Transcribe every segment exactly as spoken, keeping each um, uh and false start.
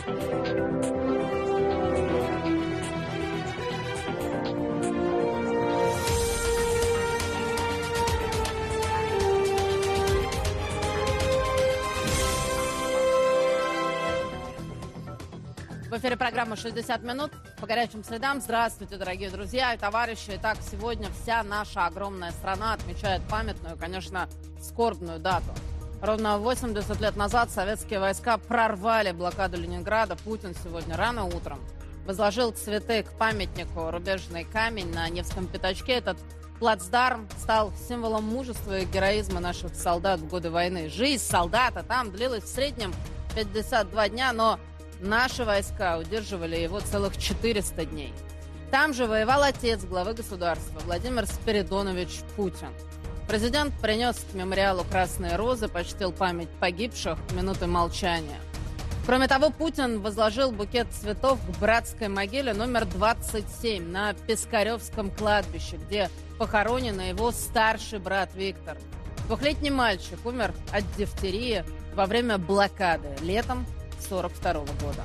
В эфире программа «шестьдесят минут» по горячим следам. Здравствуйте, дорогие друзья и товарищи. Итак, сегодня вся наша огромная страна отмечает памятную, конечно, скорбную дату. Ровно восемьдесят лет назад советские войска прорвали блокаду Ленинграда. Путин сегодня рано утром возложил цветы к памятнику «Рубежный камень» на Невском пятачке. Этот плацдарм стал символом мужества и героизма наших солдат в годы войны. Жизнь солдата там длилась в среднем пятьдесят два дня, но наши войска удерживали его целых четыреста дней. Там же воевал отец главы государства Владимир Спиридонович Путин. Президент принес к мемориалу красные розы, почтил память погибших минутой молчания. Кроме того, Путин возложил букет цветов к братской могиле номер двадцать семь на Пискаревском кладбище, где похоронен его старший брат Виктор. Двухлетний мальчик умер от дифтерии во время блокады летом сорок второго года.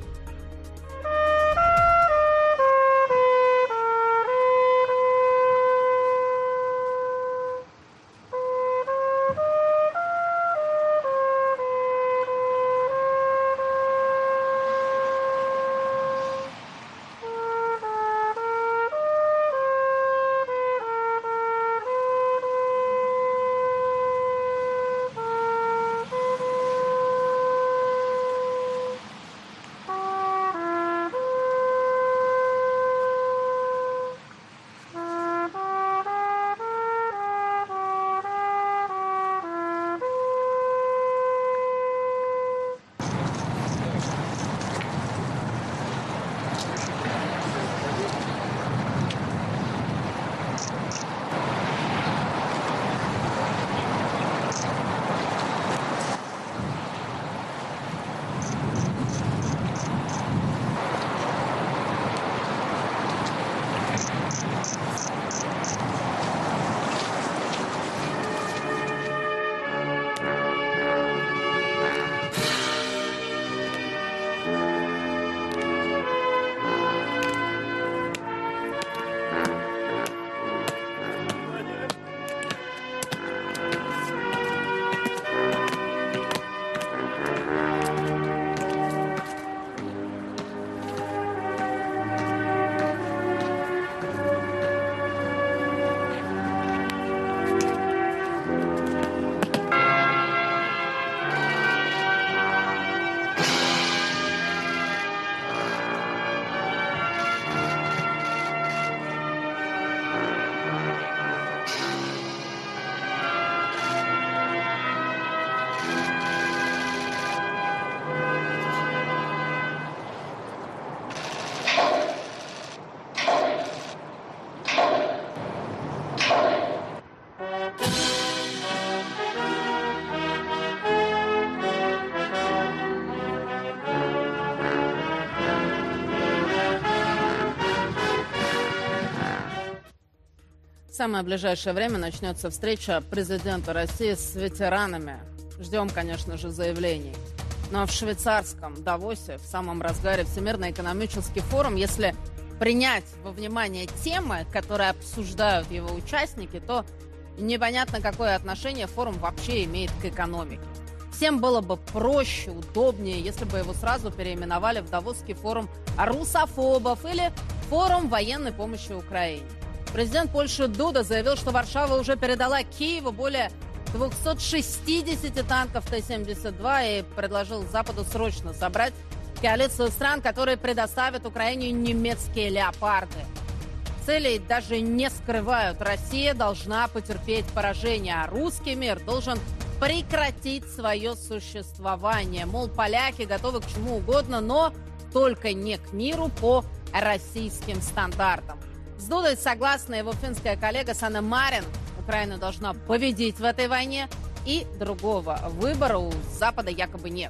В самое ближайшее время начнется встреча президента России с ветеранами. Ждем, конечно же, заявлений. Но в швейцарском Давосе, в самом разгаре Всемирный экономический форум, если принять во внимание темы, которые обсуждают его участники, то непонятно, какое отношение форум вообще имеет к экономике. Всем было бы проще, удобнее, если бы его сразу переименовали в Давосский форум русофобов или форум военной помощи Украине. Президент Польши Дуда заявил, что Варшава уже передала Киеву более двухсот шестидесяти танков Т семьдесят два и предложил Западу срочно собрать коалицию стран, которые предоставят Украине немецкие леопарды. Цели даже не скрывают. Россия должна потерпеть поражение, а русский мир должен прекратить свое существование. Мол, поляки готовы к чему угодно, но только не к миру по российским стандартам. С Дудой согласна его финская коллега Санна Марин. Украина должна победить в этой войне, и другого выбора у Запада якобы нет.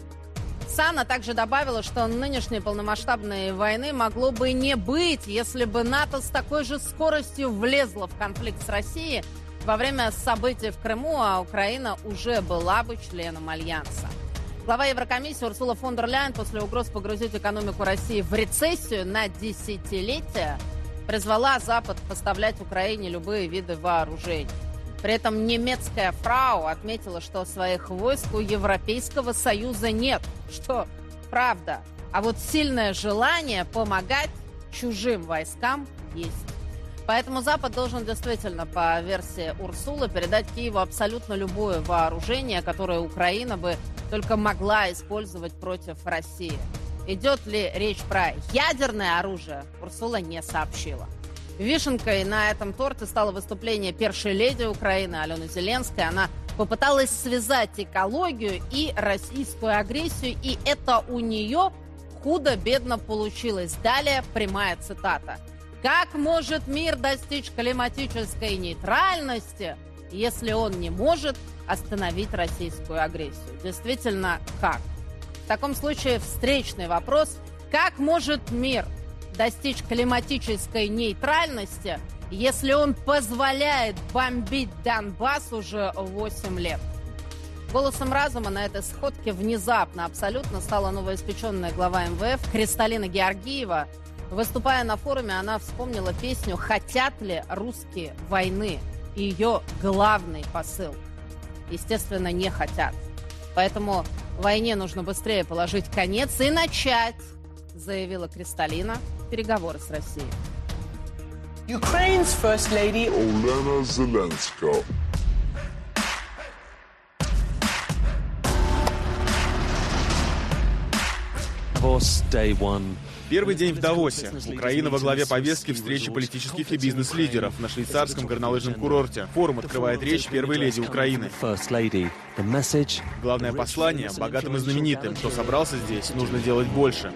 Санна также добавила, что нынешней полномасштабной войны могло бы не быть, если бы НАТО с такой же скоростью влезло в конфликт с Россией во время событий в Крыму, а Украина уже была бы членом Альянса. Глава Еврокомиссии Урсула фон дер Ляйен после угроз погрузить экономику России в рецессию на десятилетия призвала Запад поставлять Украине любые виды вооружений. При этом немецкая фрау отметила, что своих войск у Европейского Союза нет. Что правда. А вот сильное желание помогать чужим войскам есть. Поэтому Запад должен действительно, по версии Урсулы, передать Киеву абсолютно любое вооружение, которое Украина бы только могла использовать против России. Идет ли речь про ядерное оружие, Урсула не сообщила. Вишенкой на этом торте стало выступление первой леди Украины Алены Зеленской. Она попыталась связать экологию и российскую агрессию, и это у нее худо-бедно получилось. Далее прямая цитата. «Как может мир достичь климатической нейтральности, если он не может остановить российскую агрессию?» Действительно, как? В таком случае встречный вопрос. Как может мир достичь климатической нейтральности, если он позволяет бомбить Донбасс уже восемь лет? Голосом разума на этой сходке внезапно абсолютно стала новоиспеченная глава эм вэ эф Кристалина Георгиева. Выступая на форуме, она вспомнила песню «Хотят ли русские войны?» И ее главный посыл. Естественно, не хотят. Поэтому войне нужно быстрее положить конец и начать, заявила Кристалина, переговоры с Россией. Ukraine's First Lady Olena Zelenska. Day one. Первый день в Давосе. Украина во главе повестки встречи политических и бизнес-лидеров на швейцарском горнолыжном курорте. Форум открывает речь первой леди Украины. Главное послание богатым и знаменитым. Кто собрался здесь, нужно делать больше.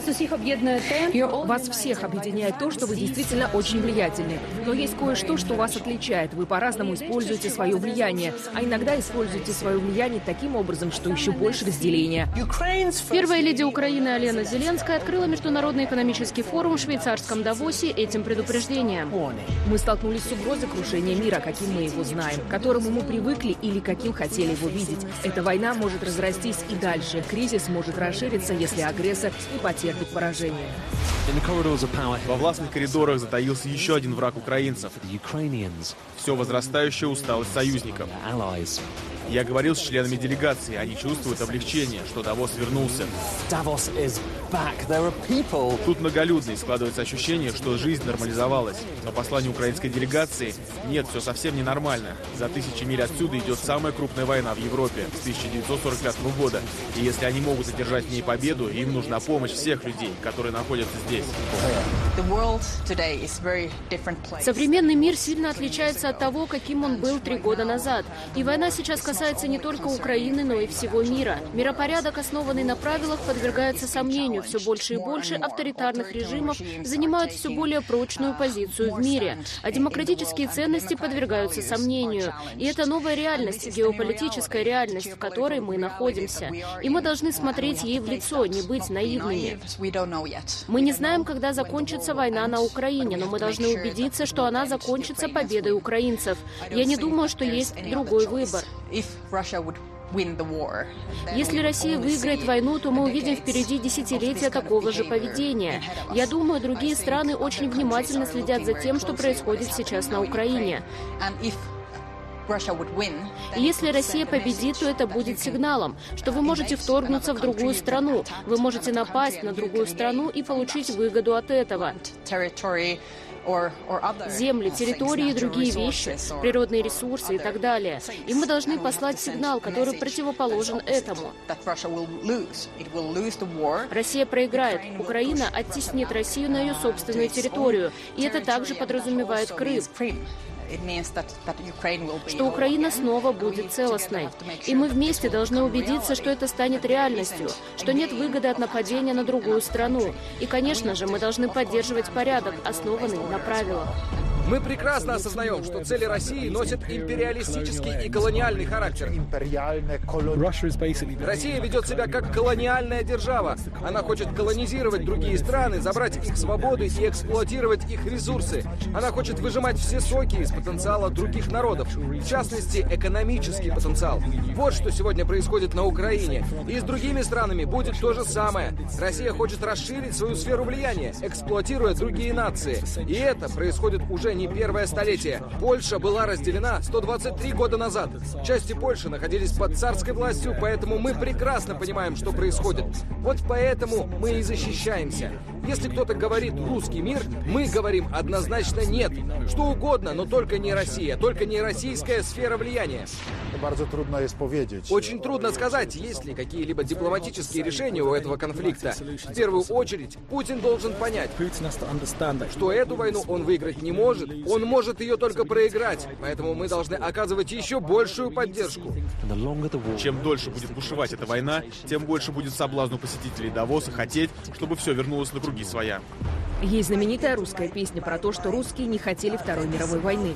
Вас всех объединяет то, что вы действительно очень влиятельны. Но есть кое-что, что вас отличает. Вы по-разному используете свое влияние, а иногда используете свое влияние таким образом, что еще больше разделения. Первая леди Украины Алена Зеленская открыла Международный экономический форум в швейцарском Давосе этим предупреждением. Мы столкнулись с угрозой крушения мира, каким мы его знаем, к которому мы привыкли или каким хотели его видеть. Эта война может разрастись и дальше. Кризис может расшириться, если агрессор не потерпит поражение. Во властных коридорах затаился еще один враг украинцев. Все возрастающая усталость союзников. Я говорил с членами делегации, они чувствуют облегчение, что Давос вернулся. Тут многолюдно, и складывается ощущение, что жизнь нормализовалась. Но послание украинской делегации — нет, все совсем ненормально. За тысячи миль отсюда идет самая крупная война в Европе с тысяча девятьсот сорок пятого года. И если они могут одержать в ней победу, им нужна помощь всех людей, которые находятся здесь. Современный мир сильно отличается от того, каким он был три года назад. И война сейчас касается не только Украины, но и всего мира. Миропорядок, основанный на правилах, подвергается сомнению. Все больше и больше авторитарных режимов занимают все более прочную позицию в мире, а демократические ценности подвергаются сомнению. И это новая реальность, геополитическая реальность, в которой мы находимся. И мы должны смотреть ей в лицо, не быть наивными. Мы не знаем, когда закончится война на Украине, но мы должны убедиться, что она закончится победой украинцев. Я не думаю, что есть другой выбор. Если Россия выиграет войну, то мы увидим впереди десятилетия такого же поведения. Я думаю, другие страны очень внимательно следят за тем, что происходит сейчас на Украине. И если Россия победит, то это будет сигналом, что вы можете вторгнуться в другую страну, вы можете напасть на другую страну и получить выгоду от этого. Земли, территории и другие вещи, природные ресурсы и так далее. И мы должны послать сигнал, который противоположен этому. Россия проиграет. Украина оттеснит Россию на ее собственную территорию. И это также подразумевает Крым. Что Украина снова будет целостной. И мы вместе должны убедиться, что это станет реальностью, что нет выгоды от нападения на другую страну. И, конечно же, мы должны поддерживать порядок, основанный на правилах. Мы прекрасно осознаем, что цели России носят империалистический и колониальный характер. Россия ведет себя как колониальная держава. Она хочет колонизировать другие страны, забрать их свободы и эксплуатировать их ресурсы. Она хочет выжимать все соки из потенциала других народов, в частности, экономический потенциал. Вот что сегодня происходит на Украине. И с другими странами будет то же самое. Россия хочет расширить свою сферу влияния, эксплуатируя другие нации. И это происходит уже не первое столетие. Польша была разделена сто двадцать три года назад. Части Польши находились под царской властью, поэтому мы прекрасно понимаем, что происходит. Вот поэтому мы и защищаемся. Если кто-то говорит «русский мир», мы говорим однозначно «нет». Что угодно, но только не Россия, только не российская сфера влияния. Очень трудно сказать, есть ли какие-либо дипломатические решения у этого конфликта. В первую очередь, Путин должен понять, что эту войну он выиграть не может, он может ее только проиграть. Поэтому мы должны оказывать еще большую поддержку. Чем дольше будет бушевать эта война, тем больше будет соблазн у посетителей Давоса хотеть, чтобы все вернулось на круги своя. Есть знаменитая русская песня про то, что русские не хотели Второй мировой войны.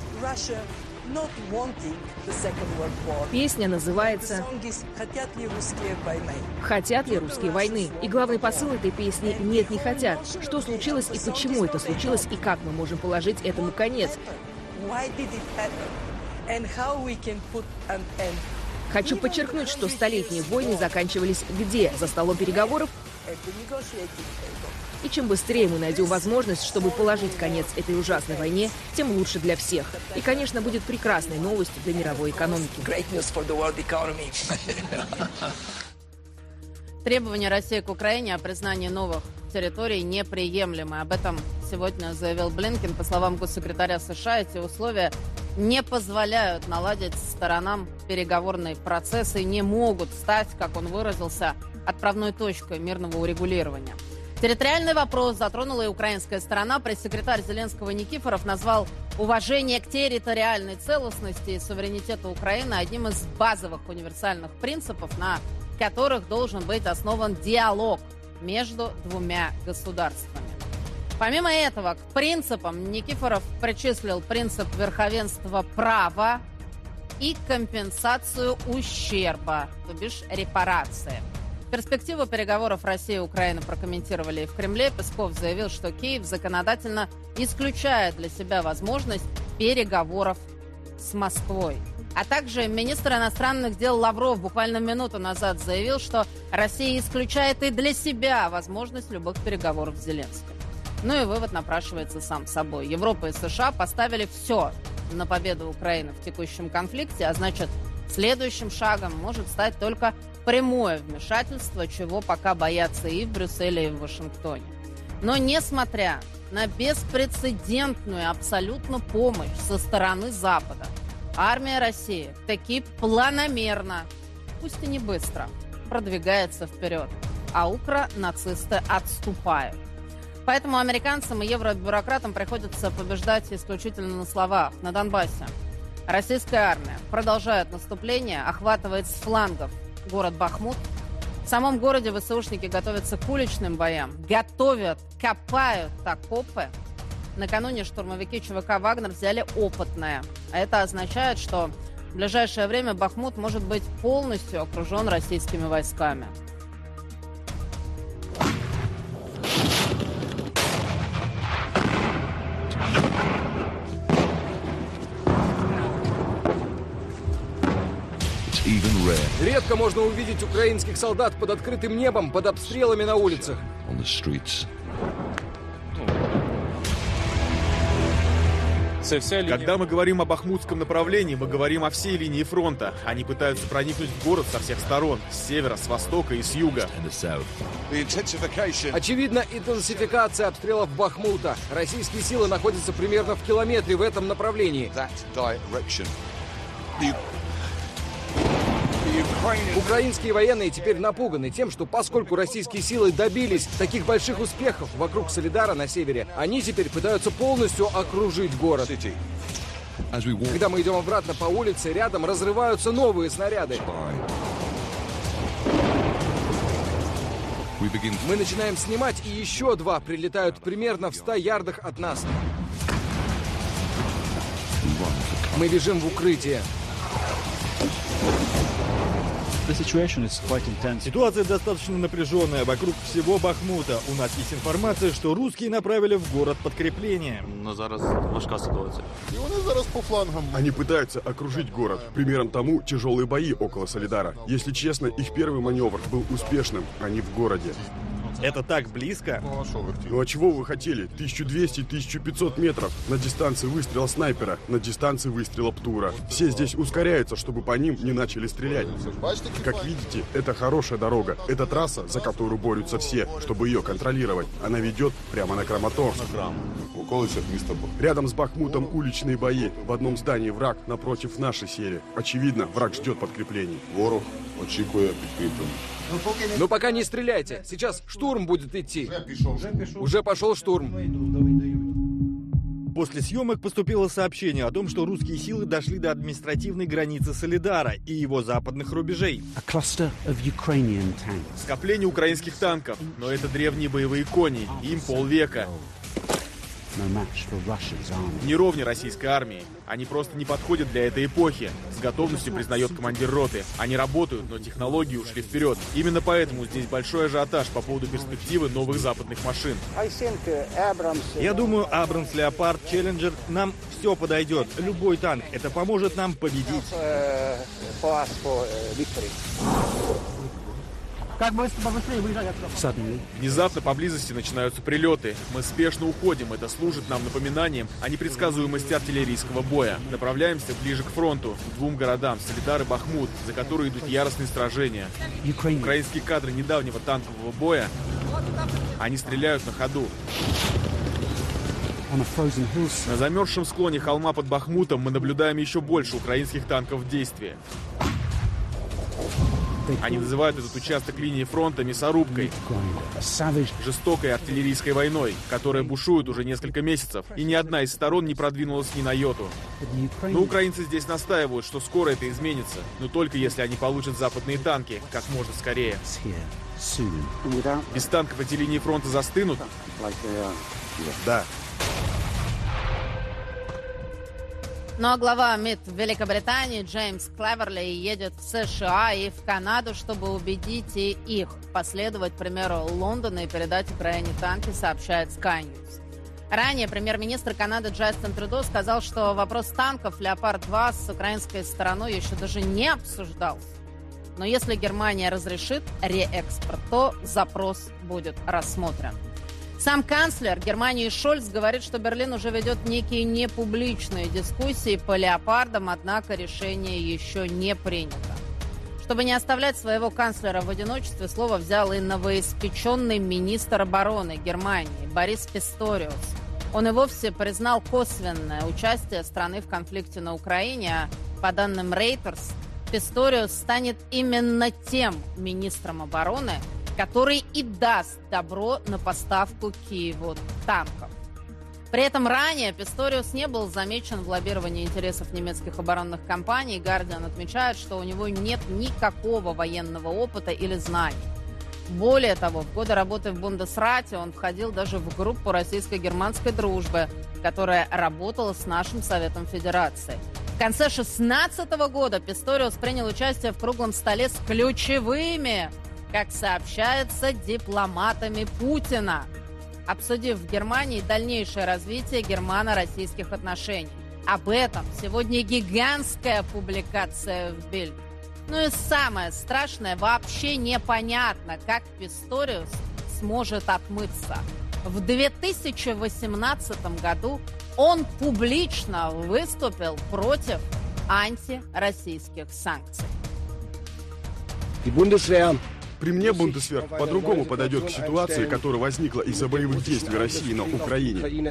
Песня называется «Хотят ли русские войны?». «Хотят ли русские войны?». И главный посыл этой песни – «Нет, не хотят». Что случилось и почему это случилось, и как мы можем положить этому конец. Хочу подчеркнуть, что столетние войны заканчивались где? За столом переговоров? И чем быстрее мы найдем возможность, чтобы положить конец этой ужасной войне, тем лучше для всех. И, конечно, будет прекрасной новостью для мировой экономики. Требования России к Украине о признании новых территорий неприемлемы. Об этом сегодня заявил Блинкен. По словам госсекретаря США, эти условия не позволяют наладить сторонам переговорный процесс и не могут стать, как он выразился, отправной точкой мирного урегулирования. Территориальный вопрос затронула и украинская сторона. Пресс-секретарь Зеленского Никифоров назвал уважение к территориальной целостности и суверенитету Украины одним из базовых универсальных принципов, на которых должен быть основан диалог между двумя государствами. Помимо этого, к принципам Никифоров причислил принцип верховенства права и компенсацию ущерба, то бишь репарации. Перспективу переговоров России и Украины прокомментировали и в Кремле. Песков заявил, что Киев законодательно исключает для себя возможность переговоров с Москвой. А также министр иностранных дел Лавров буквально минуту назад заявил, что Россия исключает и для себя возможность любых переговоров с Зеленским. Ну и вывод напрашивается сам собой. Европа и США поставили все на победу Украины в текущем конфликте, а значит, следующим шагом может стать только прямое вмешательство, чего пока боятся и в Брюсселе, и в Вашингтоне. Но несмотря на беспрецедентную абсолютно помощь со стороны Запада, армия России таки планомерно, пусть и не быстро, продвигается вперед, а укронацисты отступают. Поэтому американцам и евробюрократам приходится побеждать исключительно на словах. На Донбассе российская армия продолжает наступление, охватывает с флангов город Бахмут. В самом городе ВСУшники готовятся к уличным боям, готовят, копают окопы. Накануне штурмовики ЧВК «Вагнер» взяли опытное. А это означает, что в ближайшее время Бахмут может быть полностью окружен российскими войсками. Редко можно увидеть украинских солдат под открытым небом, под обстрелами на улицах. Когда мы говорим о бахмутском направлении, мы говорим о всей линии фронта. Они пытаются проникнуть в город со всех сторон, с севера, с востока и с юга. Очевидно, интенсификация обстрелов Бахмута. Российские силы находятся примерно в километре в этом направлении. Украинские военные теперь напуганы тем, что поскольку российские силы добились таких больших успехов вокруг Солидара на севере, они теперь пытаются полностью окружить город. Когда мы идем обратно по улице, рядом разрываются новые снаряды. Мы начинаем снимать, и еще два прилетают примерно в ста ярдах от нас. Мы бежим в укрытие. Ситуация достаточно напряженная вокруг всего Бахмута. У нас есть информация, что русские направили в город подкрепление. Но зараз важка ситуация. И вони зараз по флангам. Они пытаются окружить город. Примером тому тяжелые бои около Солидара. Если честно, их первый маневр был успешным, они в городе. Это так близко? Ну а чего вы хотели? тысяча двести — тысяча пятьсот метров. На дистанции выстрела снайпера, на дистанции выстрела птура. Все здесь ускоряются, чтобы по ним не начали стрелять. Как видите, это хорошая дорога. Это трасса, за которую борются все, чтобы ее контролировать. Она ведет прямо на Краматорск. Рядом с Бахмутом уличные бои. В одном здании враг, напротив нашей сели. Очевидно, враг ждет подкреплений. Ворог очікує підкріплення. Но пока не стреляйте. Сейчас штурм будет идти. Уже пошел штурм. После съемок поступило сообщение о том, что русские силы дошли до административной границы Солидара и его западных рубежей. Скопление украинских танков, но это древние боевые кони, им полвека. Не ровня российской армии. Они просто не подходят для этой эпохи. С готовностью признает командир роты. Они работают, но технологии ушли вперед. Именно поэтому здесь большой ажиотаж по поводу перспективы новых западных машин. Я думаю, Абрамс, Леопард, Челленджер, нам все подойдет. Любой танк. Это поможет нам победить. Как побыстрее выезжать отсюда? Внезапно поблизости начинаются прилеты. Мы спешно уходим. Это служит нам напоминанием о непредсказуемости артиллерийского боя. Направляемся ближе к фронту, к двум городам, Солидар и Бахмут, за которые идут яростные сражения. Украинские кадры недавнего танкового боя, они стреляют на ходу. На замерзшем склоне холма под Бахмутом мы наблюдаем еще больше украинских танков в действии. Они называют этот участок линии фронта мясорубкой, жестокой артиллерийской войной, которая бушует уже несколько месяцев, и ни одна из сторон не продвинулась ни на йоту. Но украинцы здесь настаивают, что скоро это изменится, но только если они получат западные танки как можно скорее. Без танков эти линии фронта застынут? Да. Ну а глава МИД Великобритании Джеймс Клеверли едет в США и в Канаду, чтобы убедить и их последовать примеру Лондона и передать Украине танки, сообщает Sky News. Ранее премьер-министр Канады Джастин Трюдо сказал, что вопрос танков «Леопард-два» с украинской стороной еще даже не обсуждался. Но если Германия разрешит реэкспорт, то запрос будет рассмотрен. Сам канцлер Германии Шольц говорит, что Берлин уже ведет некие непубличные дискуссии по «Леопардам», однако решение еще не принято. Чтобы не оставлять своего канцлера в одиночестве, слово взял и новоиспеченный министр обороны Германии Борис Писториус. Он и вовсе признал косвенное участие страны в конфликте на Украине. По данным Reuters, Писториус станет именно тем министром обороны, который и даст добро на поставку Киеву танков. При этом ранее Писториус не был замечен в лоббировании интересов немецких оборонных компаний. Guardian отмечает, что у него нет никакого военного опыта или знаний. Более того, в годы работы в Бундесрате он входил даже в группу российско-германской дружбы, которая работала с нашим Советом Федерации. В конце две тысячи шестнадцатого года Писториус принял участие в круглом столе с ключевыми, как сообщается, дипломатами Путина, обсудив в Германии дальнейшее развитие германо-российских отношений. Об этом сегодня гигантская публикация в Bild. Ну и самое страшное, вообще непонятно, как Писториус сможет отмыться. В две тысячи восемнадцатом году он публично выступил против антироссийских санкций. При мне Бундесвер по-другому подойдет к ситуации, которая возникла из-за боевых действий России на Украине.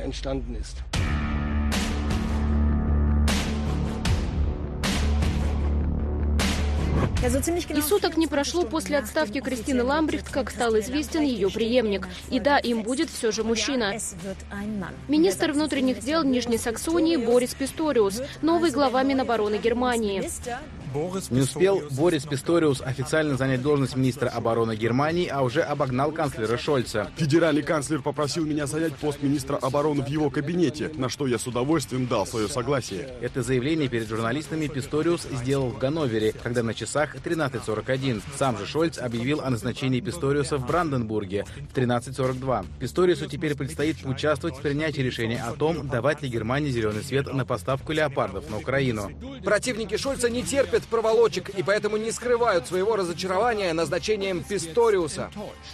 И суток не прошло после отставки Кристины Ламбрехт, как стал известен ее преемник. И да, им будет все же мужчина. Министр внутренних дел Нижней Саксонии Борис Писториус, новый глава Минобороны Германии. Не успел Борис Писториус официально занять должность министра обороны Германии, а уже обогнал канцлера Шольца. Федеральный канцлер попросил меня занять пост министра обороны в его кабинете, на что я с удовольствием дал свое согласие. Это заявление перед журналистами Писториус сделал в Ганновере, когда на часах тринадцать сорок один. Сам же Шольц объявил о назначении Писториуса в Бранденбурге в тринадцать сорок два. Писториусу теперь предстоит поучаствовать в принятии решения о том, давать ли Германии зеленый свет на поставку леопардов на Украину. Противники Шольца не терпят проволочек и поэтому не скрывают своего разочарования назначением Писториуса.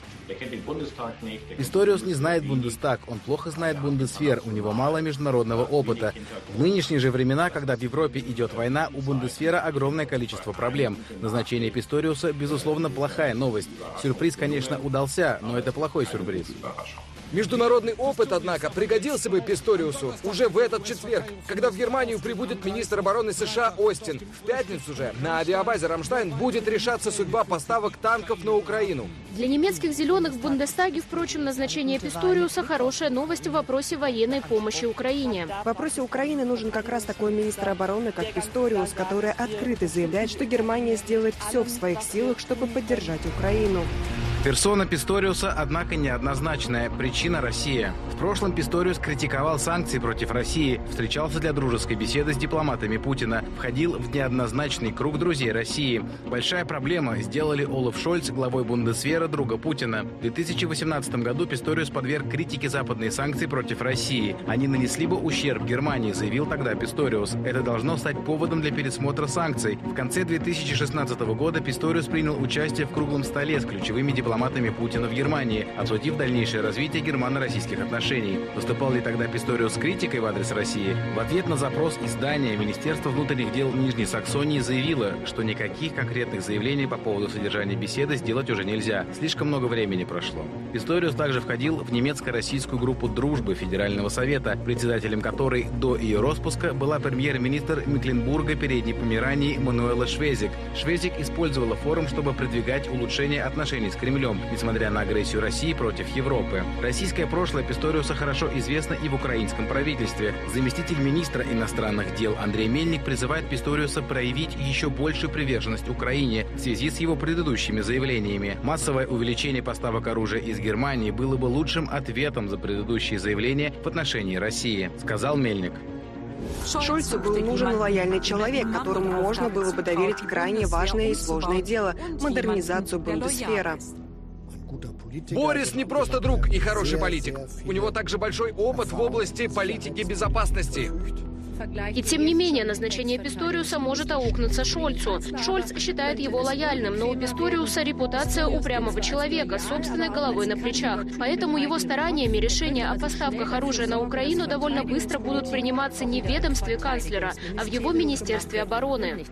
Писториус не знает Бундестаг, он плохо знает Бундесвер, у него мало международного опыта. В нынешние же времена, когда в Европе идет война, у Бундесвера огромное количество проблем. Назначение Писториуса, безусловно, плохая новость. Сюрприз, конечно, удался, но это плохой сюрприз. Международный опыт, однако, пригодился бы Писториусу уже в этот четверг, когда в Германию прибудет министр обороны США Остин. В пятницу же на авиабазе «Рамштайн» будет решаться судьба поставок танков на Украину. Для немецких «зеленых» в Бундестаге, впрочем, назначение Писториуса – хорошая новость в вопросе военной помощи Украине. В вопросе Украины нужен как раз такой министр обороны, как Писториус, который открыто заявляет, что Германия сделает все в своих силах, чтобы поддержать Украину. Персона Писториуса, однако, неоднозначная. Причина – Россия. В прошлом Писториус критиковал санкции против России, встречался для дружеской беседы с дипломатами Путина, входил в неоднозначный круг друзей России. Большая проблема – сделали Олаф Шольц главой Бундесвера друга Путина. В две тысячи восемнадцатом году Писториус подверг критике западные санкции против России. Они нанесли бы ущерб Германии, заявил тогда Писториус. Это должно стать поводом для пересмотра санкций. В конце две тысячи шестнадцатого года Писториус принял участие в круглом столе с ключевыми дипломатами дипломатами Путина в Германии, обсудив дальнейшее развитие германо-российских отношений. Выступал ли тогда Писториус с критикой в адрес России? В ответ на запрос издания Министерство внутренних дел Нижней Саксонии заявило, что никаких конкретных заявлений по поводу содержания беседы сделать уже нельзя. Слишком много времени прошло. Писториус также входил в немецко-российскую группу дружбы Федерального совета, председателем которой до ее распуска была премьер-министр Мекленбурга Передней Померании Мануэла Швезик. Швезик использовала форум, чтобы продвигать улучшение отношений с Кремлем, несмотря на агрессию России против Европы. Российское прошлое Писториуса хорошо известно и в украинском правительстве. Заместитель министра иностранных дел Андрей Мельник призывает Писториуса проявить еще большую приверженность Украине в связи с его предыдущими заявлениями. Массовое увеличение поставок оружия из Германии было бы лучшим ответом за предыдущие заявления в отношении России, сказал Мельник. Шольцу был нужен лояльный человек, которому можно было бы доверить крайне важное и сложное дело – модернизацию Бундесвера. Борис не просто друг и хороший политик. У него также большой опыт в области политики безопасности. И тем не менее, назначение Писториуса может аукнуться Шольцу. Шольц считает его лояльным, но у Писториуса репутация упрямого человека с собственной головой на плечах. Поэтому его стараниями решения о поставках оружия на Украину довольно быстро будут приниматься не в ведомстве канцлера, а в его Министерстве обороны.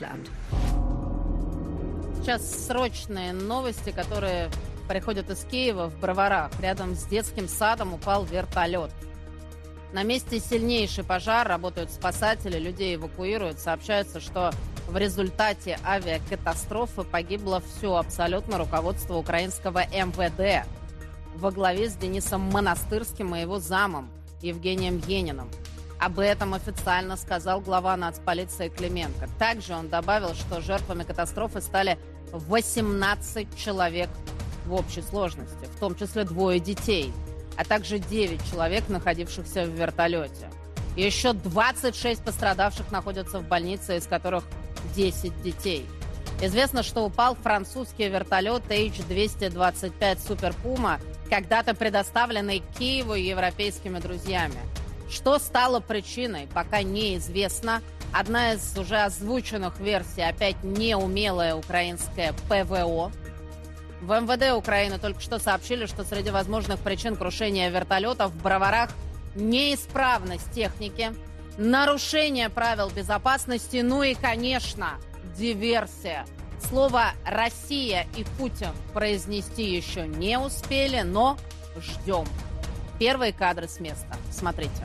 Сейчас срочные новости, которые приходят из Киева. В Броварах рядом с детским садом упал вертолет. На месте сильнейший пожар, работают спасатели, людей эвакуируют. Сообщается, что в результате авиакатастрофы погибло все абсолютно руководство украинского эм вэ дэ во главе с Денисом Монастырским и его замом Евгением Ениным. Об этом официально сказал глава нацполиции Клименко. Также он добавил, что жертвами катастрофы стали восемнадцать человек в общей сложности, в том числе двое детей, а также девять человек, находившихся в вертолете. Еще двадцать шесть пострадавших находятся в больнице, из которых десять детей. Известно, что упал французский вертолет эйч двести двадцать пять Супер Пума, когда-то предоставленный Киеву европейскими друзьями. Что стало причиной, пока неизвестно. Одна из уже озвученных версий опять неумелое украинское пэ вэ о. В эм вэ дэ Украины только что сообщили, что среди возможных причин крушения вертолета в Броварах неисправность техники, нарушение правил безопасности, ну и, конечно, диверсия. Слово «Россия» и «Путин» произнести еще не успели, но ждем. Первые кадры с места. Смотрите.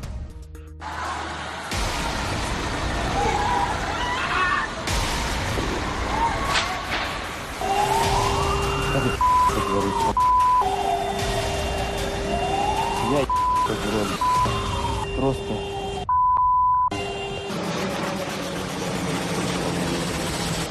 Я как вроде. Просто.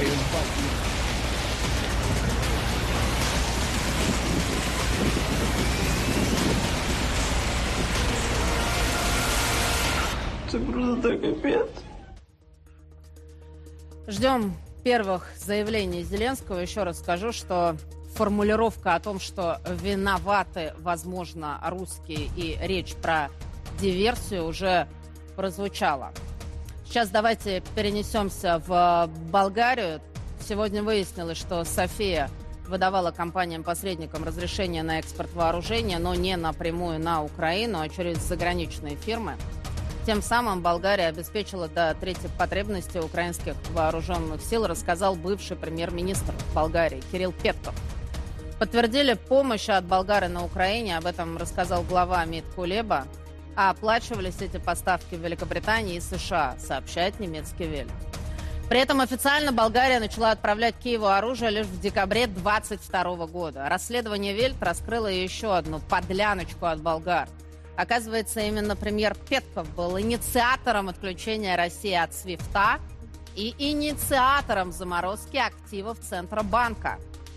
Ждем первых заявлений Зеленского. Еще раз скажу, что формулировка о том, что виноваты, возможно, русские, и речь про диверсию уже прозвучала. Сейчас давайте перенесемся в Болгарию. Сегодня выяснилось, что София выдавала компаниям-посредникам разрешение на экспорт вооружения, но не напрямую на Украину, а через заграничные фирмы. Тем самым Болгария обеспечила до трети потребности украинских вооруженных сил, рассказал бывший премьер-министр Болгарии Кирилл Петков. Подтвердили помощь от Болгары на Украине, об этом рассказал глава МИД Кулеба. А оплачивались эти поставки в Великобритании и США, сообщает немецкий Вель. При этом официально Болгария начала отправлять Киеву оружие лишь в декабре две тысячи двадцать второго года. Расследование Вельт раскрыло еще одну подляночку от болгар. Оказывается, именно премьер Петков был инициатором отключения России от свифта и инициатором заморозки активов Центробанка.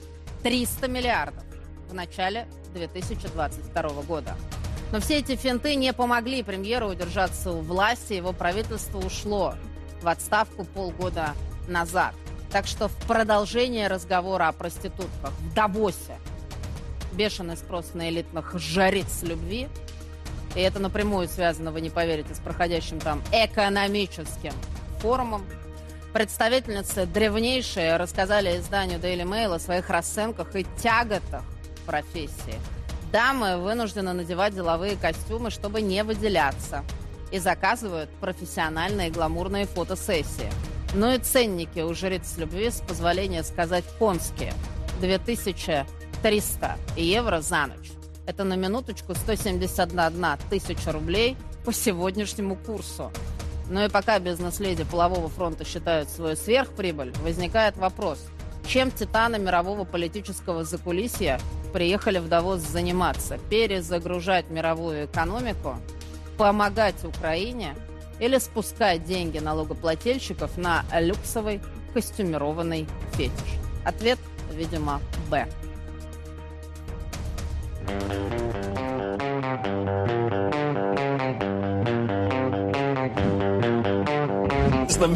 триста миллиардов в начале две тысячи двадцать второго года. Но все эти финты не помогли премьеру удержаться у власти. Его правительство ушло в отставку полгода назад. Так что в продолжение разговора о проститутках в Давосе бешеный спрос на элитных жриц любви. И это напрямую связано, вы не поверите, с проходящим там экономическим форумом. Представительницы древнейшие рассказали изданию Daily Mail о своих расценках и тяготах профессии. Дамы вынуждены надевать деловые костюмы, чтобы не выделяться. И заказывают профессиональные гламурные фотосессии. Ну и ценники у жриц любви, с позволения сказать, конские. две тысячи триста евро за ночь. Это на минуточку сто семьдесят одна тысяча рублей по сегодняшнему курсу. Ну и пока бизнес-леди полового фронта считают свою сверхприбыль, возникает вопрос, чем титаны мирового политического закулисья приехали в Давос заниматься? Перезагружать мировую экономику, помогать Украине или спускать деньги налогоплательщиков на люксовый костюмированный фетиш? Ответ, видимо, Б. The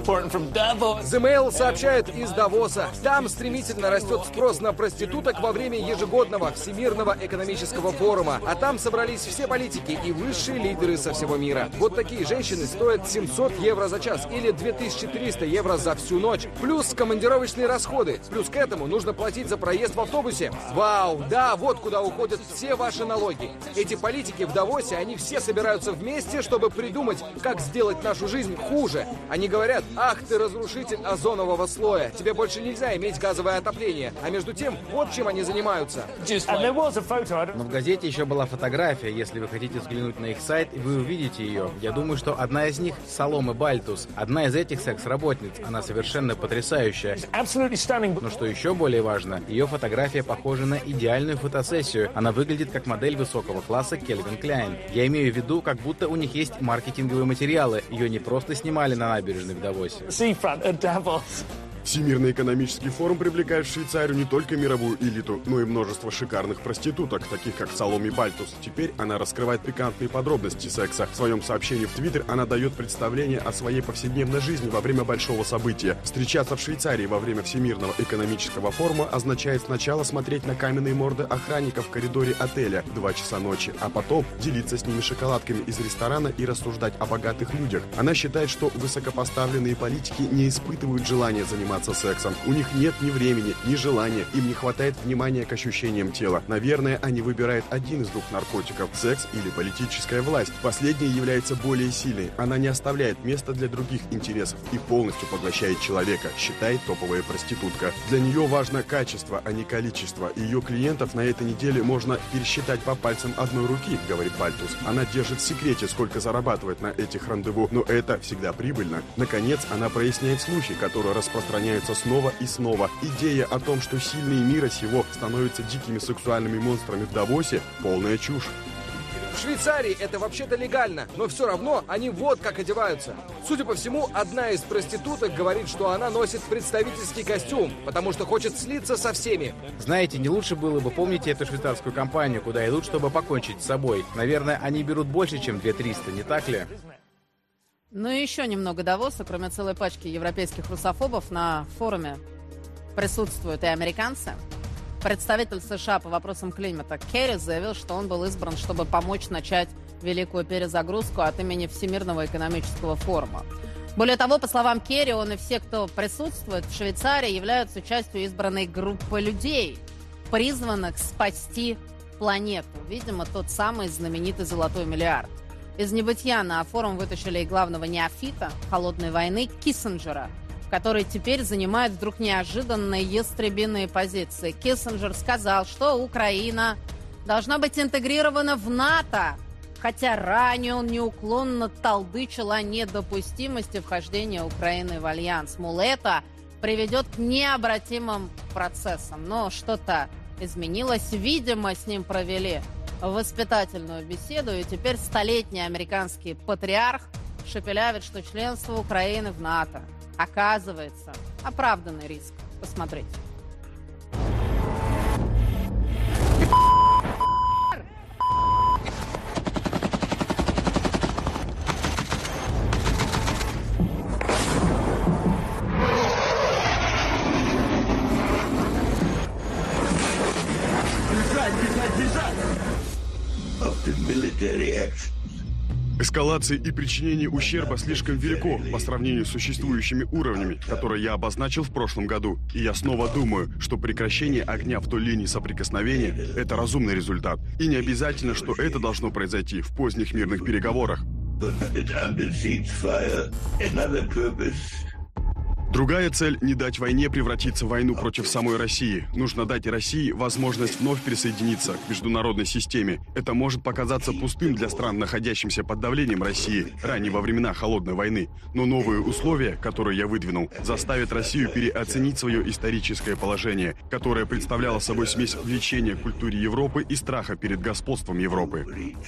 Mail сообщает из Давоса. Там стремительно растет спрос на проституток во время ежегодного Всемирного экономического форума. А там собрались все политики и высшие лидеры со всего мира. Вот такие женщины стоят семьсот евро за час или две тысячи триста евро за всю ночь. Плюс командировочные расходы. Плюс к этому нужно платить за проезд в автобусе. Вау, да, вот куда уходят все ваши налоги. Эти политики в Давосе, они все собираются вместе, чтобы придумать, как сделать нашу жизнь хуже. Они говорят, ах ты разрушитель озонового слоя, тебе больше нельзя иметь газовое отопление. А между тем, вот чем они занимаются. Но в газете еще была фотография, если вы хотите взглянуть на их сайт, вы увидите ее. Я думаю, что одна из них — Саломе Бальтус. Одна из этих секс-работниц, она совершенно потрясающая. Но что еще более важно, ее фотография похожа на идеальную фотосессию. Она выглядит как модель высокого класса Кельвин Кляйн. Я имею в виду, как будто у них есть маркетинговые материалы. Ее не просто снимали на набережной в Давосе. Всемирный экономический форум привлекает в Швейцарию не только мировую элиту, но и множество шикарных проституток, таких как Саломе Бальтус. Теперь она раскрывает пикантные подробности секса. В своем сообщении в Твиттер она дает представление о своей повседневной жизни во время большого события. Встречаться в Швейцарии во время Всемирного экономического форума означает сначала смотреть на каменные морды охранников в коридоре отеля в два часа ночи, а потом делиться с ними шоколадками из ресторана и рассуждать о богатых людях. Она считает, что высокопоставленные политики не испытывают желания заниматься сексом. У них нет ни времени, ни желания, им не хватает внимания к ощущениям тела. Наверное, они выбирают один из двух наркотиков – секс или политическая власть. Последняя является более сильной. Она не оставляет места для других интересов и полностью поглощает человека, считает топовая проститутка. Для нее важно качество, а не количество. Ее клиентов на этой неделе можно пересчитать по пальцам одной руки, говорит Бальтус. Она держит в секрете, сколько зарабатывает на этих рандеву, но это всегда прибыльно. Наконец, она проясняет слухи, которые распространяются снова и снова. Идея о том, что сильные мира сего становятся дикими сексуальными монстрами в Давосе – полная чушь. В Швейцарии это вообще-то легально, но все равно они вот как одеваются. Судя по всему, одна из проституток говорит, что она носит представительский костюм, потому что хочет слиться со всеми. Знаете, не лучше было бы, помните эту швейцарскую компанию, куда идут, чтобы покончить с собой? Наверное, они берут больше, чем две тысячи триста, не так ли? Ну и еще немного Давоса, кроме целой пачки европейских русофобов, на форуме присутствуют и американцы. Представитель США по вопросам климата Керри заявил, что он был избран, чтобы помочь начать великую перезагрузку от имени Всемирного экономического форума. Более того, по словам Керри, он и все, кто присутствует в Швейцарии, являются частью избранной группы людей, призванных спасти планету. Видимо, тот самый знаменитый «Золотой миллиард». Из небытия на форум вытащили и главного неофита холодной войны Киссинджера, который теперь занимает вдруг неожиданные ястребиные позиции. Киссинджер сказал, что Украина должна быть интегрирована в НАТО, хотя ранее он неуклонно толдычил о недопустимости вхождения Украины в альянс. Мол, это приведет к необратимым процессам. Но что-то изменилось. Видимо, с ним провели воспитательную беседу, и теперь столетний американский патриарх шепелявит, что членство Украины в НАТО оказывается оправданный риск. Посмотрите. Эскалация и причинение ущерба слишком велико по сравнению с существующими уровнями, которые я обозначил в прошлом году. И я снова думаю, что прекращение огня в той линии соприкосновения – это разумный результат. И не обязательно, что это должно произойти в поздних мирных переговорах. Другая цель – не дать войне превратиться в войну против самой России. Нужно дать России возможность вновь присоединиться к международной системе. Это может показаться пустым для стран, находящихся под давлением России, ранее во времена Холодной войны. Но новые условия, которые я выдвинул, заставят Россию переоценить свое историческое положение, которое представляло собой смесь влечения к культуре Европы и страха перед господством Европы.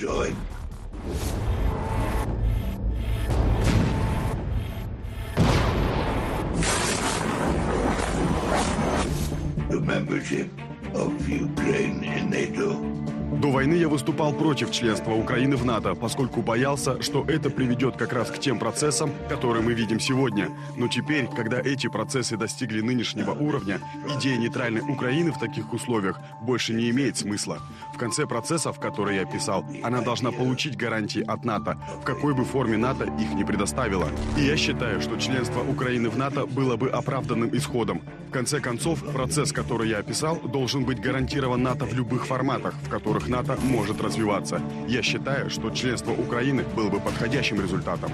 До войны я выступал против членства Украины в НАТО, поскольку боялся, что это приведет как раз к тем процессам, которые мы видим сегодня. Но теперь, когда эти процессы достигли нынешнего уровня, идея нейтральной Украины в таких условиях больше не имеет смысла. В конце процессов, которые я описал, она должна получить гарантии от НАТО, в какой бы форме НАТО их не предоставила. И я считаю, что членство Украины в НАТО было бы оправданным исходом. В конце концов, процесс, который я описал, должен быть гарантирован НАТО в любых форматах, в которых НАТО может развиваться. Я считаю, что членство Украины было бы подходящим результатом.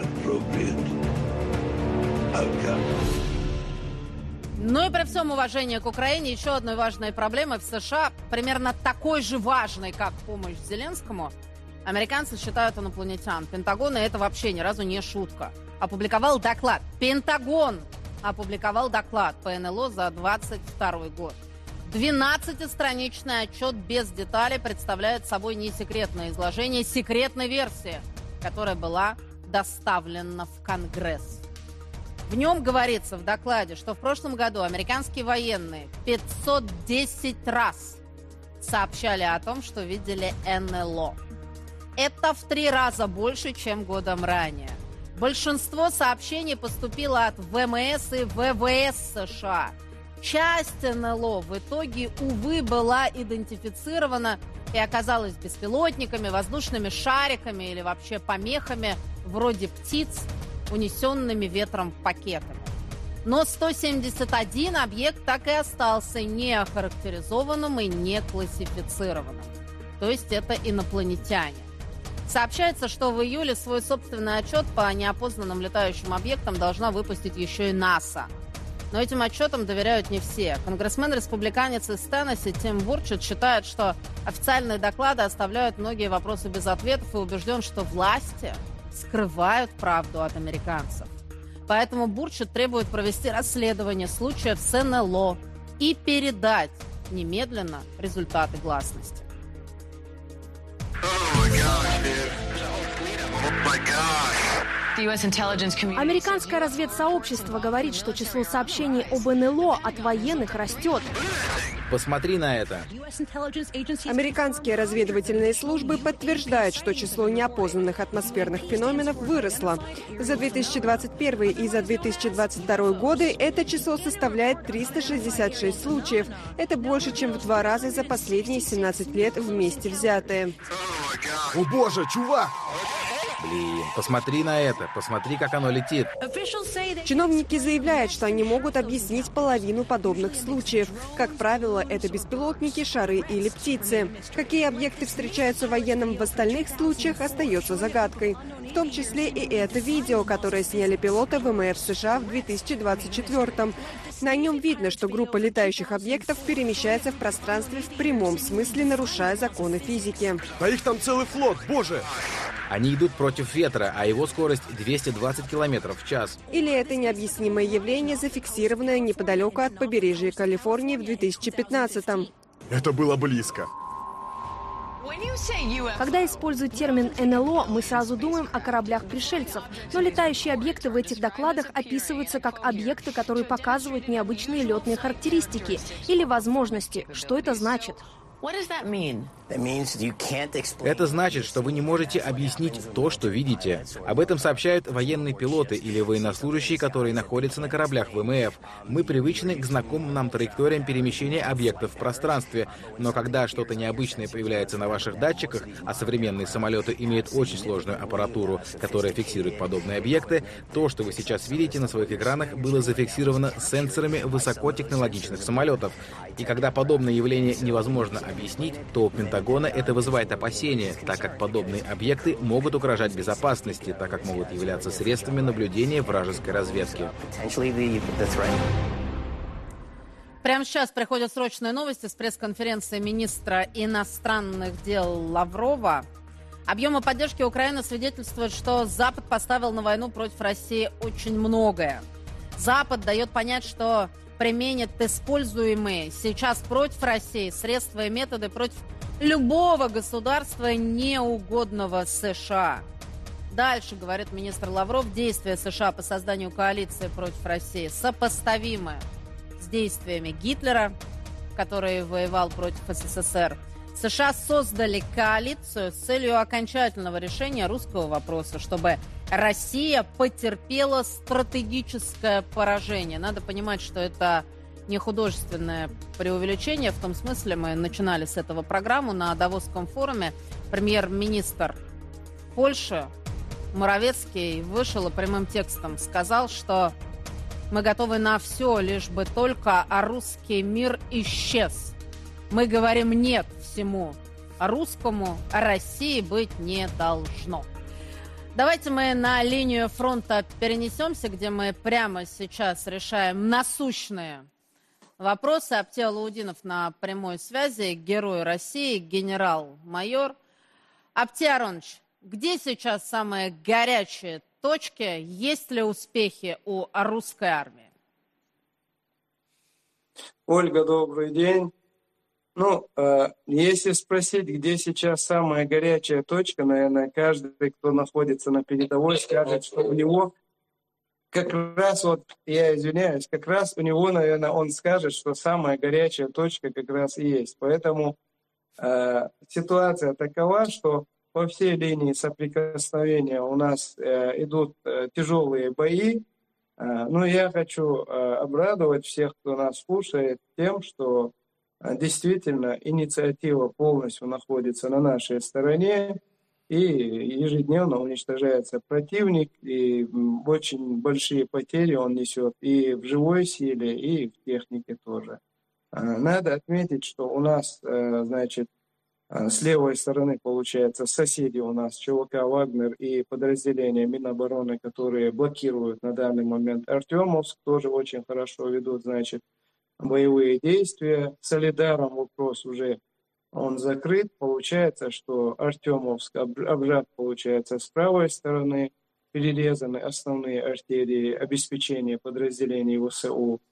Ну и при всем уважении к Украине, еще одной важной проблемой в США, примерно такой же важной, как помощь Зеленскому, американцы считают инопланетян. Пентагон, и это вообще ни разу не шутка, опубликовал доклад. Пентагон опубликовал доклад по эн эл о за двадцать второй год. двенадцатистраничный отчет без деталей представляет собой не секретное изложение секретной версии, которая была доставлена в Конгресс. В нем говорится в докладе, что в прошлом году американские военные пятьсот десять раз сообщали о том, что видели эн эл о. Это в три раза больше, чем годом ранее. Большинство сообщений поступило от вэ эм эс и вэ вэ эс США. Часть эн эл о в итоге, увы, была идентифицирована и оказалась беспилотниками, воздушными шариками или вообще помехами вроде птиц, унесенными ветром пакетами. Но сто семьдесят один объект так и остался не охарактеризованным и не классифицированным. То есть это инопланетяне. Сообщается, что в июле свой собственный отчет по неопознанным летающим объектам должна выпустить еще и НАСА. Но этим отчетам доверяют не все. Конгрессмен-республиканец из Теннесси Тим Бурчетт считает, что официальные доклады оставляют многие вопросы без ответов и убежден, что власти скрывают правду от американцев. Поэтому Бурчетт требует провести расследование случаев с эн эл о и передать немедленно результаты гласности. Oh my God. Американское разведсообщество говорит, что число сообщений об эн эл о от военных растет. Посмотри на это. Американские разведывательные службы подтверждают, что число неопознанных атмосферных феноменов выросло. За две тысячи двадцать первый и за две тысячи двадцать второй годы это число составляет триста шестьдесят шесть случаев. Это больше, чем в два раза за последние семнадцать лет вместе взятые. О боже, чувак! Блин, посмотри на это, посмотри, как оно летит. Чиновники заявляют, что они могут объяснить половину подобных случаев. Как правило, это беспилотники, шары или птицы. Какие объекты встречаются военным в остальных случаях, остается загадкой. В том числе и это видео, которое сняли пилоты вэ эм эф США в две тысячи двадцать четвёртом. На нем видно, что группа летающих объектов перемещается в пространстве в прямом смысле, нарушая законы физики. А их там целый флот, боже! Они идут против ветра, а его скорость двести двадцать километров в час. Или это необъяснимое явление, зафиксированное неподалеку от побережья Калифорнии в две тысячи пятнадцатом. Это было близко. Когда используют термин эн эл о, мы сразу думаем о кораблях пришельцев. Но летающие объекты в этих докладах описываются как объекты, которые показывают необычные летные характеристики или возможности. Что это значит? Это значит, что вы не можете объяснить то, что видите. Об этом сообщают военные пилоты или военнослужащие, которые находятся на кораблях вэ эм эф. Мы привычны к знакомым нам траекториям перемещения объектов в пространстве, но когда что-то необычное появляется на ваших датчиках, а современные самолеты имеют очень сложную аппаратуру, которая фиксирует подобные объекты, то, что вы сейчас видите на своих экранах, было зафиксировано сенсорами высокотехнологичных самолетов. И когда подобное явление невозможно объяснить, то у Пентагона это вызывает опасения, так как подобные объекты могут угрожать безопасности, так как могут являться средствами наблюдения вражеской разведки. Прямо сейчас приходят срочные новости с пресс-конференции министра иностранных дел Лаврова. Объемы поддержки Украины свидетельствуют, что Запад поставил на войну против России очень многое. Запад дает понять, что применит используемые сейчас против России средства и методы против любого государства, неугодного США. Дальше, говорит министр Лавров, действия США по созданию коалиции против России сопоставимы с действиями Гитлера, который воевал против эс эс эс эр. США создали коалицию с целью окончательного решения русского вопроса, чтобы Россия потерпела стратегическое поражение. Надо понимать, что это не художественное преувеличение. В том смысле, мы начинали с этого программу на Давосском форуме. Премьер-министр Польши Моровецкий вышел и прямым текстом сказал, что мы готовы на все, лишь бы только а русский мир исчез. Мы говорим «нет» всему русскому, а России быть не должно. Давайте мы на линию фронта перенесемся, где мы прямо сейчас решаем насущные вопросы. Аптия Лаудинов на прямой связи, герой России, генерал-майор. Аптия Аронович, где сейчас самые горячие точки? Есть ли успехи у русской армии? Ольга, добрый день. Ну, э, если спросить, где сейчас самая горячая точка, наверное, каждый, кто находится на передовой, скажет, что у него как раз, вот я извиняюсь, как раз у него, наверное, он скажет, что самая горячая точка как раз и есть. Поэтому э, ситуация такова, что по всей линии соприкосновения у нас э, идут э, тяжелые бои. Э, но я хочу э, обрадовать всех, кто нас слушает, тем, что действительно, инициатива полностью находится на нашей стороне, и ежедневно уничтожается противник, и очень большие потери он несет и в живой силе, и в технике тоже. Надо отметить, что у нас, значит, с левой стороны, получается, соседи у нас, ЧВК «Вагнер» и подразделения Минобороны, которые блокируют на данный момент Артемовск, тоже очень хорошо ведут, значит, боевые действия. С Солидаром вопрос уже он закрыт. Получается, что Артемовск обжат, получается, с правой стороны, перерезаны основные артерии обеспечения подразделений ВСУ,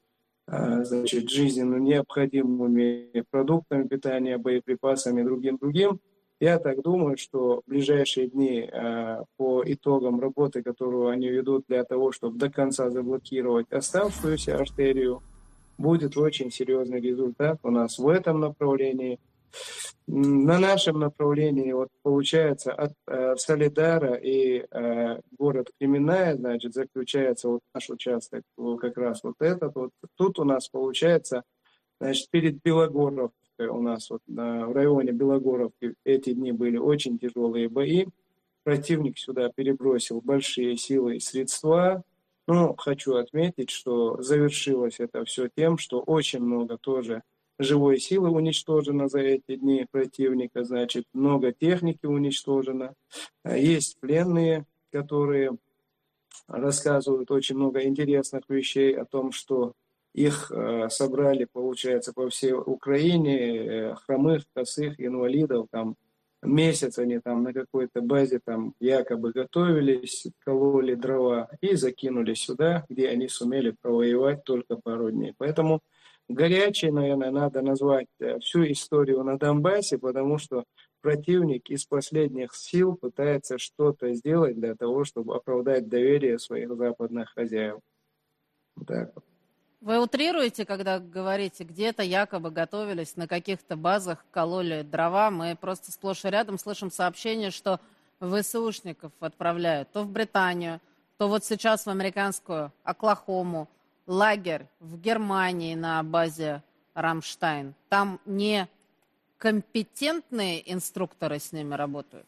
значит, жизненно необходимыми продуктами питания, боеприпасами и другим-другим. Я так думаю, что в ближайшие дни э, по итогам работы, которую они ведут для того, чтобы до конца заблокировать оставшуюся артерию, будет очень серьезный результат у нас в этом направлении. На нашем направлении, вот получается, от э, Солидара и э, город Кременная, значит, заключается вот наш участок, вот как раз вот этот вот. Тут у нас получается, значит, перед Белогоровкой у нас вот на, в районе Белогоровки эти дни были очень тяжелые бои. Противник сюда перебросил большие силы и средства. Ну, хочу отметить, что завершилось это все тем, что очень много тоже живой силы уничтожено за эти дни противника, значит, много техники уничтожено. Есть пленные, которые рассказывают очень много интересных вещей о том, что их э, собрали, получается, по всей Украине, э, хромых, косых, инвалидов, там, месяц они там на какой-то базе там якобы готовились, кололи дрова и закинули сюда, где они сумели провоевать только пару дней. Поэтому горячей, наверное, надо назвать всю историю на Донбассе, потому что противник из последних сил пытается что-то сделать для того, чтобы оправдать доверие своих западных хозяев. Так. Вы утрируете, когда говорите, где-то якобы готовились, на каких-то базах кололи дрова. Мы просто сплошь и рядом слышим сообщения, что ВСУшников отправляют то в Британию, то вот сейчас в американскую Оклахому, лагерь в Германии на базе Рамштайн. Там не компетентные инструкторы с ними работают?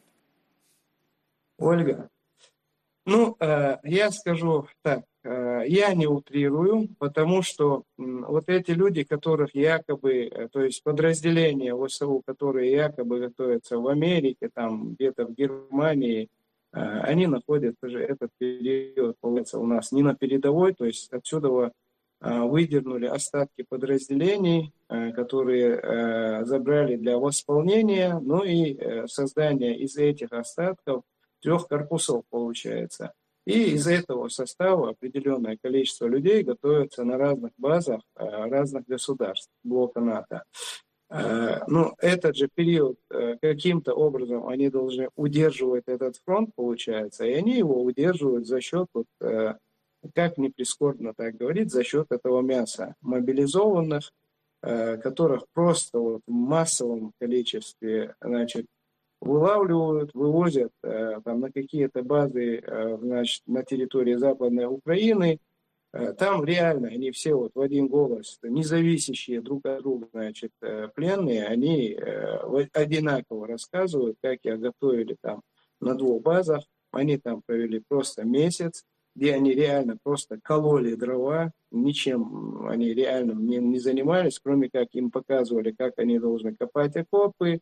Ольга, ну, э, я скажу так, э, я не утрирую, потому что э, вот эти люди, которых якобы, э, то есть подразделения ВСУ, которые якобы готовятся в Америке, там где-то в Германии, они находятся же этот период, получается, у нас не на передовой, то есть отсюда выдернули остатки подразделений, которые забрали для восполнения, ну и создание из этих остатков трех корпусов получается. И из этого состава определенное количество людей готовятся на разных базах разных государств блока НАТО. Ну, этот же период, каким-то образом они должны удерживать этот фронт, получается, и они его удерживают за счет, вот, как ни прискорбно так говорить, за счет этого мяса мобилизованных, которых просто вот в массовом количестве, значит, вылавливают, вывозят там, на какие-то базы, значит, на территории Западной Украины. Там реально они все вот в один голос, независящие друг от друга, значит, пленные, они одинаково рассказывают, как их готовили там на двух базах. Они там провели просто месяц, где они реально просто кололи дрова, ничем они реально не, не занимались, кроме как им показывали, как они должны копать окопы,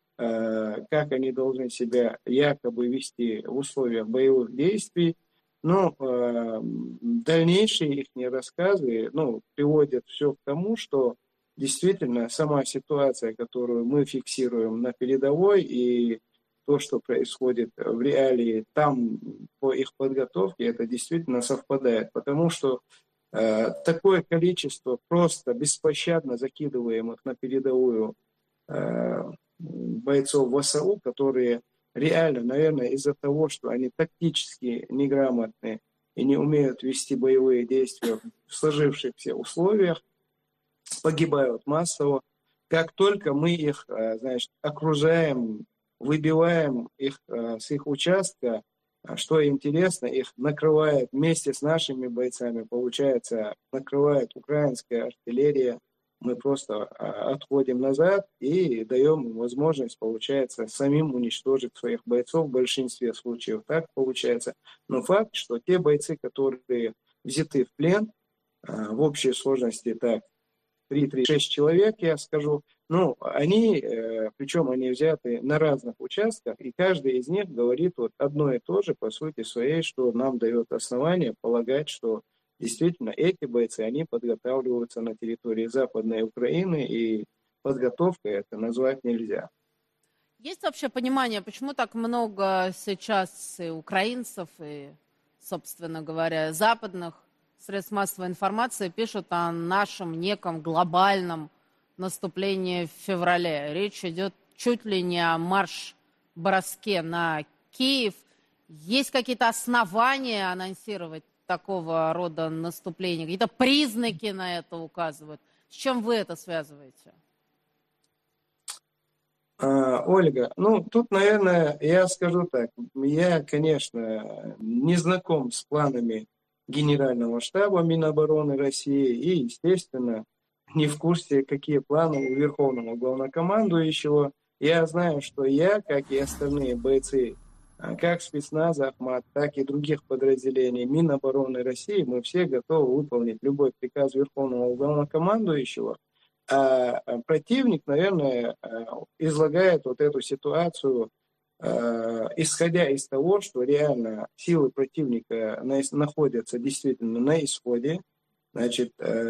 как они должны себя якобы вести в условиях боевых действий. Но э, дальнейшие их рассказы, ну, приводят все к тому, что действительно сама ситуация, которую мы фиксируем на передовой, и то, что происходит в реалии там по их подготовке, это действительно совпадает. Потому что э, такое количество просто беспощадно закидываемых на передовую э, бойцов ВСУ, которые реально, наверное, из-за того, что они тактически неграмотны и не умеют вести боевые действия в сложившихся условиях, погибают массово. Как только мы их, значит, окружаем, выбиваем их с их участка, что интересно, их накрывает вместе с нашими бойцами, получается, накрывает украинская артиллерия. Мы просто отходим назад и даем им возможность, получается, самим уничтожить своих бойцов в большинстве случаев. Так получается. Но факт, что те бойцы, которые взяты в плен, в общей сложности так три-шесть человек, я скажу, ну, они, причем они взяты на разных участках, и каждый из них говорит вот одно и то же, по сути своей, что нам дает основание полагать, что действительно, эти бойцы, они подготавливаются на территории Западной Украины, и подготовкой это назвать нельзя. Есть вообще понимание, почему так много сейчас и украинцев, и, собственно говоря, западных средств массовой информации пишут о нашем неком глобальном наступлении в феврале? Речь идет чуть ли не о марш броске на Киев. Есть какие-то основания анонсировать такого рода наступления? Какие-то признаки на это указывают? С чем вы это связываете? А, Ольга, ну тут, наверное, я скажу так. Я, конечно, не знаком с планами Генерального штаба Минобороны России и, естественно, не в курсе, какие планы у Верховного Главнокомандующего. Я знаю, что я, как и остальные бойцы, как спецназа Ахмат, так и других подразделений Минобороны России, мы все готовы выполнить любой приказ Верховного Главнокомандующего. А противник, наверное, излагает вот эту ситуацию, исходя из того, что реально силы противника находятся действительно на исходе, значит,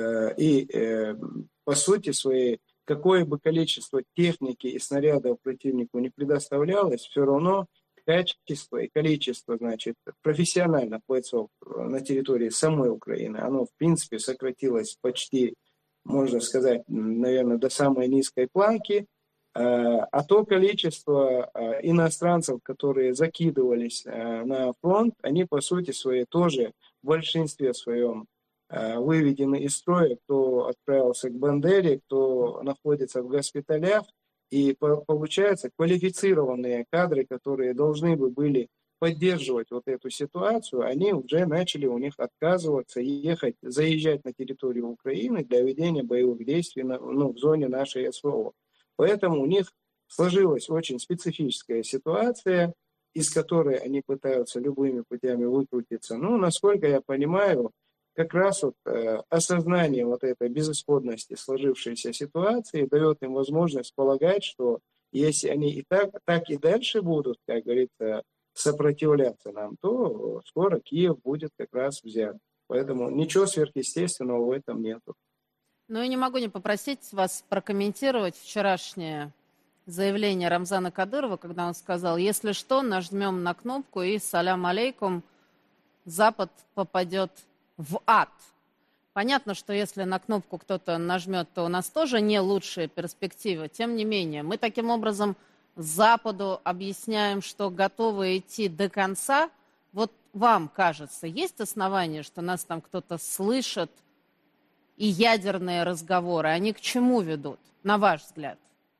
и по сути своей, какое бы количество техники и снарядов противнику не предоставлялось, все равно качество и количество, значит, профессиональных бойцов на территории самой Украины, оно, в принципе, сократилось почти, можно сказать, наверное, до самой низкой планки, а то количество иностранцев, которые закидывались на фронт, они, по сути своей, тоже в большинстве своем выведены из строя, кто отправился к Бандере, кто находится в госпиталях, и получается квалифицированные кадры, которые должны бы были поддерживать вот эту ситуацию, они уже начали у них отказываться ехать, заезжать на территорию Украины для ведения боевых действий на, ну, в зоне нашей СВО. Поэтому у них сложилась очень специфическая ситуация, из которой они пытаются любыми путями выкрутиться. Ну, насколько я понимаю, как раз вот э, осознание вот этой безысходности сложившейся ситуации дает им возможность полагать, что если они и так, так и дальше будут, как говорится, сопротивляться нам, то скоро Киев будет как раз взят. Поэтому ничего сверхъестественного в этом нету. Ну и не могу не попросить вас прокомментировать вчерашнее заявление Рамзана Кадырова, когда он сказал: если что, нажмем на кнопку и салям алейкум, Запад попадет в ад. Понятно, что если на кнопку кто-то нажмет, то у нас тоже не лучшие перспективы. Тем не менее, мы таким образом Западу объясняем, что готовы идти до конца. Вот вам кажется, есть основания, что нас там кто-то слышит, и ядерные разговоры, они к чему ведут, на ваш взгляд?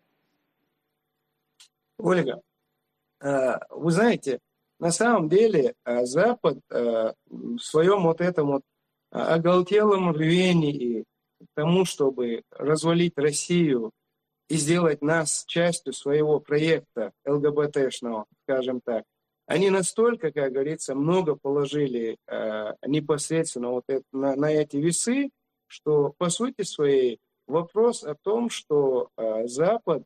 Ольга, вы знаете, на самом деле Запад в своем вот этом вот оголтелом рвении к тому, чтобы развалить Россию и сделать нас частью своего проекта ЛГБТшного, скажем так, они настолько, как говорится, много положили непосредственно вот это, на, на эти весы, что по сути своей вопрос о том, что Запад,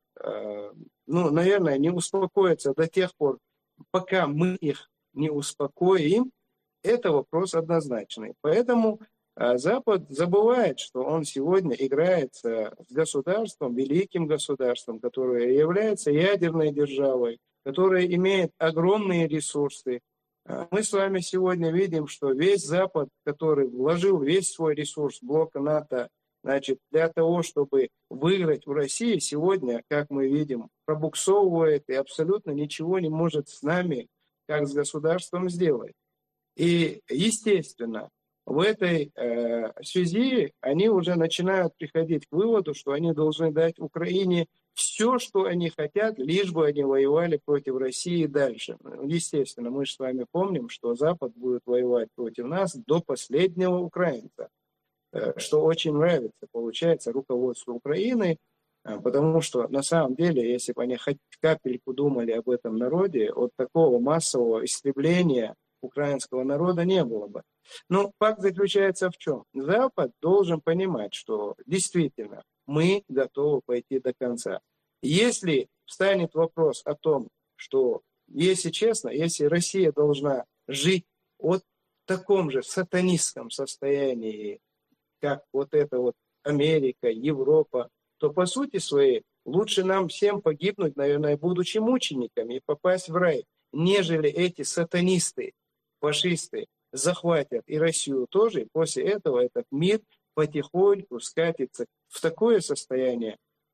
ну, наверное, не успокоится до тех пор, пока мы их не успокоим, это вопрос однозначный. Поэтому Запад забывает, что он сегодня играет с государством, великим государством, которое является ядерной державой, которое имеет огромные ресурсы. Мы с вами сегодня видим, что весь Запад, который вложил весь свой ресурс блока НАТО, значит, для того, чтобы выиграть в России, сегодня, как мы видим, пробуксовывает и абсолютно ничего не может с нами, как с государством, сделать. И, естественно, в этой э, связи они уже начинают приходить к выводу, что они должны дать Украине все, что они хотят, лишь бы они воевали против России дальше. Естественно, мы же с вами помним, что Запад будет воевать против нас до последнего украинца, э, что очень нравится, получается, руководству Украины, э, потому что на самом деле, если бы они хоть капельку думали об этом народе, от такого массового истребления украинского народа не было бы. Но факт заключается в чем? Запад должен понимать, что действительно мы готовы пойти до конца. Если встанет вопрос о том, что, если честно, если Россия должна жить вот в таком же сатанистском состоянии, как вот это вот Америка, Европа, то по сути своей лучше нам всем погибнуть, наверное, будучи мучениками и попасть в рай, нежели эти сатанисты, фашисты захватят и Россию тоже, и после этого этот мир потихоньку скатится в такое состояние,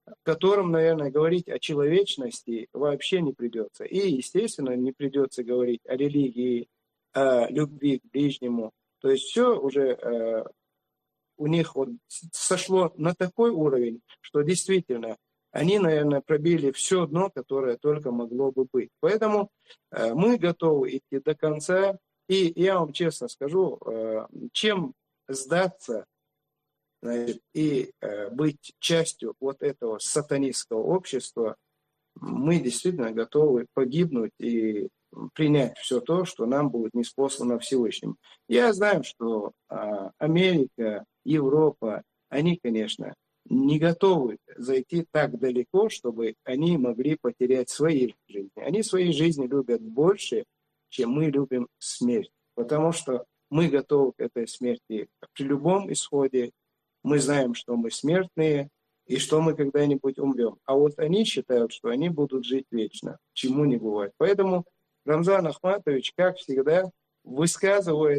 в котором, наверное, говорить о человечности вообще не придется. И, естественно, не придется говорить о религии, о любви к ближнему. То есть все уже э, у них вот сошло на такой уровень, что действительно они, наверное, пробили все дно, которое только могло бы быть. Поэтому э, мы готовы идти до конца. И я вам честно скажу, э, чем сдаться, значит, и э, быть частью вот этого сатанистского общества, мы действительно готовы погибнуть и принять все то, что нам будет ниспослано Всевышним. Я знаю, что э, Америка, Европа, они, конечно, не готовы зайти так далеко, чтобы они могли потерять свои жизни. Они свои жизни любят больше, чем мы любим смерть. Потому что мы готовы к этой смерти при любом исходе. Мы знаем, что мы смертные и что мы когда-нибудь умрем. А вот они считают, что они будут жить вечно, чему не бывает. Поэтому Рамзан Ахматович, как всегда, высказывает,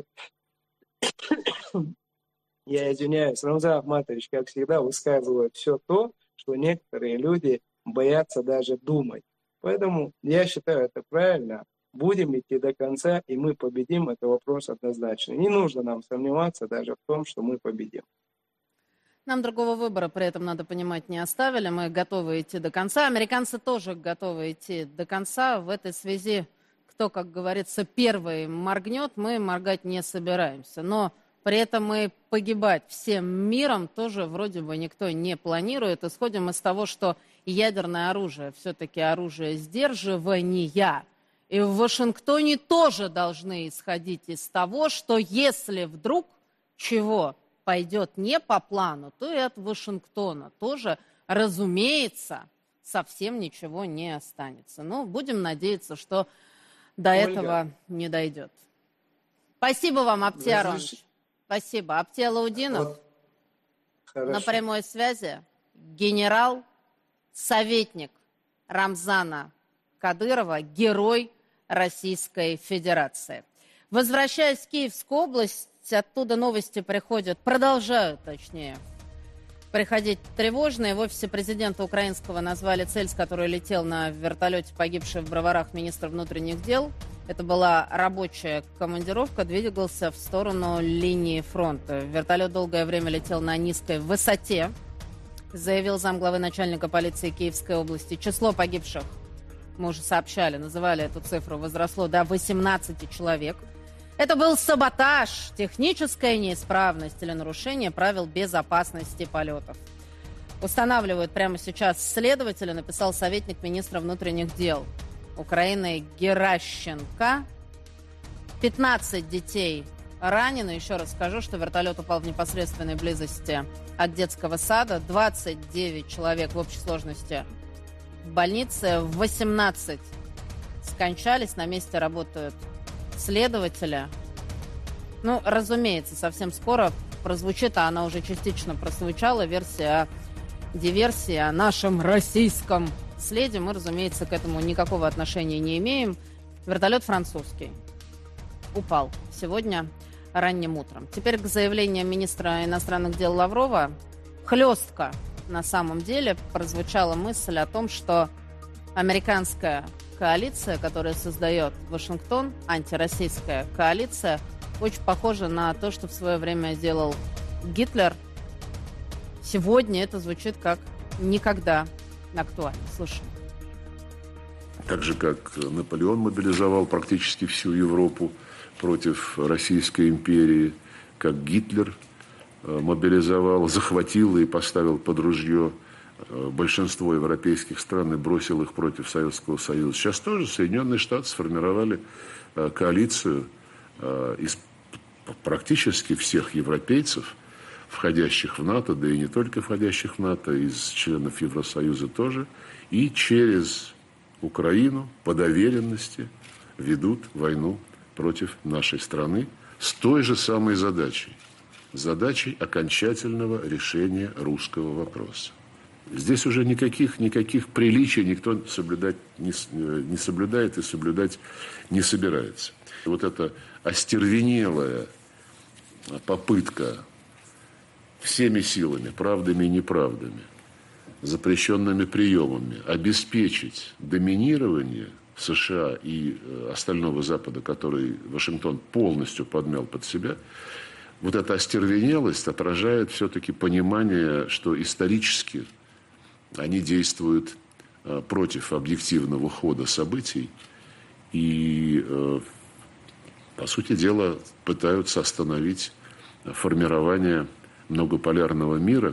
я извиняюсь, Рамзан Ахматович, как всегда, высказывает все то, что некоторые люди боятся даже думать. Поэтому я считаю это правильно. Будем идти до конца, и мы победим. Это вопрос однозначно. Не нужно нам сомневаться даже в том, что мы победим. Нам другого выбора, при этом, надо понимать, не оставили. Мы готовы идти до конца. Американцы тоже готовы идти до конца. В этой связи, кто, как говорится, первый моргнет, мы моргать не собираемся. Но при этом мы погибать всем миром тоже вроде бы никто не планирует. Исходим из того, что ядерное оружие все-таки оружие сдерживания. И в Вашингтоне тоже должны исходить из того, что если вдруг чего пойдет не по плану, то и от Вашингтона тоже, разумеется, совсем ничего не останется. Но будем надеяться, что до Ольга. этого не дойдет. Спасибо вам, Апти Аронович. Спасибо. Апти Алаудинов вот. На прямой связи генерал, советник Рамзана Кадырова, герой Российской Федерации. Возвращаясь в Киевскую область, оттуда новости приходят, продолжают, точнее, приходить тревожные. В офисе президента украинского назвали цель, с которой летел на вертолете погибший в Броварах министр внутренних дел. Это была рабочая командировка, двигался в сторону линии фронта. Вертолет долгое время летел на низкой высоте, заявил замглавы начальника полиции Киевской области. Число погибших, мы уже сообщали, называли эту цифру, возросло до восемнадцати человек. Это был саботаж, техническая неисправность или нарушение правил безопасности полетов. Устанавливают прямо сейчас следователи, написал советник министра внутренних дел Украины Геращенко. пятнадцать детей ранены. Еще раз скажу, что вертолет упал в непосредственной близости от детского сада. двадцать девять человек в общей сложности в больнице. восемнадцать скончались. На месте работают следователя. Ну, разумеется, совсем скоро прозвучит, а она уже частично прозвучала, версия о диверсии, о нашем российском следе. Мы, разумеется, к этому никакого отношения не имеем. Вертолет французский упал сегодня ранним утром. Теперь к заявлениям министра иностранных дел Лаврова. Хлестко, на самом деле, прозвучала мысль о том, что американская коалиция, которая создает Вашингтон, антироссийская коалиция, очень похожа на то, что в свое время делал Гитлер. Сегодня это звучит как никогда актуально. Слушай. Так же, как Наполеон мобилизовал практически всю Европу против Российской империи, как Гитлер мобилизовал, захватил и поставил под ружье большинство европейских стран и бросил их против Советского Союза. Сейчас тоже Соединенные Штаты сформировали коалицию из практически всех европейцев, входящих в НАТО, да и не только входящих в НАТО, из членов Евросоюза тоже, и через Украину по доверенности ведут войну против нашей страны с той же самой задачей. Задачей окончательного решения русского вопроса. Здесь уже никаких, никаких приличий никто соблюдать не, не соблюдает и соблюдать не собирается. И вот эта остервенелая попытка всеми силами, правдами и неправдами, запрещенными приемами обеспечить доминирование США и остального Запада, который Вашингтон полностью подмял под себя, вот эта остервенелость отражает все-таки понимание, что исторически они действуют против объективного хода событий и, по сути дела, пытаются остановить формирование многополярного мира.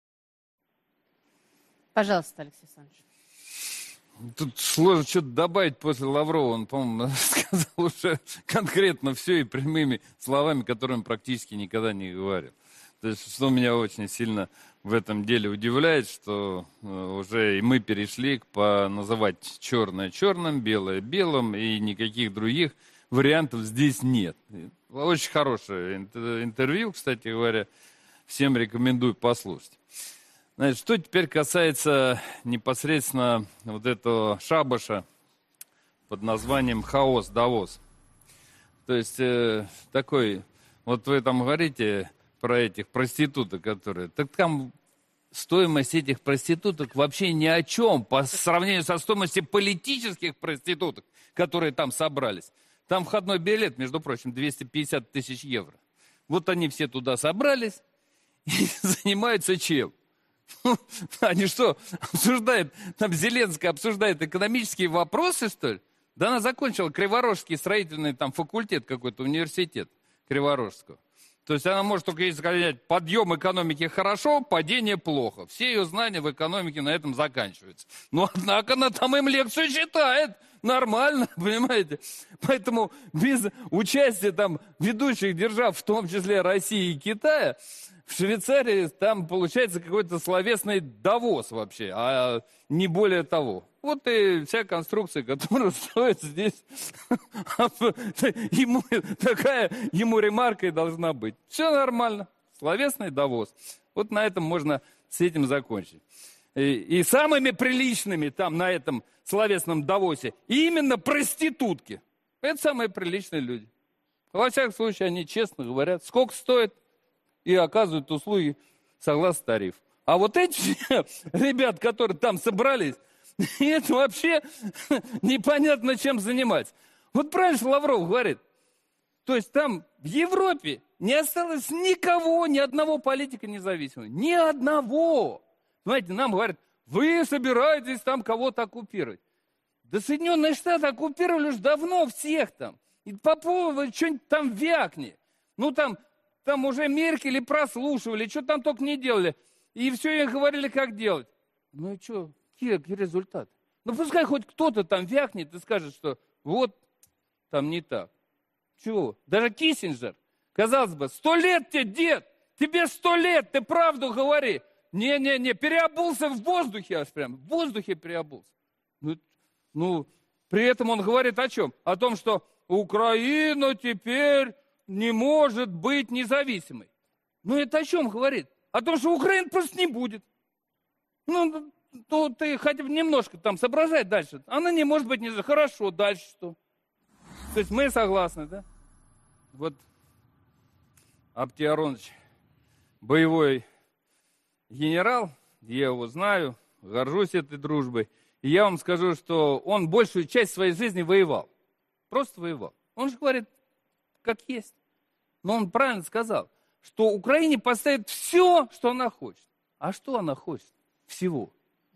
Пожалуйста, Алексей Александрович. Тут сложно что-то добавить после Лаврова. Он, по-моему, сказал уже конкретно все и прямыми словами, которые он практически никогда не говорил. То есть, что меня очень сильно в этом деле удивляет, что уже и мы перешли к по называть черное черным, белое белым, и никаких других вариантов здесь нет. Очень хорошее интервью, кстати говоря, всем рекомендую послушать. Значит, что теперь касается непосредственно вот этого шабаша под названием «Хаос Давос». То есть э, такой, вот вы там говорите про этих проституток, которые... Так там стоимость этих проституток вообще ни о чем по сравнению со стоимостью политических проституток, которые там собрались. Там входной билет, между прочим, двести пятьдесят тысяч евро. Вот они все туда собрались и занимаются чем? Они что, обсуждают, там Зеленская обсуждает экономические вопросы, что ли? Да она закончила Криворожский строительный там факультет какой-то, университет Криворожского. То есть она может только сказать, подъем экономики хорошо, падение плохо. Все ее знания в экономике на этом заканчиваются. Но однако она там им лекцию читает. Нормально, понимаете? Поэтому без участия там ведущих держав, в том числе России и Китая, в Швейцарии там получается какой-то словесный Давос вообще, а не более того. Вот и вся конструкция, которая строится здесь, ему, такая ему ремарка и должна быть. Все нормально, словесный Давос. Вот на этом можно с этим закончить. И, и самыми приличными там на этом словесном Давосе именно проститутки. Это самые приличные люди. Во всяком случае, они честно говорят, сколько стоит, и оказывают услуги согласно тарифу. А вот эти ребят, которые там собрались, это вообще непонятно чем заниматься. Вот правильно Лавров говорит. То есть там в Европе не осталось никого, ни одного политика независимого. Ни одного. Понимаете, нам говорят, вы собираетесь там кого-то оккупировать. Да Соединенные Штаты оккупировали уже давно всех там. И Попова что-нибудь там вякни. Ну там... Там уже Меркель прослушивали, что там только не делали. И все им говорили, как делать. Ну и что, какие, какие результаты? Ну пускай хоть кто-то там вякнет и скажет, что вот там не так. Чего? Даже Киссинджер, казалось бы, сто лет тебе, дед, тебе сто лет, ты правду говори. Не-не-не, переобулся в воздухе аж прям, в воздухе переобулся. Ну, ну, при этом он говорит о чем? О том, что Украина теперь... не может быть независимой. Ну, это о чем говорит? О том, что Украины просто не будет. Ну, то ты хотя бы немножко там соображай дальше. Она не может быть независимой. Хорошо, дальше что? То есть мы согласны, да? Вот Апти Аронович, боевой генерал, я его знаю, горжусь этой дружбой. И я вам скажу, что он большую часть своей жизни воевал. Просто воевал. Он же говорит, как есть. Но он правильно сказал, что Украине поставят все, что она хочет. А что она хочет? Всего.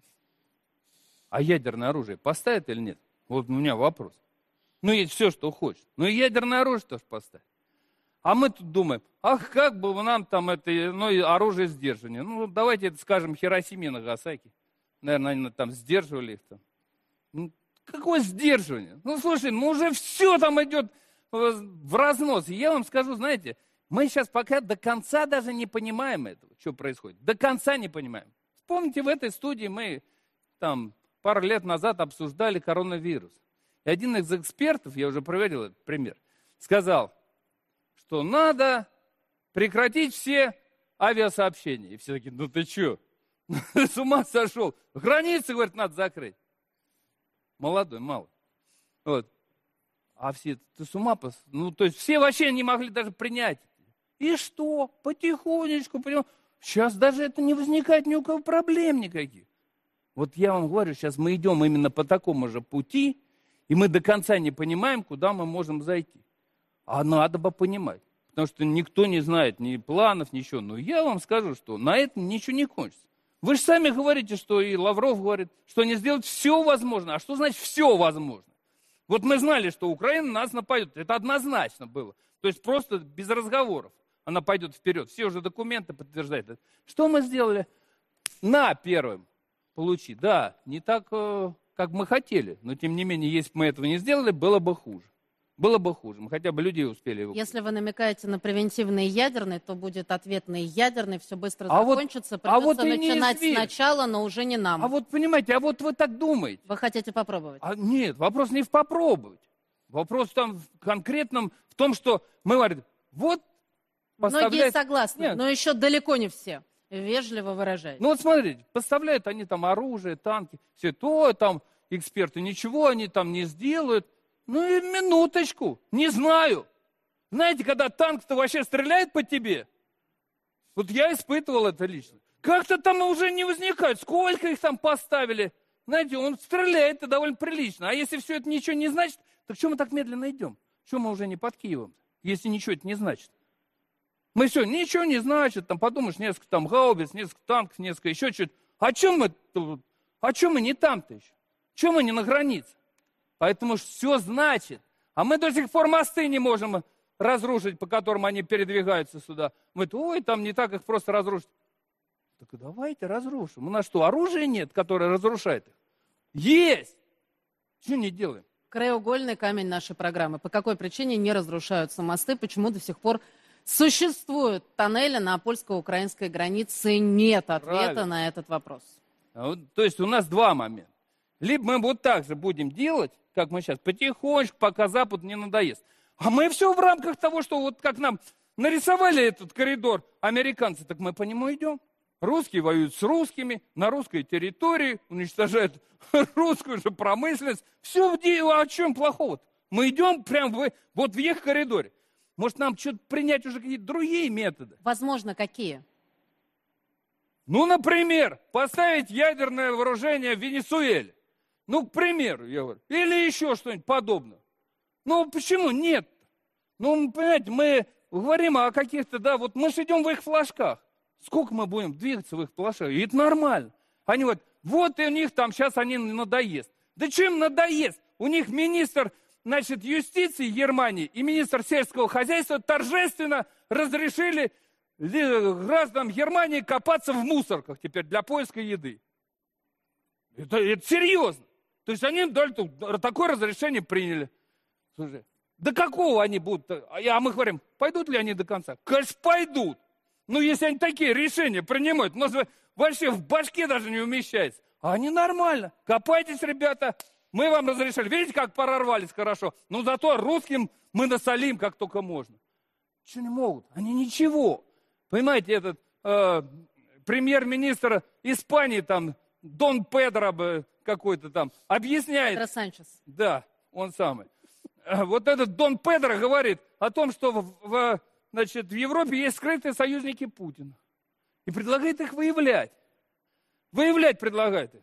А ядерное оружие поставят или нет? Вот у меня вопрос. Ну, есть все, что хочет. Ну, и ядерное оружие тоже поставят. А мы тут думаем, ах, как бы нам там это, ну, оружие сдерживания. Ну, давайте это скажем Хиросиме и Нагасаки. Наверное, они там сдерживали их там. Ну, какое сдерживание? Ну, слушай, ну уже все там идет в разнос. И я вам скажу, знаете, мы сейчас пока до конца даже не понимаем этого, что происходит. До конца не понимаем. Вспомните, в этой студии мы там пару лет назад обсуждали коронавирус. И один из экспертов, я уже проверил этот пример, сказал, что надо прекратить все авиасообщения. И все такие, ну ты что, с ума сошел? Границы, говорит, надо закрыть. Молодой, мало. Вот. А все, ты с ума пос... Ну, то есть все вообще не могли даже принять. И что? Потихонечку, потихонечку. Сейчас даже это не возникает ни у кого проблем никаких. Вот я вам говорю, сейчас мы идем именно по такому же пути, и мы до конца не понимаем, куда мы можем зайти. А надо бы понимать, потому что никто не знает ни планов, ничего. Но я вам скажу, что на этом ничего не кончится. Вы же сами говорите, что и Лавров говорит, что они сделают все возможное. А что значит все возможно? Вот мы знали, что Украина нас нападет. Это однозначно было. То есть просто без разговоров она пойдет вперед. Все уже документы подтверждают это. Что мы сделали? На первым получи. Да, не так, как мы хотели. Но тем не менее, если бы мы этого не сделали, было бы хуже. Было бы хуже. Мы хотя бы людей успели эвакуировать. Если вы намекаете на превентивный ядерный, то будет ответный ядерный, все быстро а закончится. Вот, Придется а вот начинать сначала, но уже не нам. А вот понимаете, а вот вы так думаете. Вы хотите попробовать? А, нет, вопрос не в попробовать. Вопрос там в конкретном, в том, что мы говорим, вот поставляют... Многие согласны, нет. но еще далеко не все. Вежливо выражаясь. Ну вот смотрите, поставляют они там оружие, танки, все то, там эксперты, ничего они там не сделают. Ну и минуточку, не знаю. Знаете, когда танк-то вообще стреляет по тебе, вот я испытывал это лично. Как-то там уже не возникает, сколько их там поставили. Знаете, он стреляет-то довольно прилично. А если все это ничего не значит, так что мы так медленно идем? Что мы уже не под Киевом, если ничего это не значит? Мы все, ничего не значит, там подумаешь, несколько там гаубиц, несколько танков, несколько еще что-то. А чем мы, а чем мы не там-то еще? Чем мы не на границе? Поэтому все значит. А мы до сих пор мосты не можем разрушить, по которым они передвигаются сюда. Мы, ой, там не так их просто разрушить. Так давайте разрушим. У нас что, оружия нет, которое разрушает их? Есть! Что не делаем? Краеугольный камень нашей программы. По какой причине не разрушаются мосты? Почему до сих пор существуют тоннели на польско-украинской границе? Нет ответа Правильно. На этот вопрос. То есть у нас два момента. Либо мы вот так же будем делать, как мы сейчас, потихонечку, пока Запад не надоест. А мы все в рамках того, что вот как нам нарисовали этот коридор американцы, так мы по нему идем. Русские воюют с русскими, на русской территории, уничтожают русскую же промышленность. Все, о чем плохого-то? Мы идем прямо в, вот в их коридоре. Может, нам что-то принять уже какие-то другие методы? Возможно, какие? Ну, например, поставить ядерное вооружение в Венесуэле. Ну, к примеру, я говорю. Или еще что-нибудь подобное. Ну, почему нет? Ну, понимаете, мы говорим о каких-то, да, вот мы же идем в их флажках. Сколько мы будем двигаться в их флажках? И это нормально. Они вот, вот и у них там сейчас они надоест. Да что им надоест? У них министр, значит, юстиции Германии и министр сельского хозяйства торжественно разрешили гражданам Германии копаться в мусорках теперь для поиска еды. Это, это серьезно. То есть они дали такое разрешение приняли. Слушай, до какого они будут? А мы говорим, пойдут ли они до конца? Конечно, пойдут. Ну, если они такие решения принимают, может, вообще в башке даже не умещается. А они нормально. Копайтесь, ребята. Мы вам разрешили. Видите, как прорвались хорошо? Ну, зато русским мы насолим, как только можно. Что не могут? Они ничего. Понимаете, этот э, премьер-министр Испании, там, Дон Педро какой-то там, объясняет. Педро Санчес. Да, он самый. Вот этот Дон Педро говорит о том, что в, в, значит, в Европе есть скрытые союзники Путина. И предлагает их выявлять. Выявлять предлагает их.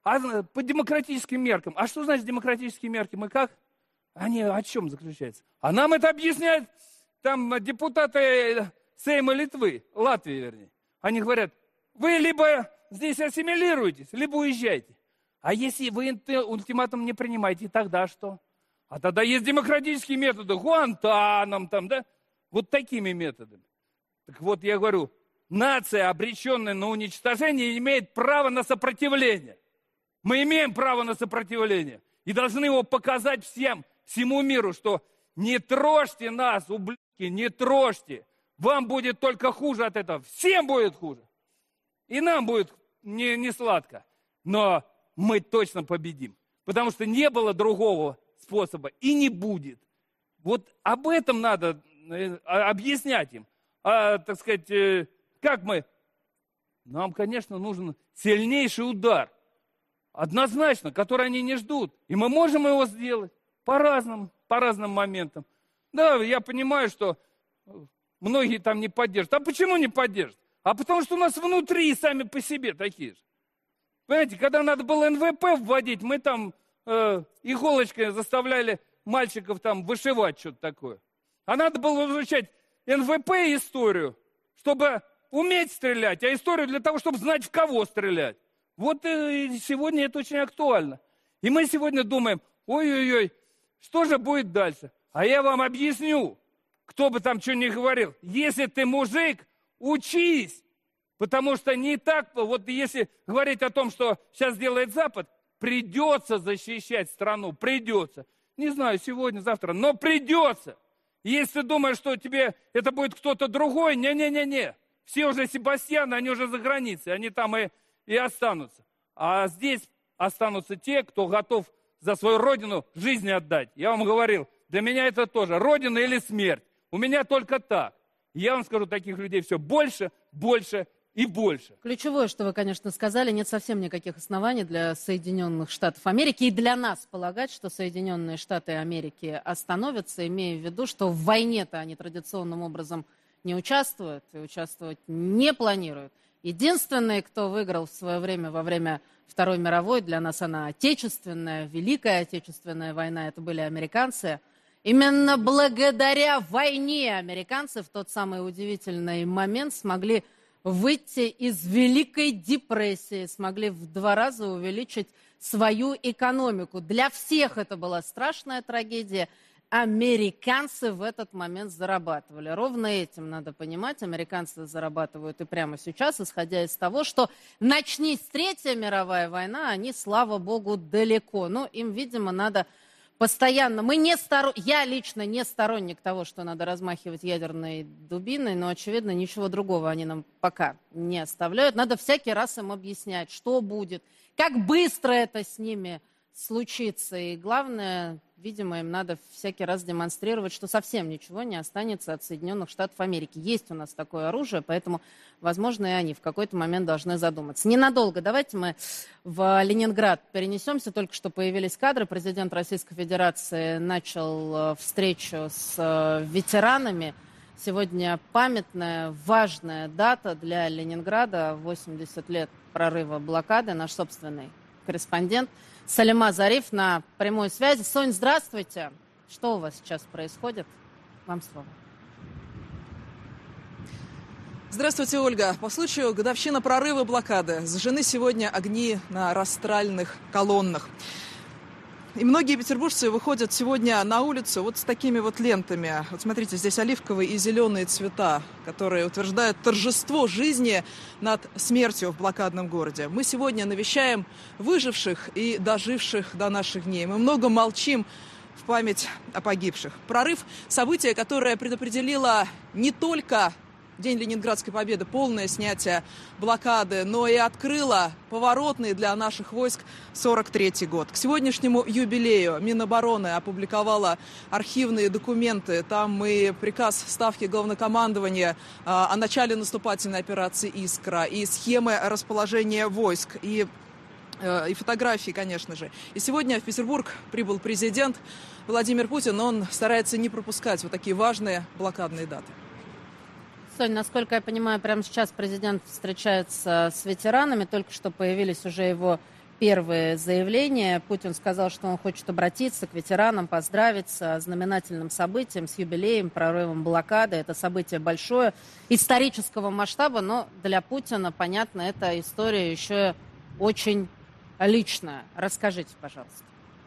А по демократическим меркам. А что значит демократические мерки? Мы как? Они о чем заключаются? А нам это объясняют там депутаты Сейма Литвы, Латвии, вернее. Они говорят, вы либо здесь ассимилируетесь, либо уезжаете. А если вы ультиматум не принимаете, тогда что? А тогда есть демократические методы, Гуантаном там, да? Вот такими методами. Так вот, я говорю, нация, обреченная на уничтожение, имеет право на сопротивление. Мы имеем право на сопротивление. И должны его показать всем, всему миру, что не трожьте нас, ублюдки, не трожьте. Вам будет только хуже от этого. Всем будет хуже. И нам будет не, не сладко. Но мы точно победим. Потому что не было другого способа и не будет. Вот об этом надо объяснять им. А, так сказать, как мы? Нам, конечно, нужен сильнейший удар. Однозначно, который они не ждут. И мы можем его сделать по-разному, по разным моментам. Да, я понимаю, что многие там не поддержат. А почему не поддержат? А потому что у нас внутри сами по себе такие же. Понимаете, когда надо было эн вэ пэ вводить, мы там э, иголочкой заставляли мальчиков там вышивать что-то такое. А надо было изучать эн вэ пэ историю, чтобы уметь стрелять, а историю для того, чтобы знать, в кого стрелять. Вот и сегодня это очень актуально. И мы сегодня думаем, ой-ой-ой, что же будет дальше? А я вам объясню, кто бы там что ни говорил. Если ты мужик, учись. Потому что не так, вот если говорить о том, что сейчас делает Запад, придется защищать страну, придется. Не знаю, сегодня, завтра, но придется. Если ты думаешь, что тебе это будет кто-то другой, не-не-не-не. Все уже Себастьяны, они уже за границей, они там и, и останутся. А здесь останутся те, кто готов за свою родину жизнь отдать. Я вам говорил, для меня это тоже родина или смерть. У меня только так. Я вам скажу, таких людей все больше, больше и больше. Ключевое, что вы, конечно, сказали, нет совсем никаких оснований для Соединенных Штатов Америки и для нас полагать, что Соединенные Штаты Америки остановятся, имея в виду, что в войне-то они традиционным образом не участвуют и участвовать не планируют. Единственные, кто выиграл в свое время, во время Второй мировой, для нас она отечественная, Великая Отечественная война, это были американцы. Именно благодаря войне американцы в тот самый удивительный момент смогли выйти из Великой депрессии, смогли в два раза увеличить свою экономику. Для всех это была страшная трагедия. Американцы в этот момент зарабатывали. Ровно этим надо понимать. Американцы зарабатывают и прямо сейчас, исходя из того, что начнись Третья мировая война, они, слава богу, далеко. Но им, видимо, надо постоянно... Мы не стор... Я лично не сторонник того, что надо размахивать ядерной дубиной, но, очевидно, ничего другого они нам пока не оставляют. Надо всякий раз им объяснять, что будет, как быстро это с ними случится. И главное, видимо, им надо всякий раз демонстрировать, что совсем ничего не останется от Соединенных Штатов Америки. Есть у нас такое оружие, поэтому, возможно, и они в какой-то момент должны задуматься. Ненадолго давайте мы в Ленинград перенесемся. Только что появились кадры. Президент Российской Федерации начал встречу с ветеранами. Сегодня памятная, важная дата для Ленинграда. восемьдесят лет прорыва блокады. Наш собственный корреспондент Салима Зариф на прямой связи. Сонь, здравствуйте. Что у вас сейчас происходит? Вам слово. Здравствуйте, Ольга. По случаю годовщины прорыва блокады зажжены сегодня огни на растральных колоннах. И многие петербуржцы выходят сегодня на улицу вот с такими вот лентами. Вот смотрите, здесь оливковые и зеленые цвета, которые утверждают торжество жизни над смертью в блокадном городе. Мы сегодня навещаем выживших и доживших до наших дней. Мы много молчим в память о погибших. Прорыв – событие, которое предопределило не только День Ленинградской Победы, полное снятие блокады, но и открыла поворотный для наших войск сорок третий год. К сегодняшнему юбилею Минобороны опубликовала архивные документы. Там и приказ Ставки Главнокомандования о начале наступательной операции «Искра», и схемы расположения войск, и, и фотографии, конечно же. И сегодня в Петербург прибыл президент Владимир Путин. Он старается не пропускать вот такие важные блокадные даты. Сонь, насколько я понимаю, прямо сейчас президент встречается с ветеранами. Только что появились уже его первые заявления. Путин сказал, что он хочет обратиться к ветеранам, поздравить с знаменательным событием, с юбилеем, прорывом блокады. Это событие большое, исторического масштаба, но для Путина, понятно, эта история еще очень личная. Расскажите, пожалуйста.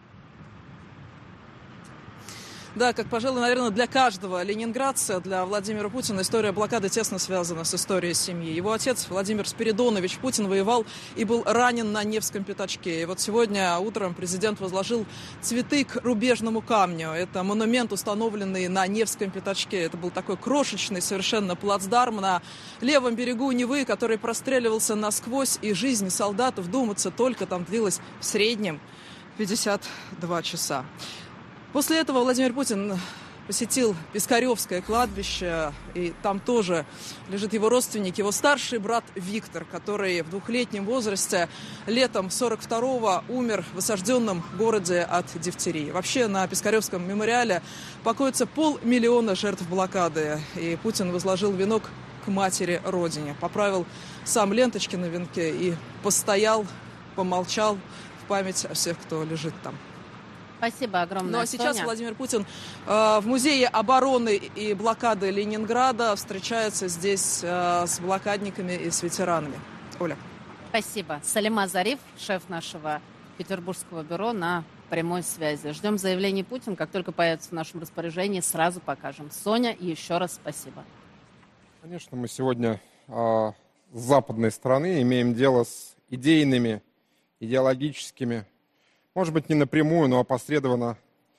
Да, как, пожалуй, наверное, для каждого ленинградца, для Владимира Путина история блокады тесно связана с историей семьи. Его отец Владимир Спиридонович Путин воевал и был ранен на Невском пятачке. И вот сегодня утром президент возложил цветы к рубежному камню. Это монумент, установленный на Невском пятачке. Это был такой крошечный совершенно плацдарм на левом берегу Невы, который простреливался насквозь, и жизнь солдат, вдуматься, только там длилась в среднем пятьдесят два часа. После этого Владимир Путин посетил Пискаревское кладбище, и там тоже лежит его родственник, его старший брат Виктор, который в двухлетнем возрасте летом сорок второго умер в осажденном городе от дифтерии. Вообще на Пискаревском мемориале покоится полмиллиона жертв блокады, и Путин возложил венок к матери Родине, поправил сам ленточки на венке и постоял помолчал в память о всех, кто лежит там. Спасибо огромное, Ну а сейчас Соня. Владимир Путин э, в Музее обороны и блокады Ленинграда встречается здесь э, с блокадниками и с ветеранами. Оля. Спасибо. Салима Зариф, шеф нашего петербургского бюро, на прямой связи. Ждем заявлений Путина. Как только появится в нашем распоряжении, сразу покажем. Соня, еще раз спасибо. Конечно, мы сегодня э, с западной стороны имеем дело с идейными, идеологическими, может быть, не напрямую, но опосредованно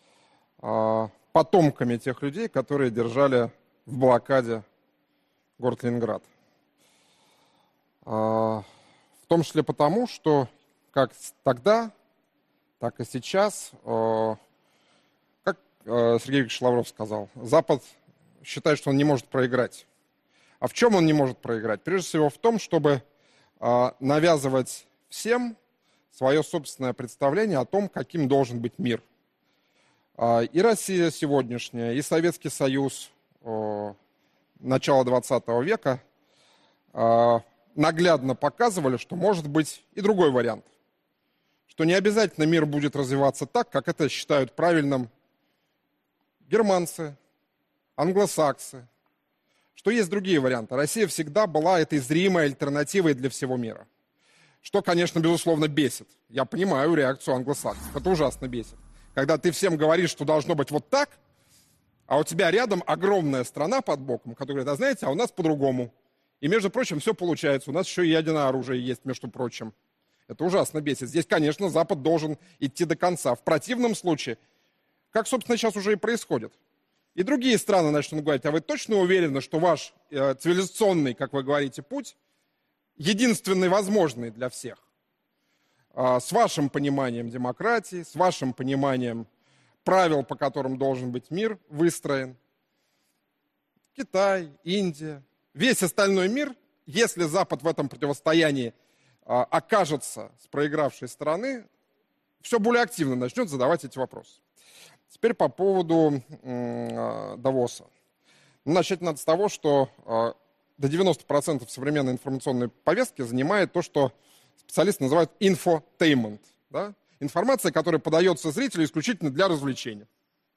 э, потомками тех людей, которые держали в блокаде город Ленинград. Э, в том числе потому, что как тогда, так и сейчас, э, как э, Сергей Викторович Лавров сказал, Запад считает, что он не может проиграть. А в чем он не может проиграть? Прежде всего в том, чтобы э, навязывать всем свое собственное представление о том, каким должен быть мир. И Россия сегодняшняя, и Советский Союз начала двадцатого века наглядно показывали, что может быть и другой вариант. Что не обязательно мир будет развиваться так, как это считают правильным германцы, англосаксы. Что есть другие варианты. Россия всегда была этой зримой альтернативой для всего мира. Что, конечно, безусловно, бесит. Я понимаю реакцию англосаксов. Это ужасно бесит. Когда ты всем говоришь, что должно быть вот так, а у тебя рядом огромная страна под боком, которая говорит, а знаете, а у нас по-другому. И, между прочим, все получается. У нас еще и ядерное оружие есть, между прочим. Это ужасно бесит. Здесь, конечно, Запад должен идти до конца. В противном случае, как, собственно, сейчас уже и происходит, и другие страны начнут говорить, а вы точно уверены, что ваш э, цивилизационный, как вы говорите, путь единственный возможный для всех. С вашим пониманием демократии, с вашим пониманием правил, по которым должен быть мир выстроен. Китай, Индия, весь остальной мир, если Запад в этом противостоянии окажется с проигравшей стороны, все более активно начнет задавать эти вопросы. Теперь по поводу Давоса. Ну, начать надо с того, что до девяноста процентов современной информационной повестки занимает то, что специалисты называют инфотеймент. Да? Информация, которая подается зрителю исключительно для развлечения.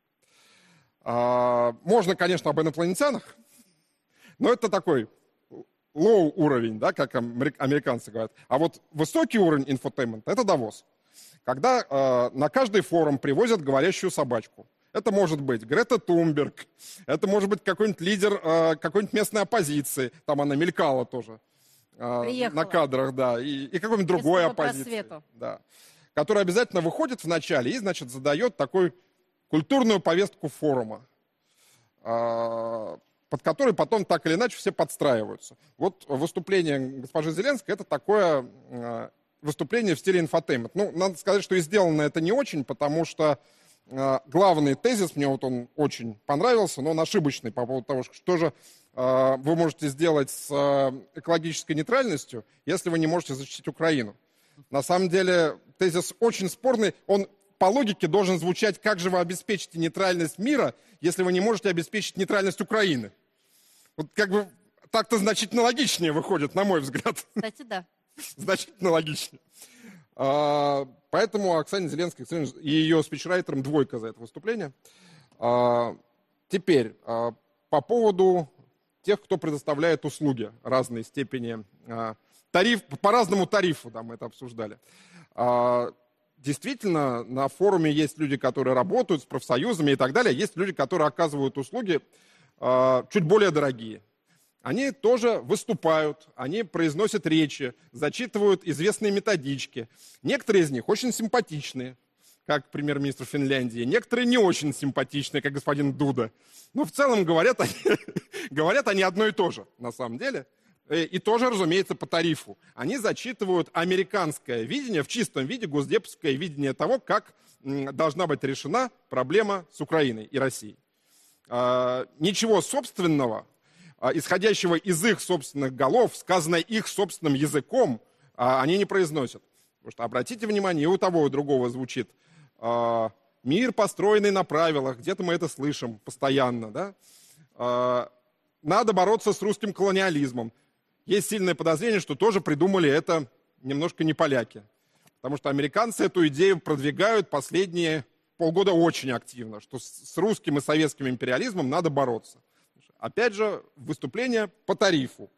А, можно, конечно, об инопланетянах, но это такой low уровень, да, как американцы говорят. А вот высокий уровень инфотеймента – это Давос. Когда а, на каждый форум привозят говорящую собачку. Это может быть Грета Тунберг, это может быть какой-нибудь лидер э, какой-нибудь местной оппозиции, там она мелькала тоже э, на кадрах, да, и, и какой-нибудь другой оппозиции, да, которая обязательно выходит в начале и, значит, задает такую культурную повестку форума, э, под которой потом так или иначе все подстраиваются. Вот выступление госпожи Зеленской – это такое э, выступление в стиле инфотеймент. Ну, надо сказать, что и сделано это не очень, потому что главный тезис, мне вот он очень понравился, но он ошибочный по поводу того, что же э, вы можете сделать с э, экологической нейтральностью, если вы не можете защитить Украину. На самом деле тезис очень спорный, он по логике должен звучать, как же вы обеспечите нейтральность мира, если вы не можете обеспечить нейтральность Украины. Вот как бы так-то значительно логичнее выходит, на мой взгляд. Кстати, да. Значительно логичнее. А, поэтому Оксане Зеленской и ее спичрайтерам двойка за это выступление. А, теперь, а, по поводу тех, кто предоставляет услуги разной степени, а, тариф, по разному тарифу, да, мы это обсуждали. А, действительно, на форуме есть люди, которые работают с профсоюзами и так далее, есть люди, которые оказывают услуги а, чуть более дорогие. Они тоже выступают, они произносят речи, зачитывают известные методички. Некоторые из них очень симпатичные, как премьер-министр Финляндии, некоторые не очень симпатичные, как господин Дуда. Но в целом говорят они, говорят они одно и то же, на самом деле. И тоже, разумеется, по тарифу. Они зачитывают американское видение, в чистом виде госдеповское видение того, как должна быть решена проблема с Украиной и Россией. Ничего собственного, исходящего из их собственных голов, сказанное их собственным языком, они не произносят. Потому что, обратите внимание, и у того, и у другого звучит «мир, построенный на правилах», где-то мы это слышим постоянно, да? «Надо бороться с русским колониализмом». Есть сильное подозрение, что тоже придумали это немножко не поляки. Потому что американцы эту идею продвигают последние полгода очень активно, что с русским и советским империализмом надо бороться. Опять же, выступление по тарифу.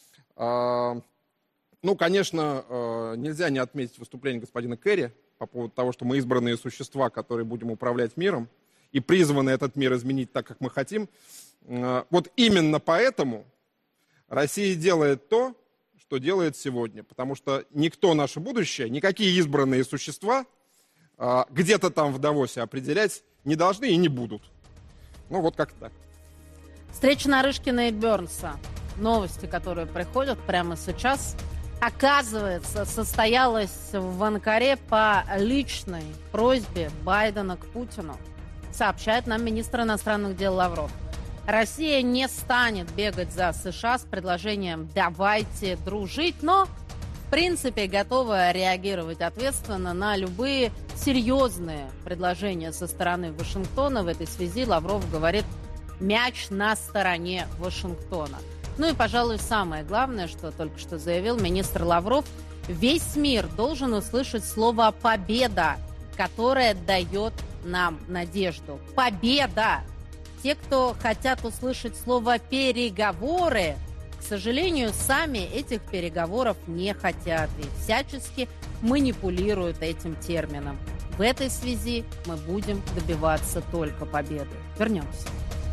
Ну, конечно, нельзя не отметить выступление господина Керри по поводу того, что мы избранные существа, которые будем управлять миром, и призваны этот мир изменить так, как мы хотим. Вот именно поэтому Россия делает то, что делает сегодня. Потому что никто наше будущее, никакие избранные существа где-то там в Давосе определять не должны и не будут. Ну, вот как так. Встреча Нарышкина и Бернса. Новости, которые приходят прямо сейчас, оказывается, состоялась в Анкаре по личной просьбе Байдена к Путину, сообщает нам министр иностранных дел Лавров. Россия не станет бегать за США с предложением «давайте дружить», но, в принципе, готова реагировать ответственно на любые серьезные предложения со стороны Вашингтона. В этой связи Лавров говорит: мяч на стороне Вашингтона. Ну и, пожалуй, самое главное, что только что заявил министр Лавров: весь мир должен услышать слово «победа», которое дает нам надежду. Победа! Те, кто хотят услышать слово «переговоры», к сожалению, сами этих переговоров не хотят и всячески манипулируют этим термином. В этой связи мы будем добиваться только победы. Вернемся.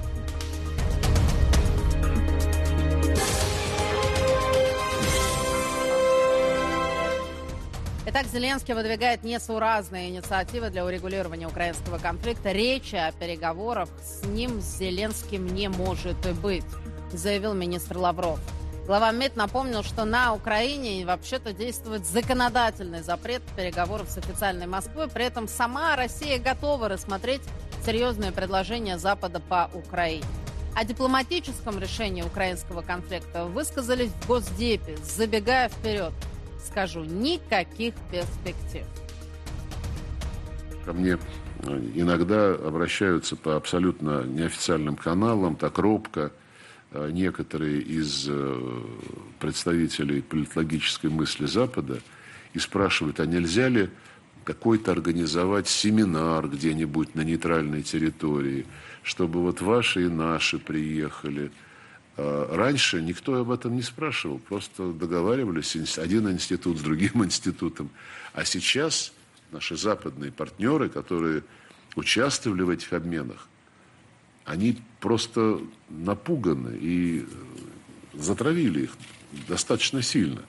Итак, Зеленский выдвигает несуразные инициативы для урегулирования украинского конфликта. Речи о переговорах с ним, с Зеленским, не может и быть, заявил министр Лавров. Глава МИД напомнил, что на Украине вообще-то действует законодательный запрет переговоров с официальной Москвой. При этом сама Россия готова рассмотреть серьезные предложения Запада по Украине. О дипломатическом решении украинского конфликта высказались в Госдепе. Забегая вперед, скажу, никаких перспектив. Ко мне иногда обращаются по абсолютно неофициальным каналам, так робко, некоторые из представителей политологической мысли Запада и спрашивают, а нельзя ли какой-то организовать семинар где-нибудь на нейтральной территории, чтобы вот ваши и наши приехали. Раньше никто об этом не спрашивал, просто договаривались один институт с другим институтом. А сейчас наши западные партнеры, которые участвовали в этих обменах, они просто напуганы и затравили их достаточно сильно.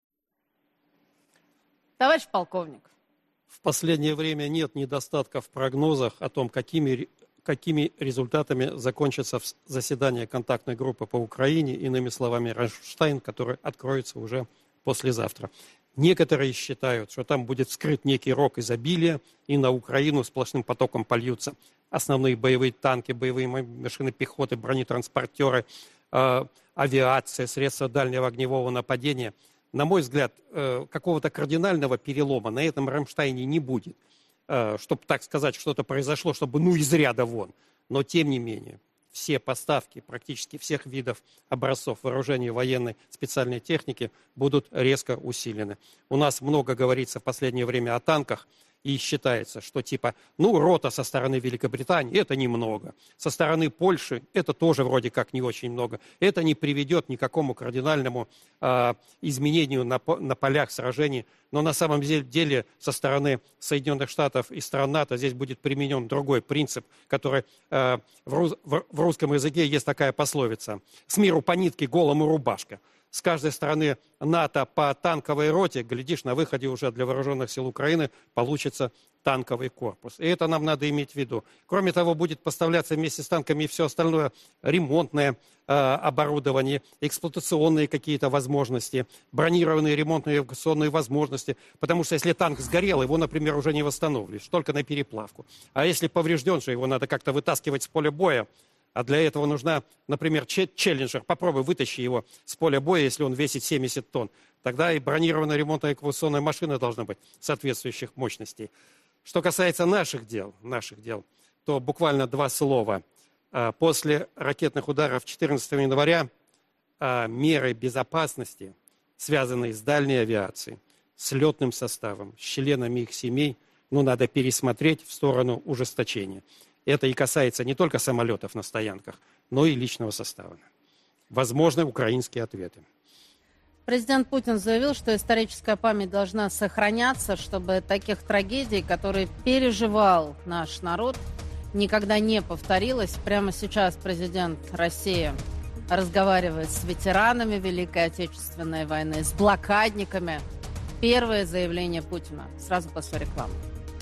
Товарищ полковник. В последнее время нет недостатка в прогнозах о том, какими, какими результатами закончится заседание контактной группы по Украине, иными словами, Рамштайн, который откроется уже послезавтра. Некоторые считают, что там будет вскрыт некий рог изобилия, и на Украину сплошным потоком польются основные боевые танки, боевые машины пехоты, бронетранспортеры, э, авиация, средства дальнего огневого нападения. На мой взгляд, э, какого-то кардинального перелома на этом Рамштайне не будет. Э, чтобы, так сказать, что-то произошло, чтобы ну из ряда вон. Но тем не менее, все поставки практически всех видов образцов вооружения военной специальной техники будут резко усилены. У нас много говорится в последнее время о танках, и считается, что типа, ну, рота со стороны Великобритании – это немного. Со стороны Польши – это тоже вроде как не очень много. Это не приведет ни к какому кардинальному э, изменению на, на полях сражений. Но на самом деле со стороны Соединенных Штатов и стран НАТО здесь будет применен другой принцип, который э, в, рус, в, в русском языке есть такая пословица: «С миру по нитке, голому рубашка». С каждой стороны НАТО по танковой роте, глядишь, на выходе уже для вооруженных сил Украины получится танковый корпус. И это нам надо иметь в виду. Кроме того, будет поставляться вместе с танками и все остальное ремонтное э, оборудование, эксплуатационные какие-то возможности, бронированные ремонтные эвакуационные возможности. Потому что если танк сгорел, его, например, уже не восстановишь, только на переплавку. А если поврежден же, его надо как-то вытаскивать с поля боя. А для этого нужна, например, челленджер. Попробуй вытащи его с поля боя, если он весит семьдесят тонн. Тогда и бронированная ремонтная эвакуационная машина должна быть соответствующих мощностей. Что касается наших дел, наших дел, то буквально два слова. После ракетных ударов четырнадцатого января меры безопасности, связанные с дальней авиацией, с летным составом, с членами их семей, ну, надо пересмотреть в сторону ужесточения. Это и касается не только самолетов на стоянках, но и личного состава. Возможны украинские ответы. Президент Путин заявил, что историческая память должна сохраняться, чтобы таких трагедий, которые переживал наш народ, никогда не повторилось. Прямо сейчас президент России разговаривает с ветеранами Великой Отечественной войны, с блокадниками. Первое заявление Путина сразу после рекламы.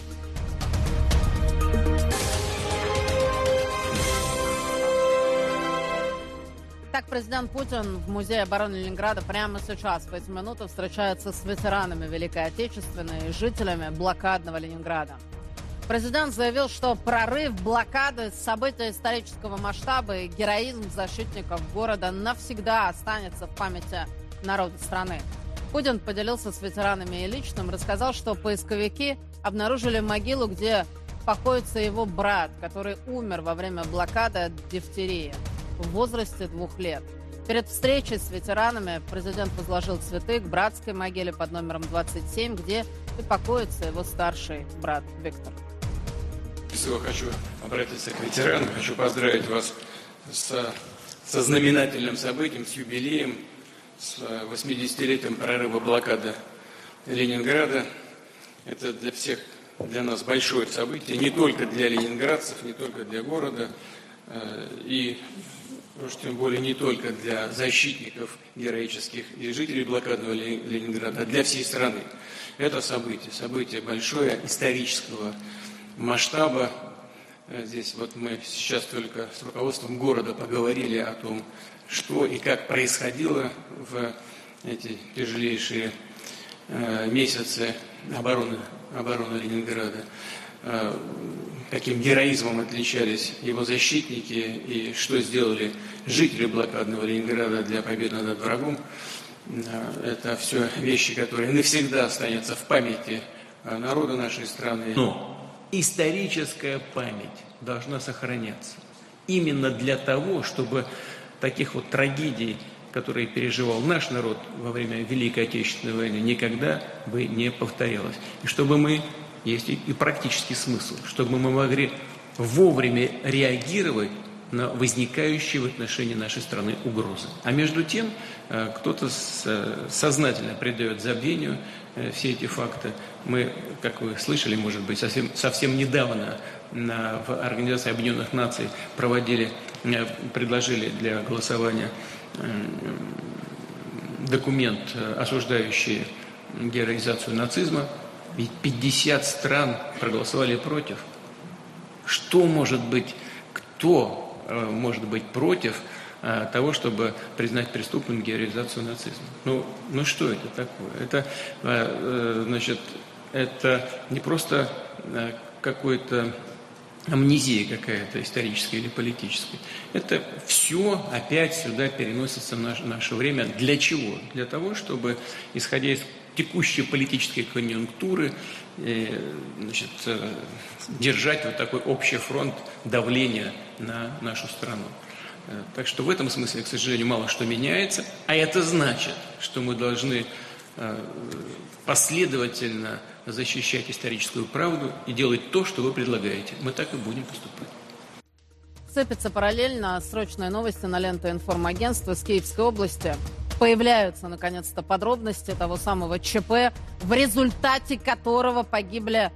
Так, президент Путин в Музее обороны Ленинграда прямо сейчас, в эти минуты, встречается с ветеранами Великой Отечественной и жителями блокадного Ленинграда. Президент заявил, что прорыв блокады, события исторического масштаба и героизм защитников города навсегда останется в памяти народа страны. Путин поделился с ветеранами и личным, рассказал, что поисковики обнаружили могилу, где покоится его брат, который умер во время блокады от дифтерии в возрасте двух лет. Перед встречей с ветеранами президент возложил цветы к братской могиле под номером двадцать семь, где и покоится его старший брат Виктор. Всего хочу обратиться к ветеранам, хочу поздравить вас со, со знаменательным событием, с юбилеем, с восьмидесятилетием прорыва блокады Ленинграда. Это для всех, для нас большое событие, не только для ленинградцев, не только для города, и уж тем более не только для защитников героических и жителей блокадного Ленинграда, а для всей страны. Это событие, событие большое, исторического масштаба. Здесь вот мы сейчас только с руководством города поговорили о том, что и как происходило в эти тяжелейшие э, месяцы обороны, обороны Ленинграда, э, каким героизмом отличались его защитники и что сделали жители блокадного Ленинграда для победы над врагом. Э, это все вещи, которые навсегда останутся в памяти народа нашей страны. Но историческая память должна сохраняться именно для того, чтобы таких вот трагедий, которые переживал наш народ во время Великой Отечественной войны, никогда бы не повторялось. И чтобы мы, есть и практический смысл, чтобы мы могли вовремя реагировать на возникающие в отношении нашей страны угрозы. А между тем, кто-то сознательно придает забвению все эти факты. Мы, как вы слышали, может быть, совсем, совсем недавно на, в Организации Объединенных Наций проводили, предложили для голосования документ, осуждающий героизацию нацизма. Ведь пятьдесят стран проголосовали против. Что может быть, кто может быть против того, чтобы признать преступным героизацию нацизма? Ну, ну что это такое? Это, значит, это не просто какой-то амнезия какая-то историческая или политическая. Это все опять сюда переносится в наше, наше время. Для чего? Для того, чтобы, исходя из текущей политической конъюнктуры, э, значит, э, держать вот такой общий фронт давления на нашу страну. Э, так что в этом смысле, к сожалению, мало что меняется. А это значит, что мы должны э, последовательно защищать историческую правду и делать то, что вы предлагаете. Мы так и будем поступать. Сыпятся параллельно срочные новости на ленту информагентства с Киевской области. Появляются, наконец-то, подробности того самого ЧП, в результате которого погибли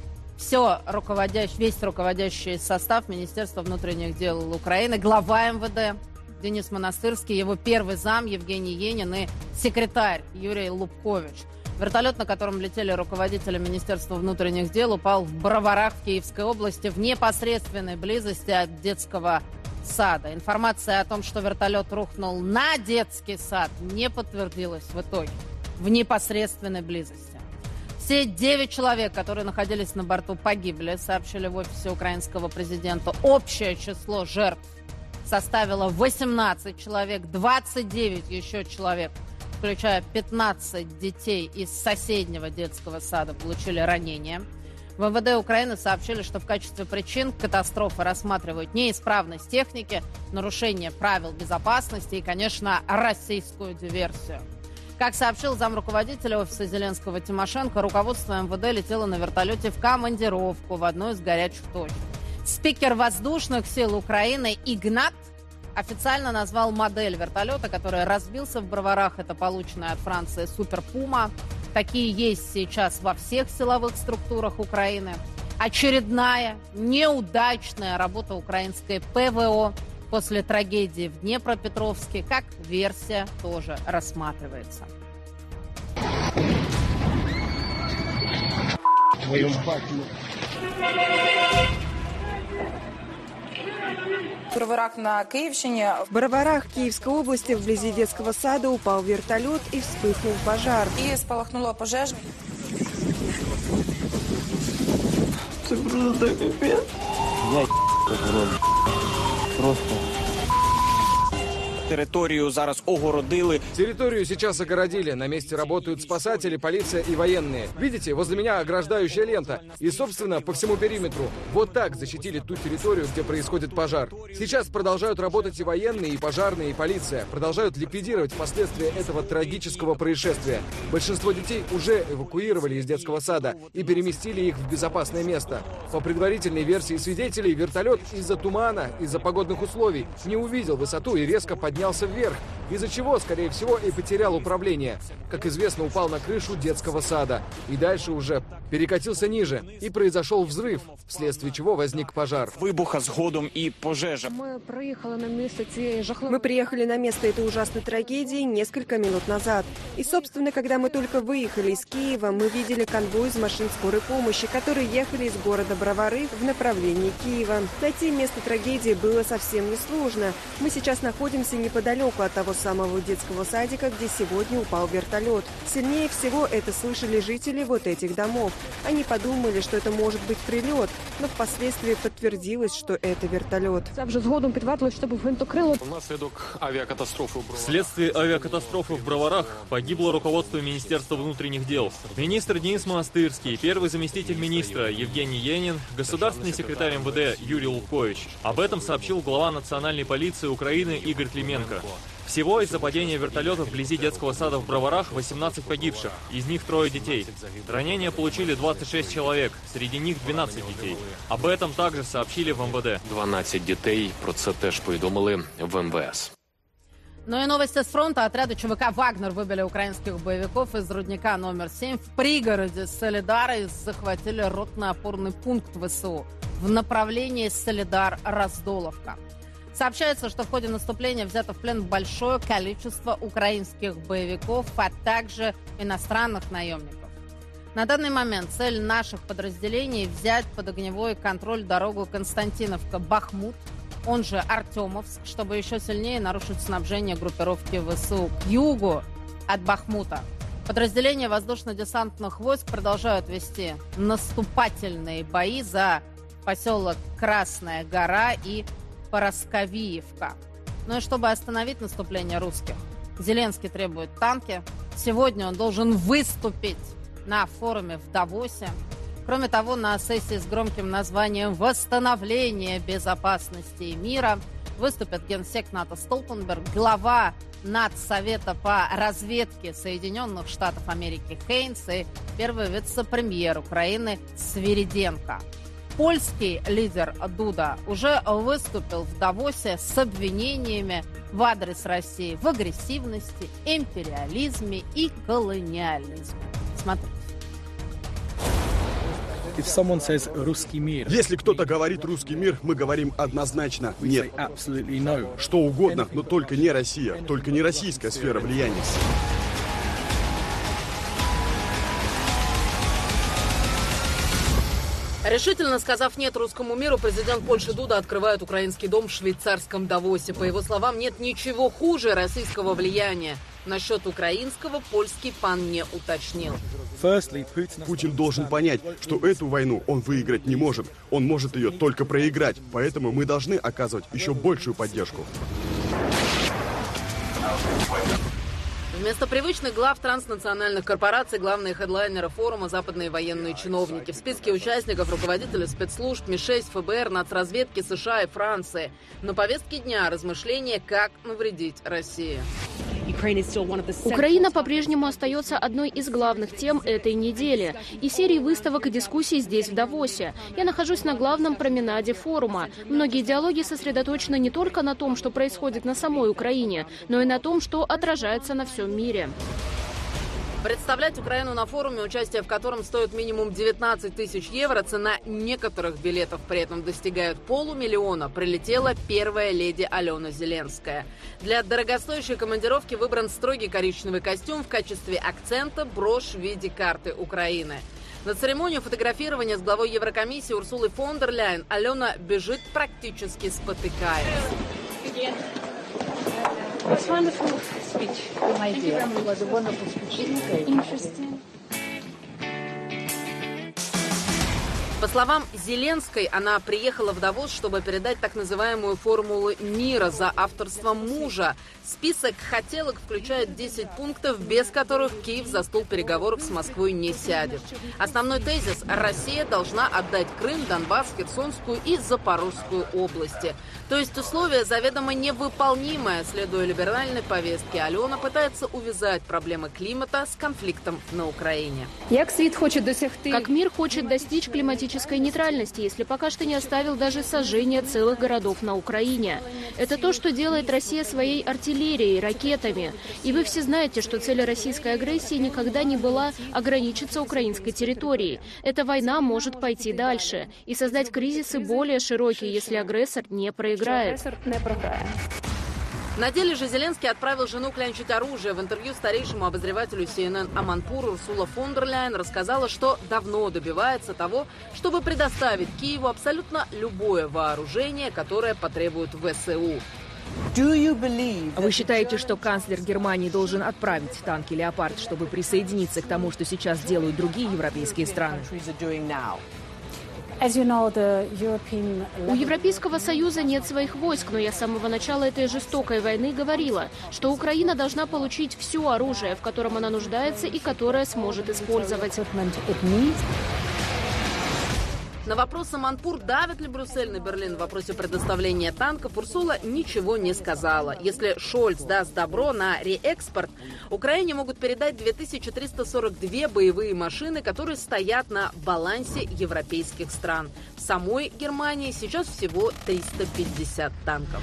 все руководящий, весь руководящий состав Министерства внутренних дел Украины, глава МВД Денис Монастырский, его первый зам Евгений Енин и секретарь Юрий Лубкович. Вертолет, на котором летели руководители Министерства внутренних дел, упал в Броварах в Киевской области в непосредственной близости от детского сада. Информация о том, что вертолет рухнул на детский сад, не подтвердилась в итоге в непосредственной близости. Все девять человек, которые находились на борту, погибли, сообщили в офисе украинского президента. Общее число жертв составило восемнадцать человек, двадцать девять еще человек, включая пятнадцать детей из соседнего детского сада, получили ранения. В МВД Украины сообщили, что в качестве причин катастрофы рассматривают неисправность техники, нарушение правил безопасности и, конечно, российскую диверсию. Как сообщил замруководителя офиса Зеленского Тимошенко, руководство эм вэ дэ летело на вертолете в командировку в одну из горячих точек. Спикер воздушных сил Украины Игнат официально назвал модель вертолета, который разбился в Броварах. Это полученная от Франции Супер Пума. Такие есть сейчас во всех силовых структурах Украины. Очередная неудачная работа украинской пэ вэ о после трагедии в Днепропетровске, как версия тоже рассматривается. Броварах на Киевщине. В Броварах Киевской области вблизи детского сада упал вертолет и вспыхнул пожар. И спалахнула пожежа. Это просто капец. Я просто. Территорию зараз огородили. Территорию сейчас огородили. На месте работают спасатели, полиция и военные. Видите, возле меня ограждающая лента. И, собственно, по всему периметру. Вот так защитили ту территорию, где происходит пожар. Сейчас продолжают работать и военные, и пожарные, и полиция. Продолжают ликвидировать последствия этого трагического происшествия. Большинство детей уже эвакуировали из детского сада и переместили их в безопасное место. По предварительной версии свидетелей, вертолет из-за тумана, из-за погодных условий не увидел высоту и резко поднялся поднялся вверх, из-за чего, скорее всего, и потерял управление. Как известно, упал на крышу детского сада. И дальше уже перекатился ниже. И произошел взрыв, вследствие чего возник пожар. Выбуха с годом и пожежа. Мы приехали на место Мы приехали на место этой ужасной трагедии несколько минут назад. И, собственно, когда мы только выехали из Киева, мы видели конвой из машин скорой помощи, которые ехали из города Бровары в направлении Киева. Найти место трагедии было совсем несложно. Мы сейчас находимся неподалеку от того самого детского садика, где сегодня упал вертолет. Сильнее всего это слышали жители вот этих домов. Они подумали, что это может быть прилет, но впоследствии подтвердилось, что это вертолет. Вследствие авиакатастрофы в Броварах погибло руководство Министерства внутренних дел. Министр Денис Монастырский, первый заместитель министра Евгений Енин, государственный секретарь эм вэ дэ Юрий Лубкович. Об этом сообщил глава национальной полиции Украины Игорь Клименко. Всего из-за падения вертолета вблизи детского сада в Броварах восемнадцать погибших, из них трое детей. Ранения получили двадцать шесть человек, среди них двенадцать детей. Об этом также сообщили в эм вэ дэ. дванадцять дітей, про це теж повідомили в эм вэ эс. Ну и новости с фронта. Отряды ЧВК «Вагнер» выбили украинских боевиков из рудника номер семь в пригороде Солидара и захватили ротный опорный пункт вэ эс у в направлении Солидар-Раздоловка. Сообщается, что в ходе наступления взято в плен большое количество украинских боевиков, а также иностранных наемников. На данный момент цель наших подразделений – взять под огневой контроль дорогу Константиновка-Бахмут, он же Артемовск, чтобы еще сильнее нарушить снабжение группировки вэ эс у к югу от Бахмута. Подразделения воздушно-десантных войск продолжают вести наступательные бои за поселок Красная Гора и Поросковиевка. Ну и чтобы остановить наступление русских, Зеленский требует танки. Сегодня он должен выступить на форуме в Давосе. Кроме того, на сессии с громким названием «Восстановление безопасности и мира» выступят генсек НАТО Столтенберг, глава Нацсовета по разведке Соединенных Штатов Америки Хейнс и первый вице-премьер Украины Свириденко. Польский лидер Дуда уже выступил в Давосе с обвинениями в адрес России в агрессивности, империализме и колониализме. Смотрите. Если кто-то говорит «русский мир», мы говорим однозначно «нет». Что угодно, но только не Россия, только не российская сфера влияния. Решительно сказав «нет» русскому миру, президент Польши Дуда открывает украинский дом в швейцарском Давосе. По его словам, нет ничего хуже российского влияния. Насчет украинского польский пан не уточнил. Путин должен понять, что эту войну он выиграть не может. Он может ее только проиграть. Поэтому мы должны оказывать еще большую поддержку. Вместо привычных глав транснациональных корпораций главные хедлайнеры форума – западные военные чиновники. В списке участников руководители спецслужб Ми шесть, эф бэ эр, нацразведки США и Франции. На повестке дня размышления, как навредить России. Украина по-прежнему остается одной из главных тем этой недели и серии выставок и дискуссий здесь, в Давосе. Я нахожусь на главном променаде форума. Многие диалоги сосредоточены не только на том, что происходит на самой Украине, но и на том, что отражается на всем мире. Представлять Украину на форуме, участие в котором стоит минимум девятнадцать тысяч евро, цена некоторых билетов при этом достигает полумиллиона, прилетела первая леди Алена Зеленская. Для дорогостоящей командировки выбран строгий коричневый костюм, в качестве акцента брошь в виде карты Украины. На церемонию фотографирования с главой Еврокомиссии Урсулой фон дер Ляйен Алена бежит практически спотыкаясь. It's a wonderful speech, my dear. It was a wonderful speech. Interesting. По словам Зеленской, она приехала в Давос, чтобы передать так называемую формулу мира за авторством мужа. Список хотелок включает десять пунктов, без которых Киев за стол переговоров с Москвой не сядет. Основной тезис – Россия должна отдать Крым, Донбасс, Херсонскую и Запорожскую области. То есть условие заведомо невыполнимое. Следуя либеральной повестке, Алена пытается увязать проблемы климата с конфликтом на Украине. Как мир хочет достичь климатической нейтральности, если пока что не оставил даже сожжения целых городов на Украине. Это то, что делает Россия своей артиллерией, ракетами. И вы все знаете, что цель российской агрессии никогда не была ограничиться украинской территорией. Эта война может пойти дальше и создать кризисы более широкие, если агрессор не проиграет. На деле же Зеленский отправил жену клянчить оружие. В интервью старейшему обозревателю си эн эн Аманпур Урсула фон дер Ляйен рассказала, что давно добивается того, чтобы предоставить Киеву абсолютно любое вооружение, которое потребует вэ эс у. Вы считаете, что канцлер Германии должен отправить танки «Леопард», чтобы присоединиться к тому, что сейчас делают другие европейские страны? У Европейского Союза нет своих войск, но я с самого начала этой жестокой войны говорила, что Украина должна получить все оружие, в котором она нуждается и которое сможет использовать. На вопрос Аманпур, давит ли Брюссель на Берлин в вопросе предоставления танков, Урсула ничего не сказала. Если Шольц даст добро на реэкспорт, Украине могут передать две тысячи триста сорок две боевые машины, которые стоят на балансе европейских стран. В самой Германии сейчас всего триста пятьдесят танков.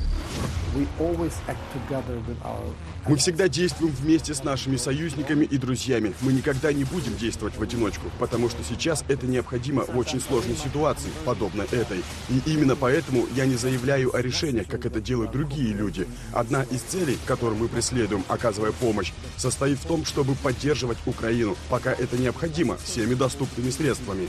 Мы всегда действуем вместе с нашими союзниками и друзьями. Мы никогда не будем действовать в одиночку, потому что сейчас это необходимо в очень сложной ситуации, подобной этой. И именно поэтому я не заявляю о решениях, как это делают другие люди. Одна из целей, которую мы преследуем, оказывая помощь, состоит в том, чтобы поддерживать Украину, пока это необходимо, всеми доступными средствами.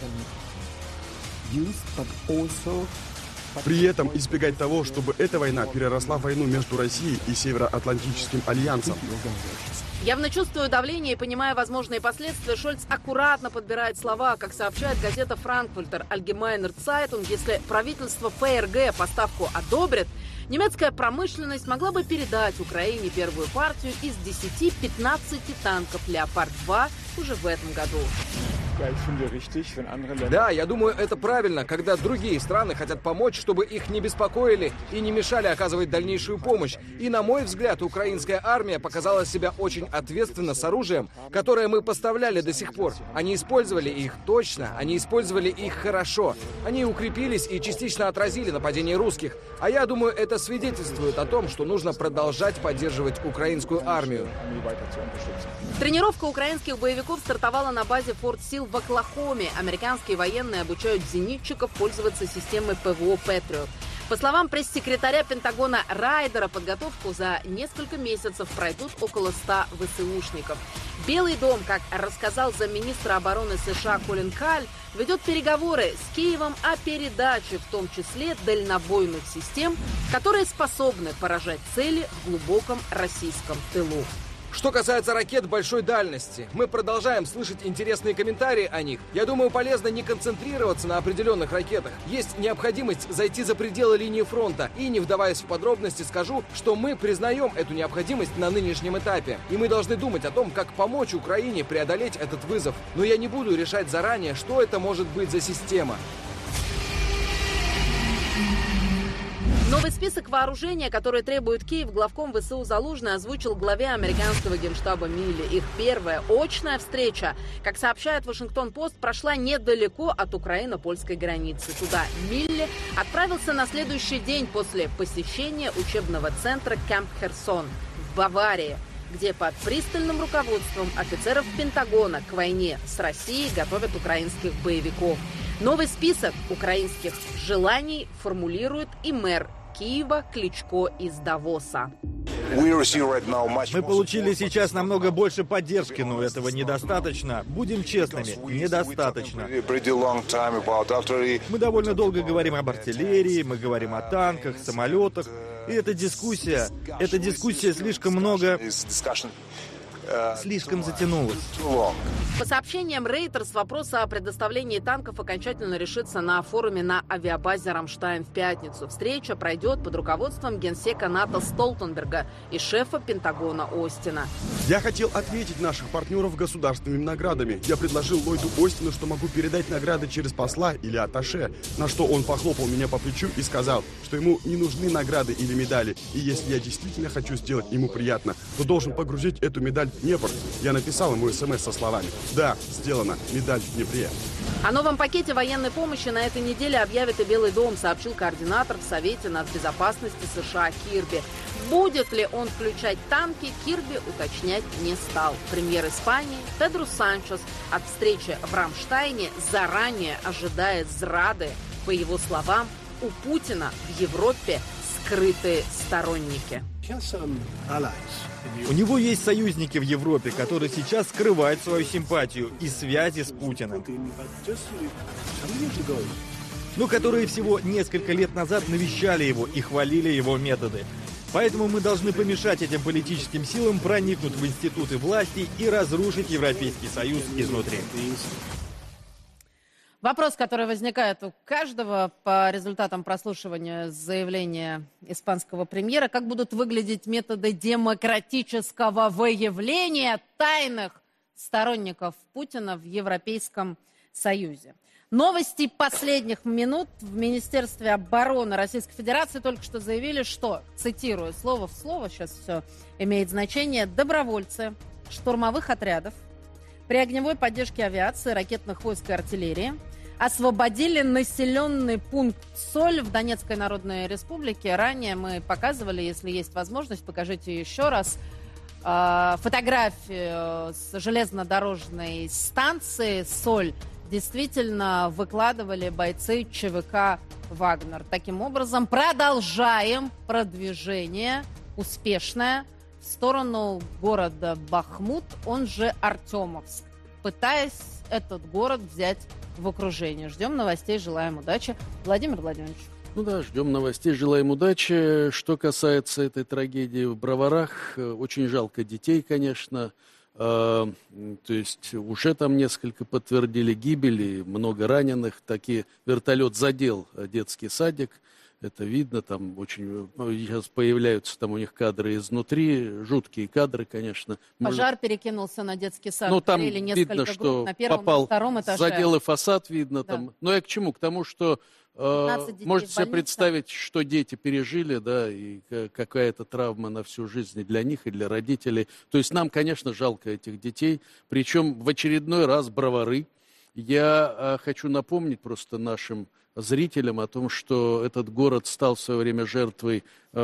При этом избегать того, чтобы эта война переросла в войну между Россией и Североатлантическим альянсом. Явно чувствуя давление и понимая возможные последствия, Шольц аккуратно подбирает слова. Как сообщает газета «Франкфуртер Allgemeine Zeitung», если правительство эф эр гэ поставку одобрит, немецкая промышленность могла бы передать Украине первую партию из десяти-пятнадцати танков «Леопард-два» уже в этом году. Да, я думаю, это правильно, когда другие страны хотят помочь, чтобы их не беспокоили и не мешали оказывать дальнейшую помощь. И, на мой взгляд, украинская армия показала себя очень ответственно с оружием, которое мы поставляли до сих пор. Они использовали их точно, они использовали их хорошо. Они укрепились и частично отразили нападение русских. А я думаю, это свидетельствует о том, что нужно продолжать поддерживать украинскую армию. Тренировка украинских боевиков стартовала на базе Форт Сил в Оклахоме. Американские военные обучают зенитчиков пользоваться системой пэ вэ о «Патриот». По словам пресс-секретаря Пентагона Райдера, подготовку за несколько месяцев пройдут около ста вэ эс эушников. Белый дом, как рассказал замминистра обороны США Колин Каль, ведет переговоры с Киевом о передаче, в том числе дальнобойных систем, которые способны поражать цели в глубоком российском тылу. Что касается ракет большой дальности, мы продолжаем слышать интересные комментарии о них. Я думаю, полезно не концентрироваться на определенных ракетах. Есть необходимость зайти за пределы линии фронта. И, не вдаваясь в подробности, скажу, что мы признаем эту необходимость на нынешнем этапе. И мы должны думать о том, как помочь Украине преодолеть этот вызов. Но я не буду решать заранее, что это может быть за система. Новый список вооружения, который требует Киев, главком ВСУ Залужный озвучил главе американского генштаба Милли. Их первая очная встреча, как сообщает Вашингтон-Пост, прошла недалеко от украино-польской границы. Туда Милли отправился на следующий день после посещения учебного центра Кэмп Херсон в Баварии, где под пристальным руководством офицеров Пентагона к войне с Россией готовят украинских боевиков. Новый список украинских желаний формулирует и мэр Киева Кличко из Давоса. Мы получили сейчас намного больше поддержки, но этого недостаточно. Будем честными, недостаточно. Мы довольно долго говорим об артиллерии, мы говорим о танках, самолетах. И эта дискуссия, эта дискуссия слишком много... слишком затянулась. По сообщениям Reuters, вопрос о предоставлении танков окончательно решится на форуме на авиабазе «Рамштайн» в пятницу. Встреча пройдет под руководством генсека НАТО Столтенберга и шефа Пентагона Остина. Я хотел ответить наших партнеров государственными наградами. Я предложил Ллойду Остину, что могу передать награды через посла или атташе, на что он похлопал меня по плечу и сказал, что ему не нужны награды или медали. И если я действительно хочу сделать ему приятно, то должен погрузить эту медаль в Днепр. Я написал ему смс со словами: «Да, сделано, медаль в Днепре». О новом пакете военной помощи на этой неделе объявит и Белый дом, сообщил координатор в Совете нацбезопасности США Кирби. Будет ли он включать танки, Кирби уточнять не стал. Премьер Испании Педро Санчес от встречи в Рамштайне заранее ожидает зрады. По его словам, у Путина в Европе скрытые сторонники. У него есть союзники в Европе, которые сейчас скрывают свою симпатию и связи с Путиным. Ну, которые всего несколько лет назад навещали его и хвалили его методы. Поэтому мы должны помешать этим политическим силам проникнуть в институты власти и разрушить Европейский Союз изнутри. Вопрос, который возникает у каждого по результатам прослушивания заявления испанского премьера: как будут выглядеть методы демократического выявления тайных сторонников Путина в Европейском Союзе. Новости последних минут: в Министерстве обороны Российской Федерации только что заявили, что, цитирую слово в слово, сейчас все имеет значение, добровольцы штурмовых отрядов при огневой поддержке авиации, ракетных войск и артиллерии освободили населенный пункт Соль в Донецкой Народной Республике. Ранее мы показывали, если есть возможность, покажите еще раз, фотографию с железнодорожной станции Соль. Действительно выкладывали бойцы ЧВК «Вагнер». Таким образом, продолжаем продвижение успешное в сторону города Бахмут, он же Артемовск, пытаясь этот город взять в окружение. Ждем новостей, желаем удачи. Владимир Владимирович. Ну да, ждем новостей, желаем удачи. Что касается этой трагедии в Броварах, очень жалко детей, конечно. То есть уже там несколько подтвердили гибели, много раненых. Таки вертолет задел детский садик. Это видно, там очень сейчас появляются там у них кадры изнутри, жуткие кадры, конечно. Пожар Может... перекинулся на детский сад. Ну, там видно, групп, что на первом, попал, на втором этаже. Задел и фасад видно да. там. Но я к чему? К тому, что э, можете себе представить, что дети пережили, да, и какая-то травма на всю жизнь и для них, и для родителей. То есть нам, конечно, жалко этих детей. Причем в очередной раз Бровары. Я э, хочу напомнить просто нашим зрителям о том, что этот город стал в свое время жертвой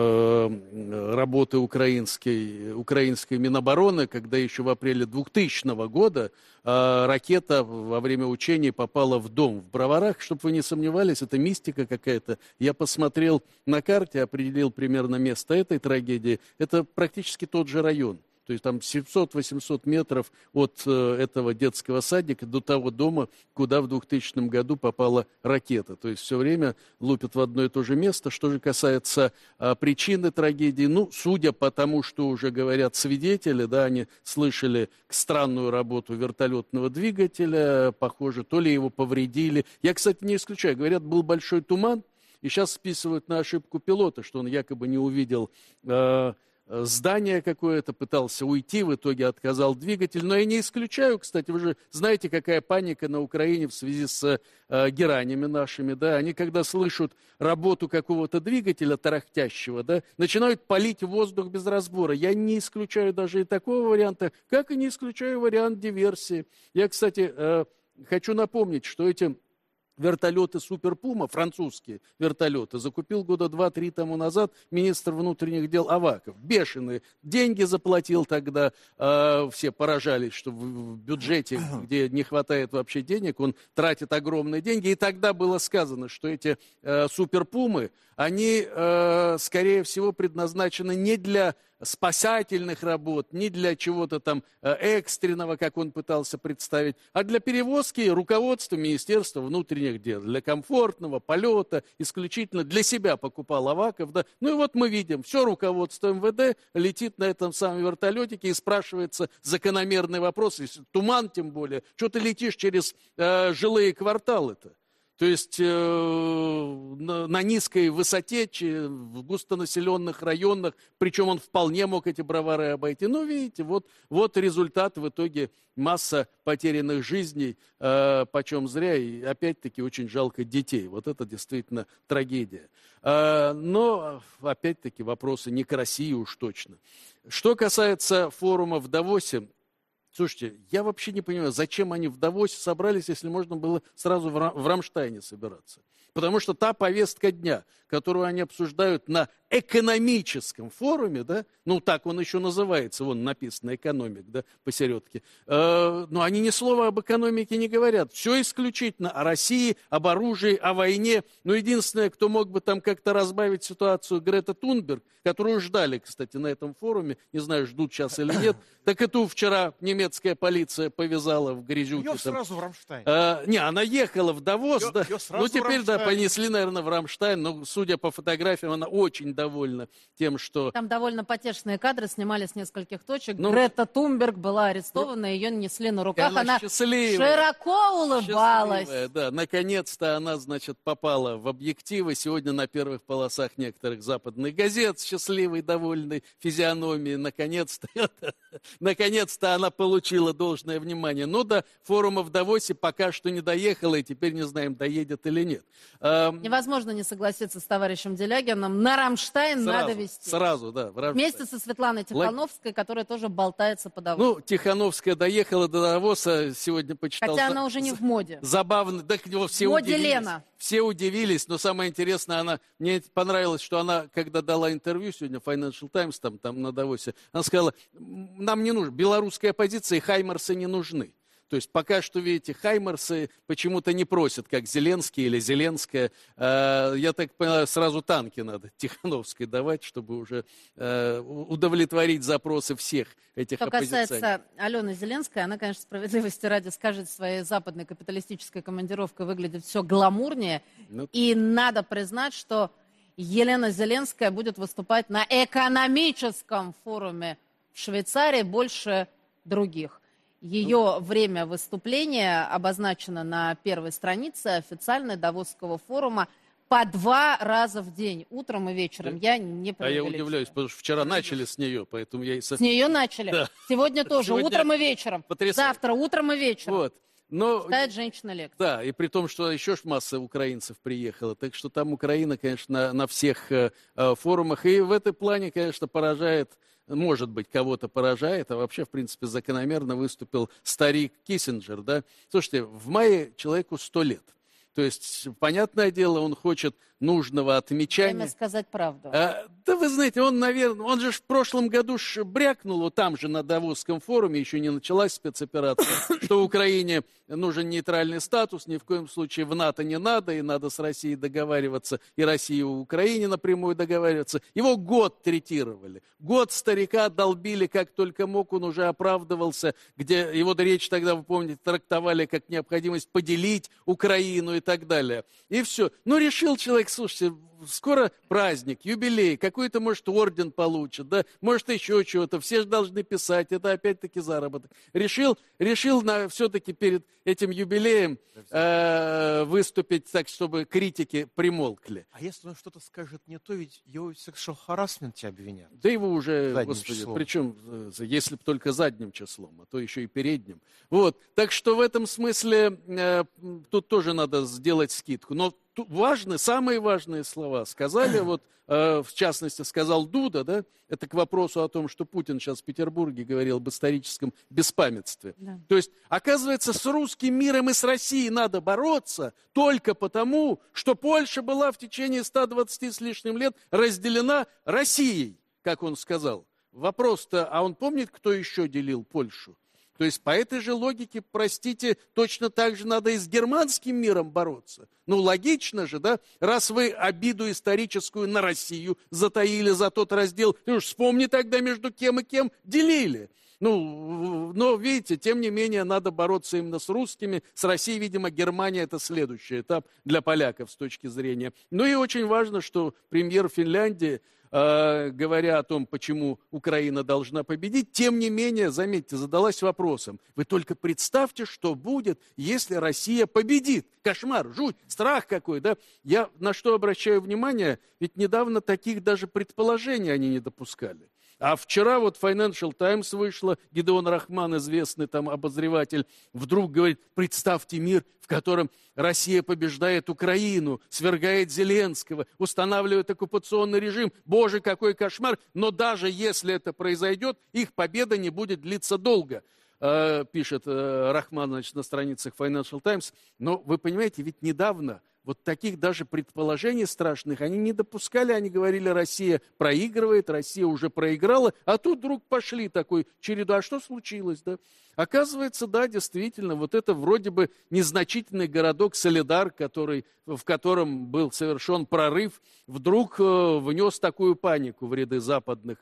э, работы украинской, украинской Минобороны, когда еще в апреле двухтысячного года э, ракета во время учений попала в дом в Броварах. Чтобы вы не сомневались, это мистика какая-то. Я посмотрел на карте, определил примерно место этой трагедии. Это практически тот же район. То есть там семьсот-восемьсот метров от э, этого детского садика до того дома, куда в двухтысячном году попала ракета. То есть все время лупят в одно и то же место. Что же касается э, причины трагедии, ну, судя по тому, что уже говорят свидетели, да, они слышали странную работу вертолетного двигателя, похоже, то ли его повредили. Я, кстати, не исключаю, говорят, был большой туман, и сейчас списывают на ошибку пилота, что он якобы не увидел... Э, здание какое-то, пытался уйти, в итоге отказал двигатель. Но я не исключаю, кстати, вы же знаете, какая паника на Украине в связи с э, геранями нашими, да, они когда слышат работу какого-то двигателя тарахтящего, да, начинают палить в воздух без разбора. Я не исключаю даже и такого варианта, как и не исключаю вариант диверсии. Я, кстати, э, хочу напомнить, что эти вертолеты «Супер Пума», французские вертолеты, закупил года два-три тому назад министр внутренних дел Аваков. Бешеные деньги заплатил тогда. Э, все поражались, что в, в бюджете, где не хватает вообще денег, он тратит огромные деньги. И тогда было сказано, что эти э, «Супер Пумы», они, э, скорее всего, предназначены не для спасательных работ, не для чего-то там экстренного, как он пытался представить, а для перевозки руководства Министерства внутренних дел, для комфортного полета, исключительно для себя покупал Аваков. Да. Ну и вот мы видим, все руководство эм вэ дэ летит на этом самом вертолетике и спрашивается закономерный вопрос, если туман тем более, что ты летишь через э, жилые кварталы-то? То есть э, на, на низкой высоте, че, в густонаселенных районах, причем он вполне мог эти бравары обойти. Ну, видите, вот, вот результат в итоге, масса потерянных жизней, э, почем зря, и опять-таки очень жалко детей. Вот это действительно трагедия. Э, но, опять-таки, вопросы не к России уж точно. Что касается форума в Давосе, слушайте, я вообще не понимаю, зачем они в Давосе собрались, если можно было сразу в Рамштайне собираться. Потому что та повестка дня, которую они обсуждают на экономическом форуме, да, ну так он еще называется, вон написано «экономик», да, посередке, э, но они ни слова об экономике не говорят. Все исключительно о России, об оружии, о войне. Но единственное, кто мог бы там как-то разбавить ситуацию, Грета Тунберг, которую ждали, кстати, на этом форуме, не знаю, ждут сейчас или нет, так эту вчера немецкая полиция повязала в грязюке. Ее сразу в Рамштайн. Э, не, она ехала в Давос, ее, да. Ее Ну теперь, да, понесли, наверное, в Рамштайн, но, судя по фотографиям, она очень довольна тем, что... Там довольно потешные кадры, снимали с нескольких точек. Ну, Грета Тунберг была арестована, ее несли на руках, она, она широко улыбалась. Да, наконец-то она, значит, попала в объективы. Сегодня на первых полосах некоторых западных газет, счастливой, довольной физиономией. Наконец-то, наконец-то она получила должное внимание. Но до форума в Давосе пока что не доехала, и теперь не знаем, доедет или нет. Невозможно не согласиться с товарищем Делягином. На Рамштайн сразу, надо вести. Сразу, да. В Рамштайн. Вместе со Светланой Тихановской, которая тоже болтается по Давосу. Ну, Тихановская доехала до Давоса, сегодня почитал. Хотя она уже не в моде. Забавно. Да, все моде удивились. Лена. Все удивились, но самое интересное, она, мне понравилось, что она, когда дала интервью сегодня в Financial Times, там, там на Давосе, она сказала, нам не нужно, белорусская оппозиция и хаймарсы не нужны. То есть пока что, видите, хаймарсы почему-то не просят, как Зеленский или Зеленская. Э, я так понимаю, сразу танки надо Тихановской давать, чтобы уже э, удовлетворить запросы всех этих Что оппозиционеров. Что касается Алены Зеленской, она, конечно, справедливости ради скажет, своей западной капиталистической командировкой выглядит все гламурнее. Ну, и надо признать, что Елена Зеленская будет выступать на экономическом форуме в Швейцарии больше других. Ее время выступления обозначено на первой странице официальной Давосского форума по два раза в день, утром и вечером. Я не А я удивляюсь, потому что вчера начали с нее, поэтому я и... С нее начали. Да. Сегодня тоже, Сегодня утром и вечером. Потрясающе. Завтра утром и вечером. Вот. Но... Читает женщина лекцию. Да, и при том, что еще ж масса украинцев приехала. Так что там Украина, конечно, на, на всех э, форумах. И в этом плане, конечно, поражает... Может быть, кого-то поражает, а вообще, в принципе, закономерно выступил старик Киссинджер, да. Слушайте, в мае человеку сто лет. То есть, понятное дело, он хочет нужного отмечания. Время сказать правду. А, да вы знаете, он, наверное, он же в прошлом году ж брякнул, вот там же на Давосском форуме, еще не началась спецоперация, что Украине нужен нейтральный статус, ни в коем случае в НАТО не надо, и надо с Россией договариваться, и Россия у Украине напрямую договариваться. Его год третировали. Год старика долбили как только мог, он уже оправдывался, где его речь тогда, вы помните, трактовали как необходимость поделить Украину и так далее. И все. Ну, решил человек, слушайте, скоро праздник, юбилей, какой-то, может, орден получит, да, может, еще чего-то. Все же должны писать, это опять-таки заработок. Решил, решил на, все-таки перед этим юбилеем э, выступить так, чтобы критики примолкли. А если он что-то скажет не то, ведь его в sexual harassment обвинят. Да его уже, задним господи, числом. Причем, если бы только задним числом, а то еще и передним. Вот, так что в этом смысле э, тут тоже надо сделать скидку. Но тут важны, самые важные слова сказали, вот, э, в частности, сказал Дуда, да, это к вопросу о том, что Путин сейчас в Петербурге говорил об историческом беспамятстве. Да. То есть, оказывается, с русским миром и с Россией надо бороться только потому, что Польша была в течение ста двадцати с лишним лет разделена Россией, как он сказал. Вопрос-то, а он помнит, кто еще делил Польшу? То есть по этой же логике, простите, точно так же надо и с германским миром бороться. Ну, логично же, да? Раз вы обиду историческую на Россию затаили за тот раздел, ну, уж вспомни тогда, между кем и кем делили. Ну, но, видите, тем не менее, надо бороться именно с русскими. С Россией, видимо, Германия – это следующий этап для поляков с точки зрения. Ну и очень важно, что премьер Финляндии, э, говоря о том, почему Украина должна победить, тем не менее, заметьте, задалась вопросом. Вы только представьте, что будет, если Россия победит. Кошмар, жуть, страх какой, да? Я на что обращаю внимание, ведь недавно таких даже предположений они не допускали. А вчера вот Financial Times вышла, Гидеон Рахман, известный там обозреватель, вдруг говорит, представьте мир, в котором Россия побеждает Украину, свергает Зеленского, устанавливает оккупационный режим. Боже, какой кошмар! Но даже если это произойдет, их победа не будет длиться долго, пишет Рахман, значит, на страницах Financial Times. Но вы понимаете, ведь недавно вот таких даже предположений страшных они не допускали. Они говорили, Россия проигрывает, Россия уже проиграла. А тут вдруг пошли такой череду. А что случилось, да? Оказывается, да, действительно, вот это вроде бы незначительный городок Солидар, который, в котором был совершен прорыв, вдруг э, внес такую панику в ряды западных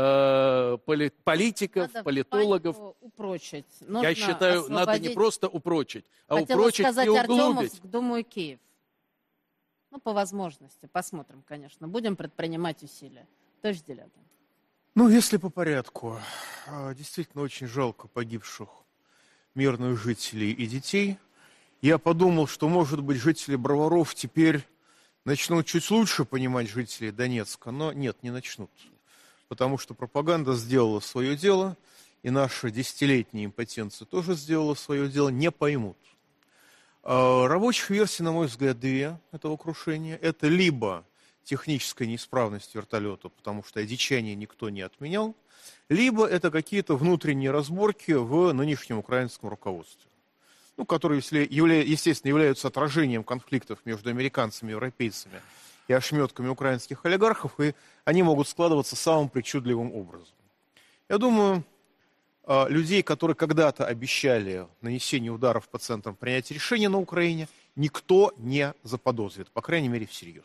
э, поли, политиков, надо политологов. Упрочить. Я считаю, освободить... надо не просто упрочить, а Хотела упрочить сказать, и углубить. Артемовск, думаю, Киев. Ну, по возможности. Посмотрим, конечно. Будем предпринимать усилия. Товарищ Делягин. Ну, если по порядку. Действительно, очень жалко погибших мирных жителей и детей. Я подумал, что, может быть, жители Броваров теперь начнут чуть лучше понимать жителей Донецка. Но нет, не начнут. Потому что пропаганда сделала свое дело, и наша десятилетняя импотенция тоже сделала свое дело. Не поймут. Рабочих версий, на мой взгляд, две этого крушения. Это либо техническая неисправность вертолета, потому что одичание никто не отменял, либо это какие-то внутренние разборки в нынешнем украинском руководстве, ну, которые, естественно, являются отражением конфликтов между американцами и европейцами и ошметками украинских олигархов, и они могут складываться самым причудливым образом. Я думаю, людей, которые когда-то обещали нанесение ударов по центрам принятия решений на Украине, никто не заподозрит, по крайней мере, всерьез.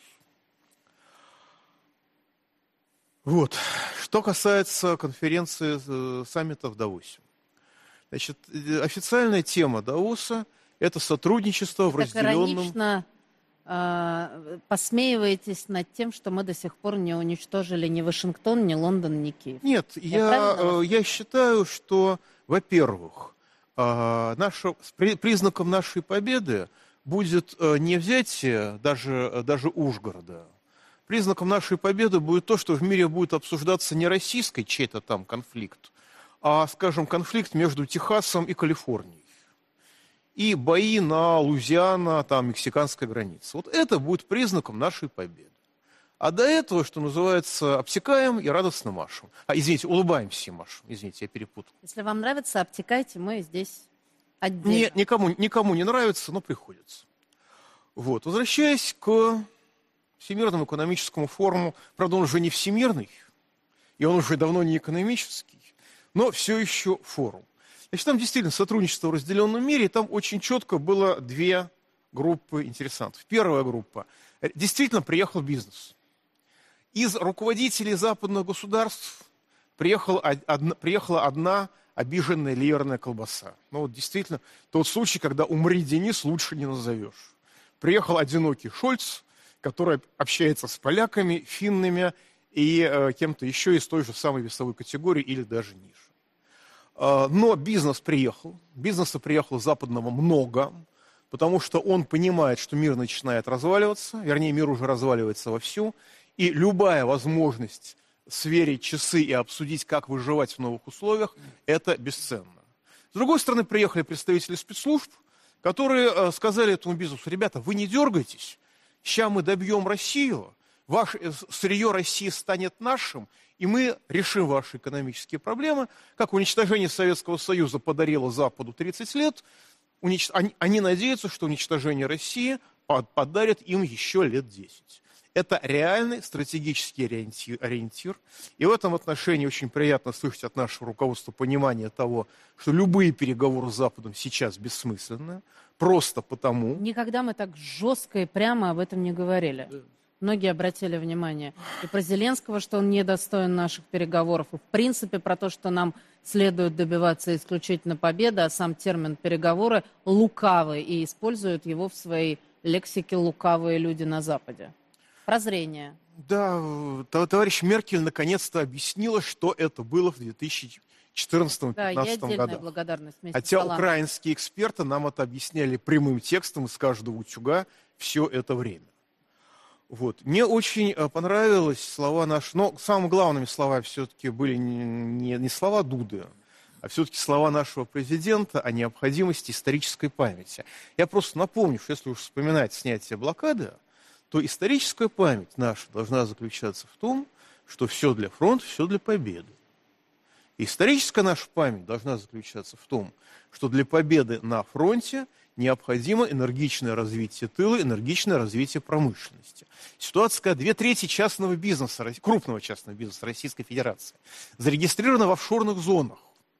Вот. Что касается конференции саммита в Давосе. Значит, официальная тема Давоса – это сотрудничество в так разделенном... иронично э, посмеиваетесь над тем, что мы до сих пор не уничтожили ни Вашингтон, ни Лондон, ни Киев. Нет, я, я, я считаю, что, во-первых, э, наше, признаком нашей победы будет э, не взятие даже, даже Ужгорода. Признаком нашей победы будет то, что в мире будет обсуждаться не российский чей-то там конфликт, а, скажем, конфликт между Техасом и Калифорнией. И бои на Луизиано, там, мексиканской границе. Вот это будет признаком нашей победы. А до этого, что называется, обтекаем и радостно машем. А, извините, улыбаемся и машем. Извините, я перепутал. Если вам нравится, обтекайте, мы здесь отдельно. Нет, никому, никому не нравится, но приходится. Вот, возвращаясь к Всемирному экономическому форуму, правда, он уже не всемирный, и он уже давно не экономический, но все еще форум. Значит, там действительно сотрудничество в разделенном мире, и там очень четко было две группы интересантов. Первая группа. Действительно приехал бизнес. Из руководителей западных государств приехала одна, приехала одна обиженная ливерная колбаса. Ну вот действительно тот случай, когда «умри, Денис» лучше не назовешь. Приехал одинокий Шольц, который общается с поляками, финнами и э, кем-то еще из той же самой весовой категории или даже ниже. Э, но бизнес приехал, бизнеса приехало западного много, потому что он понимает, что мир начинает разваливаться, вернее, мир уже разваливается вовсю, и любая возможность сверить часы и обсудить, как выживать в новых условиях, это бесценно. С другой стороны, приехали представители спецслужб, которые э, сказали этому бизнесу: ребята, вы не дергайтесь, сейчас мы добьем Россию, ваше сырье России станет нашим, и мы решим ваши экономические проблемы. Как уничтожение Советского Союза подарило Западу тридцать лет, унич... они, они надеются, что уничтожение России подарит им еще лет десять. Это реальный стратегический ориентир, ориентир. И в этом отношении очень приятно слышать от нашего руководства понимание того, что любые переговоры с Западом сейчас бессмысленны, просто потому... Никогда мы так жестко и прямо об этом не говорили. Да. Многие обратили внимание и про Зеленского, что он недостоин наших переговоров, и в принципе про то, что нам следует добиваться исключительно победы, а сам термин «переговоры» лукавый, и используют его в своей лексике лукавые люди на Западе. Прозрение. Да, товарищ Меркель наконец-то объяснила, что это было в две тысячи четырнадцатом-две тысячи пятнадцатом да, годах. Благодарность Хотя украинские эксперты нам это объясняли прямым текстом из каждого утюга все это время. Вот. Мне очень понравились слова наши, но самыми главными словами все-таки были не, не слова Дуды, а все-таки слова нашего президента о необходимости исторической памяти. Я просто напомню, что если уж вспоминать снятие блокады, то историческая память наша должна заключаться в том, что все для фронта, все для победы. Историческая наша память должна заключаться в том, что для победы на фронте необходимо энергичное развитие тыла, энергичное развитие промышленности. Ситуация, когда две трети частного бизнеса, крупного частного бизнеса Российской Федерации зарегистрировано в офшорных зонах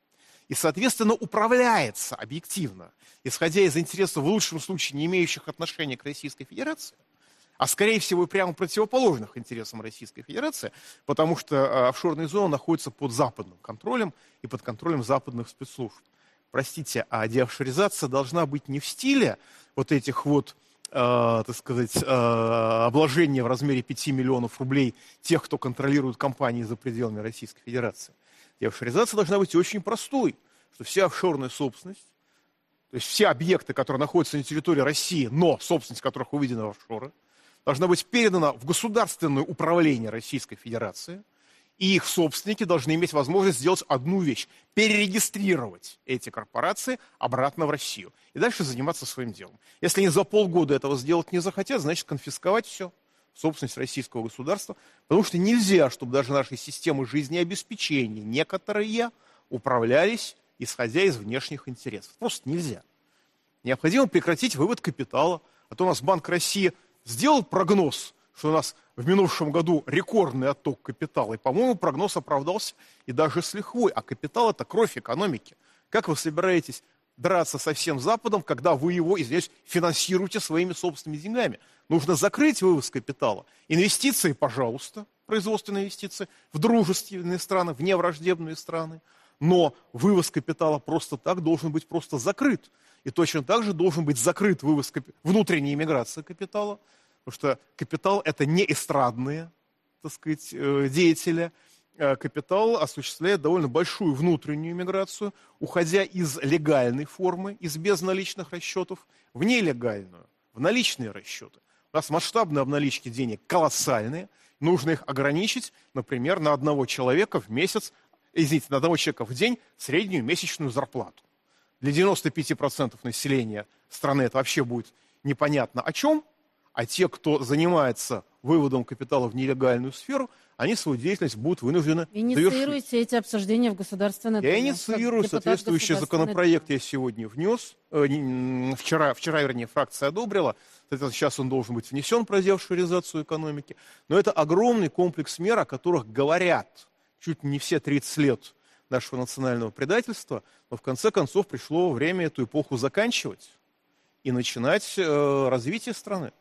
и, соответственно, управляется объективно, исходя из интересов в лучшем случае не имеющих отношения к Российской Федерации, а скорее всего прямо противоположных интересам Российской Федерации, потому что офшорные зоны находятся под западным контролем и под контролем западных спецслужб. Простите, а деофшоризация должна быть не в стиле вот этих вот, э, так сказать, э, обложения в размере пяти миллионов рублей тех, кто контролирует компании за пределами Российской Федерации. Деофшоризация должна быть очень простой, что вся офшорная собственность, то есть все объекты, которые находятся на территории России, но собственность которых выведена в офшоры, должна быть передана в государственное управление Российской Федерации, и их собственники должны иметь возможность сделать одну вещь – перерегистрировать эти корпорации обратно в Россию и дальше заниматься своим делом. Если они за полгода этого сделать не захотят, значит конфисковать все, собственность российского государства, потому что нельзя, чтобы даже наши системы жизнеобеспечения некоторые управлялись, исходя из внешних интересов. Просто нельзя. Необходимо прекратить вывод капитала, а то у нас Банк России сделал прогноз, что у нас в минувшем году рекордный отток капитала, и, по-моему, прогноз оправдался и даже с лихвой. А капитал – это кровь экономики. Как вы собираетесь драться со всем Западом, когда вы его, извиняюсь, финансируете своими собственными деньгами? Нужно закрыть вывоз капитала. Инвестиции, пожалуйста, производственные инвестиции в дружественные страны, в невраждебные страны. Но вывоз капитала просто так должен быть просто закрыт. И точно так же должен быть закрыт вывоз капи... внутренняя иммиграция капитала, потому что капитал – это не эстрадные, так сказать, деятели. Капитал осуществляет довольно большую внутреннюю иммиграцию, уходя из легальной формы, из безналичных расчетов, в нелегальную, в наличные расчеты. У нас масштабные обналички денег колоссальные, нужно их ограничить, например, на одного человека в месяц, извините, на одного человека в день среднюю месячную зарплату. Для девяноста пяти процентов населения страны это вообще будет непонятно о чем, а те, кто занимается выводом капитала в нелегальную сферу, они свою деятельность будут вынуждены Инициируйте завершить. эти обсуждения в Государственной Думе. Я инициирую соответствующий законопроект, я сегодня внес, э, вчера, вчера, вернее, фракция одобрила, это сейчас он должен быть внесен про деофшоризацию экономики, но это огромный комплекс мер, о которых говорят чуть не все тридцать лет нашего национального предательства, но в конце концов пришло время эту эпоху заканчивать и начинать э, развитие страны.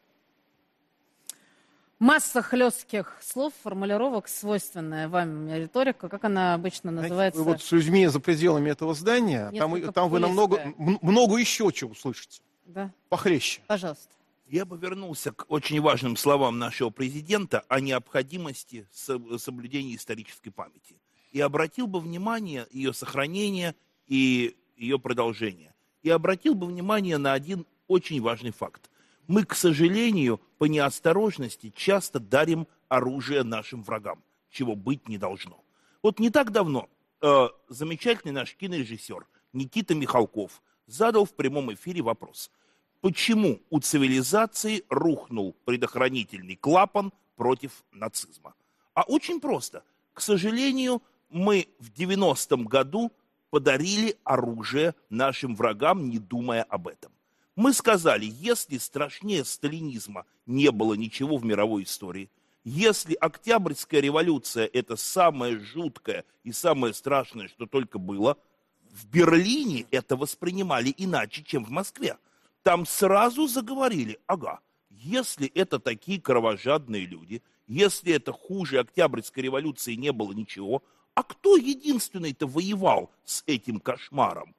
Масса хлестких слов, формулировок, свойственная вам риторика, как она обычно называется? Вот с людьми за пределами этого здания, там, там вы намного, много еще чего услышите. Да. Похлеще. Пожалуйста. Я бы вернулся к очень важным словам нашего президента о необходимости соблюдения исторической памяти. И обратил бы внимание ее сохранения и ее продолжения. И обратил бы внимание на один очень важный факт. Мы, к сожалению, по неосторожности часто дарим оружие нашим врагам, чего быть не должно. Вот не так давно э, замечательный наш кинорежиссер Никита Михалков задал в прямом эфире вопрос. Почему у цивилизации рухнул предохранительный клапан против нацизма? А очень просто. К сожалению, мы в девяностом году подарили оружие нашим врагам, не думая об этом. Мы сказали, если страшнее сталинизма не было ничего в мировой истории, если Октябрьская революция – это самое жуткое и самое страшное, что только было, в Берлине это воспринимали иначе, чем в Москве. Там сразу заговорили, ага, если это такие кровожадные люди, если это хуже Октябрьской революции не было ничего, а кто единственный-то воевал с этим кошмаром?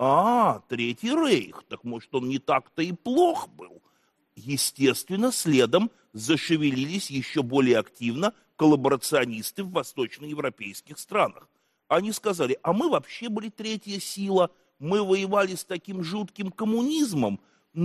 А, Третий Рейх, так может он не так-то и плох был. Естественно, следом зашевелились еще более активно коллаборационисты в восточноевропейских странах. Они сказали, а мы вообще были третья сила, мы воевали с таким жутким коммунизмом,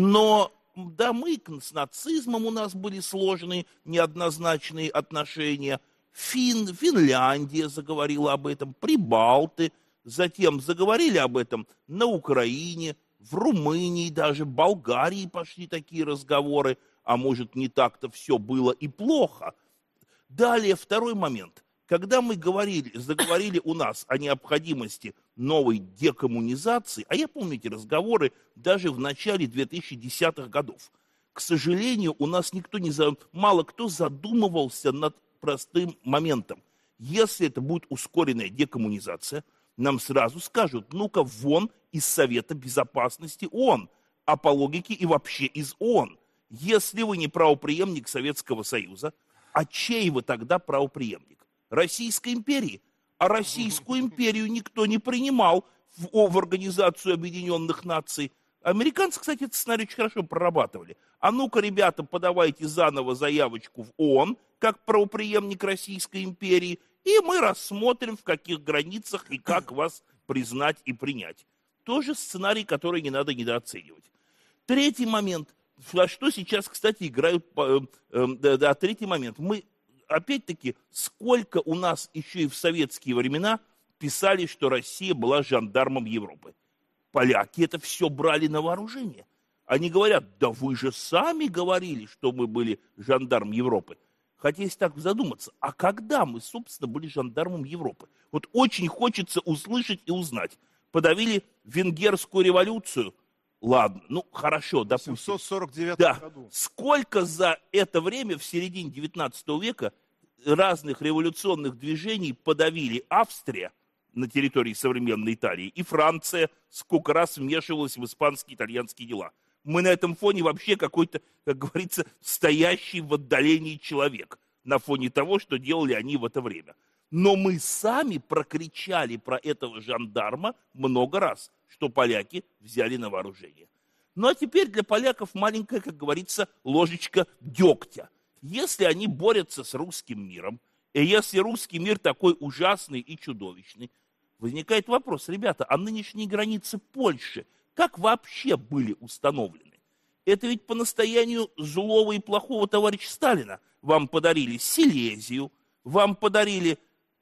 но да, мы с нацизмом у нас были сложные, неоднозначные отношения. Фин, Финляндия заговорила об этом, Прибалты, затем заговорили об этом на Украине, в Румынии, даже в Болгарии пошли такие разговоры, а может не так-то все было и плохо. Далее второй момент. Когда мы говорили, заговорили у нас о необходимости новой декоммунизации, а я помню эти разговоры даже в начале две тысячи десятых годов, к сожалению, у нас никто не, мало кто задумывался над простым моментом. Если это будет ускоренная декоммунизация, нам сразу скажут, ну-ка вон из Совета Безопасности ООН, а по логике и вообще из ООН. Если вы не правопреемник Советского Союза, а чей вы тогда правопреемник? Российской империи. А Российскую империю никто не принимал в, в Организацию Объединенных Наций. Американцы, кстати, этот сценарий очень хорошо прорабатывали. А ну-ка, ребята, подавайте заново заявочку в ООН, как правопреемник Российской империи, и мы рассмотрим, в каких границах и как вас признать и принять. Тоже сценарий, который не надо недооценивать. Третий момент. Во что сейчас, кстати, играют... Э, э, да, да, третий момент. Мы... Опять-таки, сколько у нас еще и в советские времена писали, что Россия была жандармом Европы. Поляки это все брали на вооружение. Они говорят, да вы же сами говорили, что мы были жандармом Европы. Хотя если так задуматься, а когда мы, собственно, были жандармом Европы? Вот очень хочется услышать и узнать. Подавили Венгерскую революцию? Ладно, ну хорошо, допустим. в восемьсот сорок девятом да. году. Сколько за это время, в середине девятнадцатого века, разных революционных движений подавили Австрия на территории современной Италии и Франция, сколько раз вмешивалась в испанские, итальянские дела. Мы на этом фоне вообще какой-то, как говорится, стоящий в отдалении человек на фоне того, что делали они в это время. Но мы сами прокричали про этого жандарма много раз, что поляки взяли на вооружение. Ну а теперь для поляков маленькая, как говорится, ложечка дегтя. Если они борются с русским миром, и если русский мир такой ужасный и чудовищный, возникает вопрос, ребята, а нынешние границы Польши как вообще были установлены? Это ведь по настоянию злого и плохого товарища Сталина. Вам подарили Силезию, вам подарили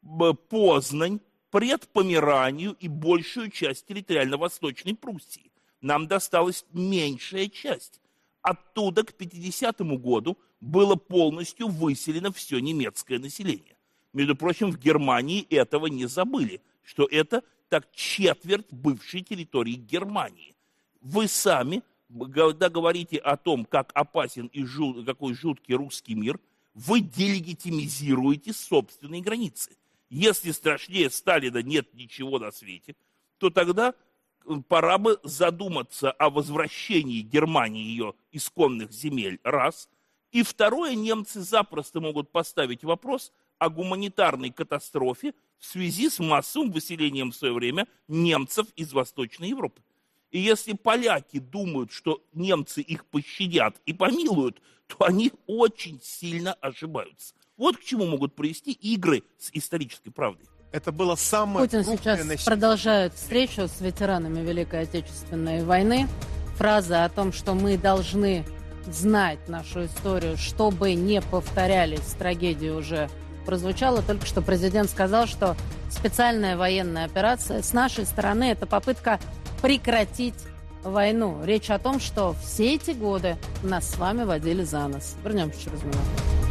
Познань, Предпомеранию и большую часть территориально-восточной Пруссии. Нам досталась меньшая часть. Оттуда к пятидесятому году было полностью выселено все немецкое население. Между прочим, в Германии этого не забыли, что это так четверть бывшей территории Германии. Вы сами, когда говорите о том, как опасен и жут, какой жуткий русский мир, вы делегитимизируете собственные границы. Если страшнее Сталина нет ничего на свете, то тогда пора бы задуматься о возвращении Германии ее исконных земель, раз. И второе, немцы запросто могут поставить вопрос о гуманитарной катастрофе в связи с массовым выселением в свое время немцев из Восточной Европы. И если поляки думают, что немцы их пощадят и помилуют, то они очень сильно ошибаются. Вот к чему могут привести игры с исторической правдой. Это было самое Путин сейчас насилие. продолжает встречу с ветеранами Великой Отечественной войны. Фраза о том, что мы должны знать нашу историю, чтобы не повторялись трагедии, уже прозвучала. Только что президент сказал, что специальная военная операция с нашей стороны – это попытка прекратить войну. Речь о том, что все эти годы нас с вами водили за нос. Вернемся через минуту.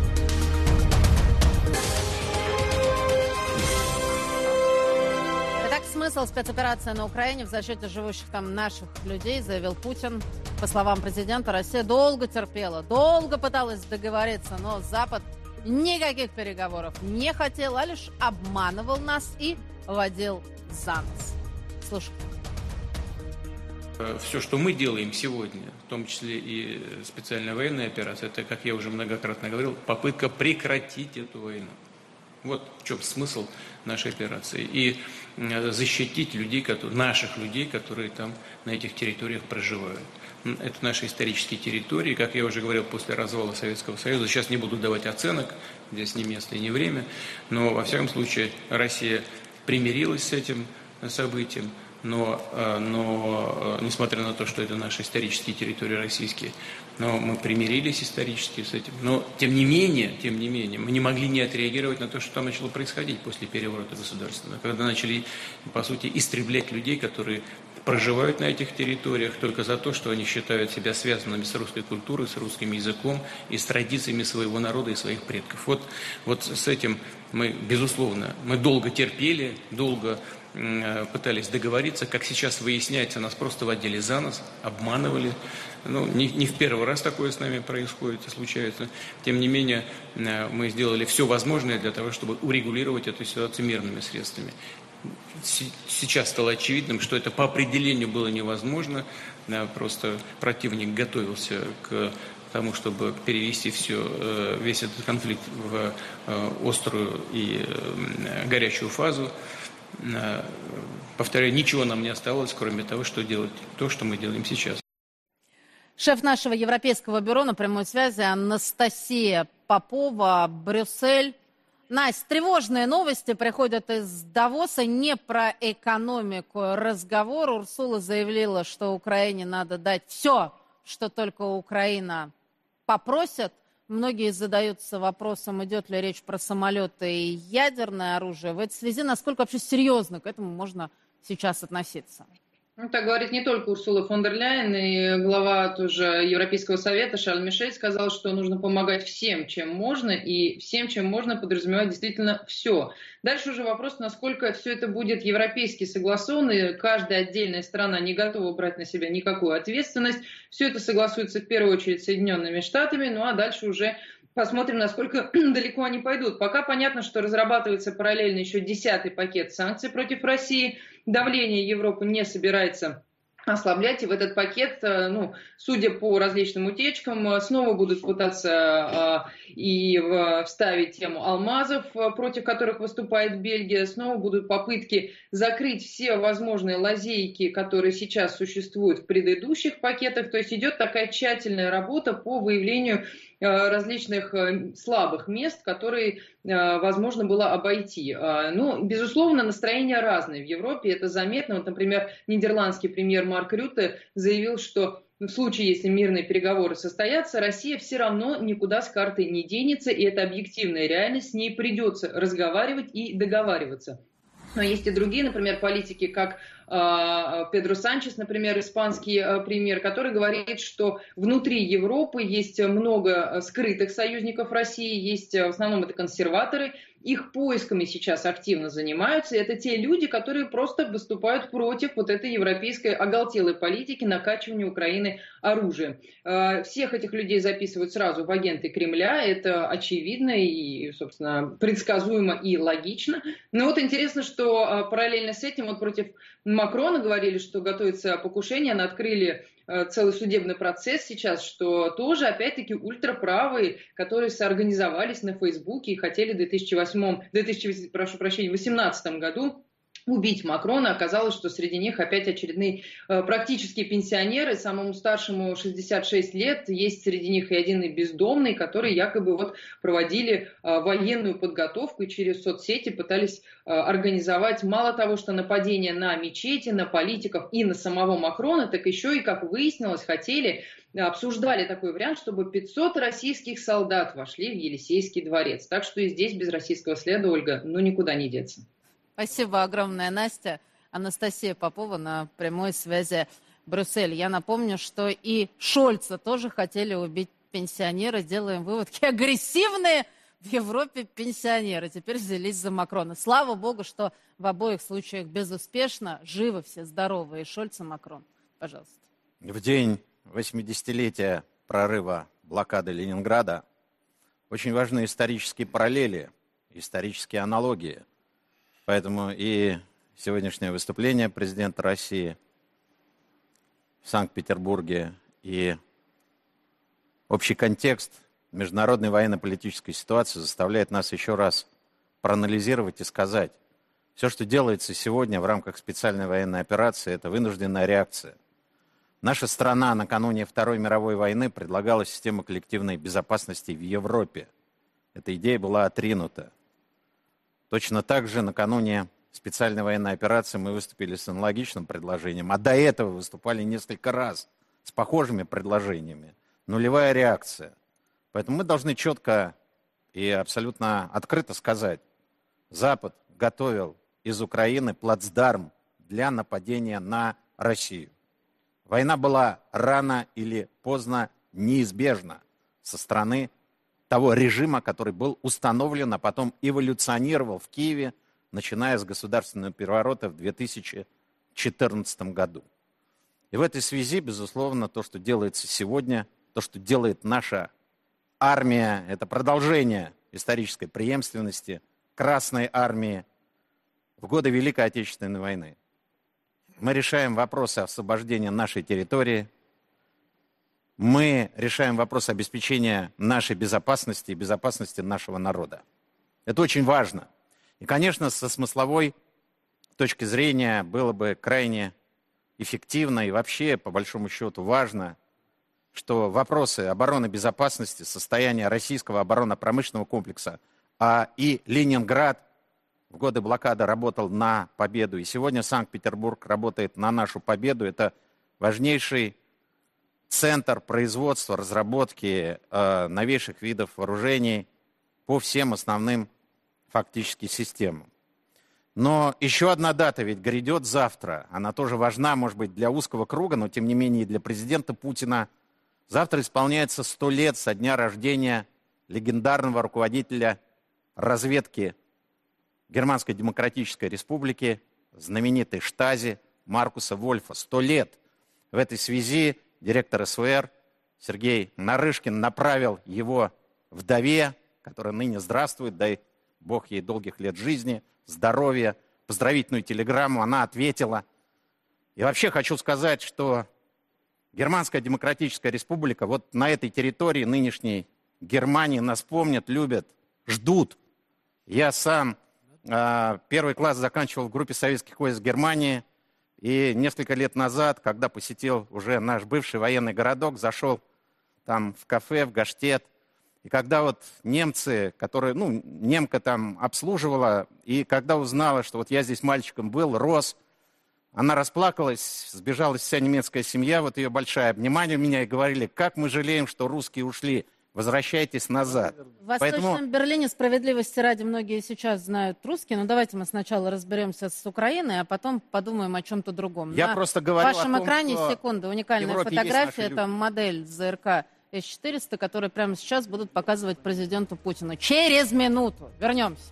Итак, смысл спецоперации на Украине в защите живущих там наших людей, заявил Путин. По словам президента, Россия долго терпела, долго пыталась договориться, но Запад никаких переговоров не хотел, а лишь обманывал нас и водил за нос. Слушай. Все, что мы делаем сегодня, в том числе и специальная военная операция, это, как я уже многократно говорил, попытка прекратить эту войну. Вот в чем смысл нашей операции. И защитить людей, наших людей, которые там на этих территориях проживают. Это наши исторические территории, как я уже говорил, после развала Советского Союза. Сейчас не буду давать оценок, здесь не место и не время, но во всяком случае Россия примирилась с этим событием. Но, но, несмотря на то, что это наши исторические территории российские, но мы примирились исторически с этим. Но, тем не менее, тем не менее, мы не могли не отреагировать на то, что там начало происходить после переворота государственного. Когда начали, по сути, истреблять людей, которые проживают на этих территориях только за то, что они считают себя связанными с русской культурой, с русским языком и с традициями своего народа и своих предков. Вот, вот с этим мы, безусловно, мы долго терпели, долго пытались договориться, как сейчас выясняется, нас просто водили за нос, обманывали. Ну, не, не в первый раз такое с нами происходит и случается. Тем не менее, мы сделали все возможное для того, чтобы урегулировать эту ситуацию мирными средствами. Сейчас стало очевидным, что это по определению было невозможно. Просто противник готовился к тому, чтобы перевести все, весь этот конфликт в острую и горячую фазу. Повторяю, ничего нам не оставалось, кроме того, что делать то, что мы делаем сейчас. Шеф нашего европейского бюро на прямой связи Анастасия Попова, Брюссель. Настя, тревожные новости приходят из Давоса, не про экономику разговор. Урсула заявила, что Украине надо дать все, что только Украина попросит. Многие задаются вопросом, идет ли речь про самолеты и ядерное оружие. В этой связи, насколько вообще серьезно к этому можно сейчас относиться? Ну, так говорит не только Урсула фон дер Ляйен, и глава тоже Европейского совета Шарль Мишель сказал, что нужно помогать всем, чем можно, и всем, чем можно, подразумевать действительно все. Дальше уже вопрос, насколько все это будет европейски согласовано, и каждая отдельная страна не готова брать на себя никакую ответственность. Все это согласуется в первую очередь с Соединенными Штатами, ну а дальше уже посмотрим, насколько далеко они пойдут. Пока понятно, что разрабатывается параллельно еще десятый пакет санкций против России. Давление Европы не собирается ослаблять, и в этот пакет, ну, судя по различным утечкам, снова будут пытаться э, и вставить тему алмазов, против которых выступает Бельгия, снова будут попытки закрыть все возможные лазейки, которые сейчас существуют в предыдущих пакетах, то есть идет такая тщательная работа по выявлению различных слабых мест, которые возможно было обойти. Ну, безусловно, настроения разные в Европе, это заметно. Вот, например, нидерландский премьер Марк Рютте заявил, что в случае, если мирные переговоры состоятся, Россия все равно никуда с карты не денется, и это объективная реальность, с ней придется разговаривать и договариваться. Но есть и другие, например, политики, как э, Педро Санчес, например, испанский э, премьер, который говорит, что внутри Европы есть много скрытых союзников России, есть в основном это консерваторы, их поисками сейчас активно занимаются, и это те люди, которые просто выступают против вот этой европейской оголтелой политики накачивания Украины оружием. Э, всех этих людей записывают сразу в агенты Кремля, это очевидно и, собственно, предсказуемо и логично. Но вот интересно, что э, параллельно с этим вот против Макрона говорили, что готовится покушение, открыли целый судебный процесс сейчас, что тоже, опять-таки, ультраправые, которые соорганизовались на Фейсбуке и хотели в две тысячи восьмом, две тысячи, прошу прощения, в две тысячи восемнадцатом году убить Макрона. Оказалось, что среди них опять очередные э, практически пенсионеры. Самому старшему шестьдесят шесть лет. Есть среди них и один и бездомный, которые якобы вот проводили э, военную подготовку и через соцсети пытались э, организовать мало того, что нападение на мечети, на политиков и на самого Макрона, так еще и, как выяснилось, хотели, обсуждали такой вариант, чтобы пятьсот российских солдат вошли в Елисейский дворец. Так что и здесь без российского следа, Ольга, ну никуда не деться. Спасибо огромное, Настя. Анастасия Попова на прямой связи Брюссель. Я напомню, что и Шольца тоже хотели убить пенсионеры. Делаем вывод, какие агрессивные в Европе пенсионеры. Теперь взялись за Макрона. Слава богу, что в обоих случаях безуспешно. Живы все, здоровы. И Шольц, и Макрон. Пожалуйста. В день восьмидесятилетия прорыва блокады Ленинграда очень важны исторические параллели, исторические аналогии. Поэтому и сегодняшнее выступление президента России в Санкт-Петербурге, и общий контекст международной военно-политической ситуации заставляет нас еще раз проанализировать и сказать, все, что делается сегодня в рамках специальной военной операции, это вынужденная реакция. Наша страна накануне Второй мировой войны предлагала систему коллективной безопасности в Европе. Эта идея была отринута. Точно так же накануне специальной военной операции мы выступили с аналогичным предложением, а до этого выступали несколько раз с похожими предложениями. Нулевая реакция. Поэтому мы должны четко и абсолютно открыто сказать, Запад готовил из Украины плацдарм для нападения на Россию. Война была рано или поздно неизбежна со стороны того режима, который был установлен, а потом эволюционировал в Киеве, начиная с государственного переворота в две тысячи четырнадцатом году. И в этой связи, безусловно, то, что делается сегодня, то, что делает наша армия, это продолжение исторической преемственности Красной армии в годы Великой Отечественной войны. Мы решаем вопросы освобождения нашей территории, мы решаем вопрос обеспечения нашей безопасности и безопасности нашего народа. Это очень важно. И, конечно, со смысловой точки зрения было бы крайне эффективно и вообще, по большому счету, важно, что вопросы обороны, безопасности, состояния российского оборонно-промышленного комплекса, а и Ленинград в годы блокады работал на победу, и сегодня Санкт-Петербург работает на нашу победу. Это важнейший центр производства, разработки э, новейших видов вооружений по всем основным фактически системам. Но еще одна дата ведь грядет завтра. Она тоже важна, может быть, для узкого круга, но тем не менее и для президента Путина. Завтра исполняется сто лет со дня рождения легендарного руководителя разведки Германской Демократической Республики, знаменитой Штази Маркуса Вольфа. Сто лет. В этой связи директор эс вэ эр Сергей Нарышкин направил его вдове, которая ныне здравствует, дай Бог ей долгих лет жизни, здоровья, поздравительную телеграмму. Она ответила. И вообще хочу сказать, что Германская Демократическая Республика, вот на этой территории нынешней Германии нас помнят, любят, ждут. Я сам э, первый класс заканчивал в группе советских войск Германии. И несколько лет назад, когда посетил уже наш бывший военный городок, зашел там в кафе, в Гаштет. И когда вот немцы, которые, ну, немка там обслуживала, и когда узнала, что вот я здесь мальчиком был, рос, она расплакалась, сбежалась вся немецкая семья, вот ее большая, обнимали меня и говорили, как мы жалеем, что русские ушли. Возвращайтесь назад. В Восточном Поэтому... Берлине, справедливости ради, многие сейчас знают русский, но давайте мы сначала разберемся с Украиной, а потом подумаем о чем-то другом. Я На просто говорю вашем о том, экране, что секунда, уникальная фотография, это модель зэ эр ка эс четыреста, которую прямо сейчас будут показывать президенту Путину. Через минуту. Вернемся.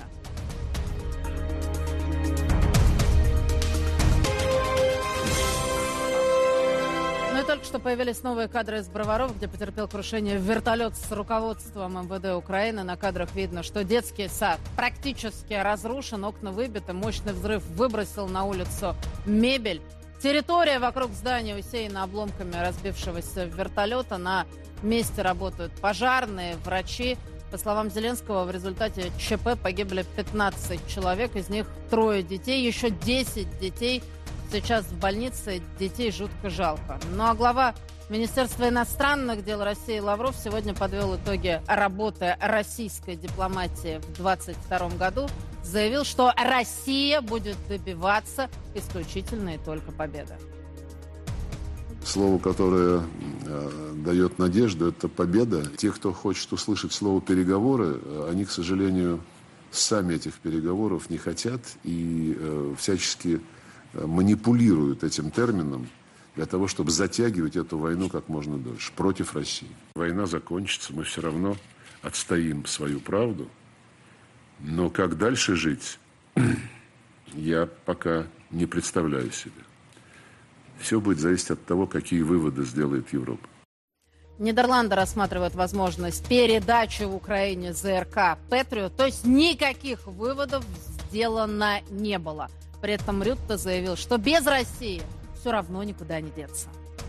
Ну и только что появились новые кадры из Броваров, где потерпел крушение вертолет с руководством эм вэ дэ Украины. На кадрах видно, что детский сад практически разрушен, окна выбиты, мощный взрыв выбросил на улицу мебель. Территория вокруг здания усеяна обломками разбившегося вертолета. На месте работают пожарные, врачи. По словам Зеленского, в результате ЧП погибли пятнадцать человек, из них трое детей, еще десять детей сейчас в больнице, детей жутко жалко. Ну а глава Министерства иностранных дел России Лавров сегодня подвел итоги работы российской дипломатии в двадцать втором году, заявил, что Россия будет добиваться исключительно и только победы. Слово, которое э, дает надежду, это победа. Те, кто хочет услышать слово «переговоры», они, к сожалению, сами этих переговоров не хотят и э, всячески э, манипулируют этим термином для того, чтобы затягивать эту войну как можно дольше против России. Война закончится, мы все равно отстоим свою правду, но как дальше жить, я пока не представляю себе. Все будет зависеть от того, какие выводы сделает Европа. Нидерланды рассматривают возможность передачи в Украине ЗРК «Патриот», то есть никаких выводов сделано не было. При этом Рютте заявил, что без России все равно никуда не деться.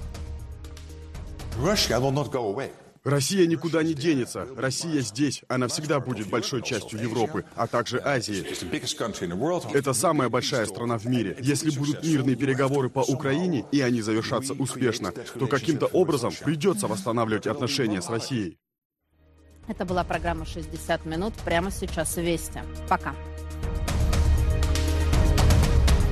Россия никуда не денется. Россия здесь. Она всегда будет большой частью Европы, а также Азии. Это самая большая страна в мире. Если будут мирные переговоры по Украине, и они завершатся успешно, то каким-то образом придется восстанавливать отношения с Россией. Это была программа «шестьдесят минут». Прямо сейчас вести. Пока.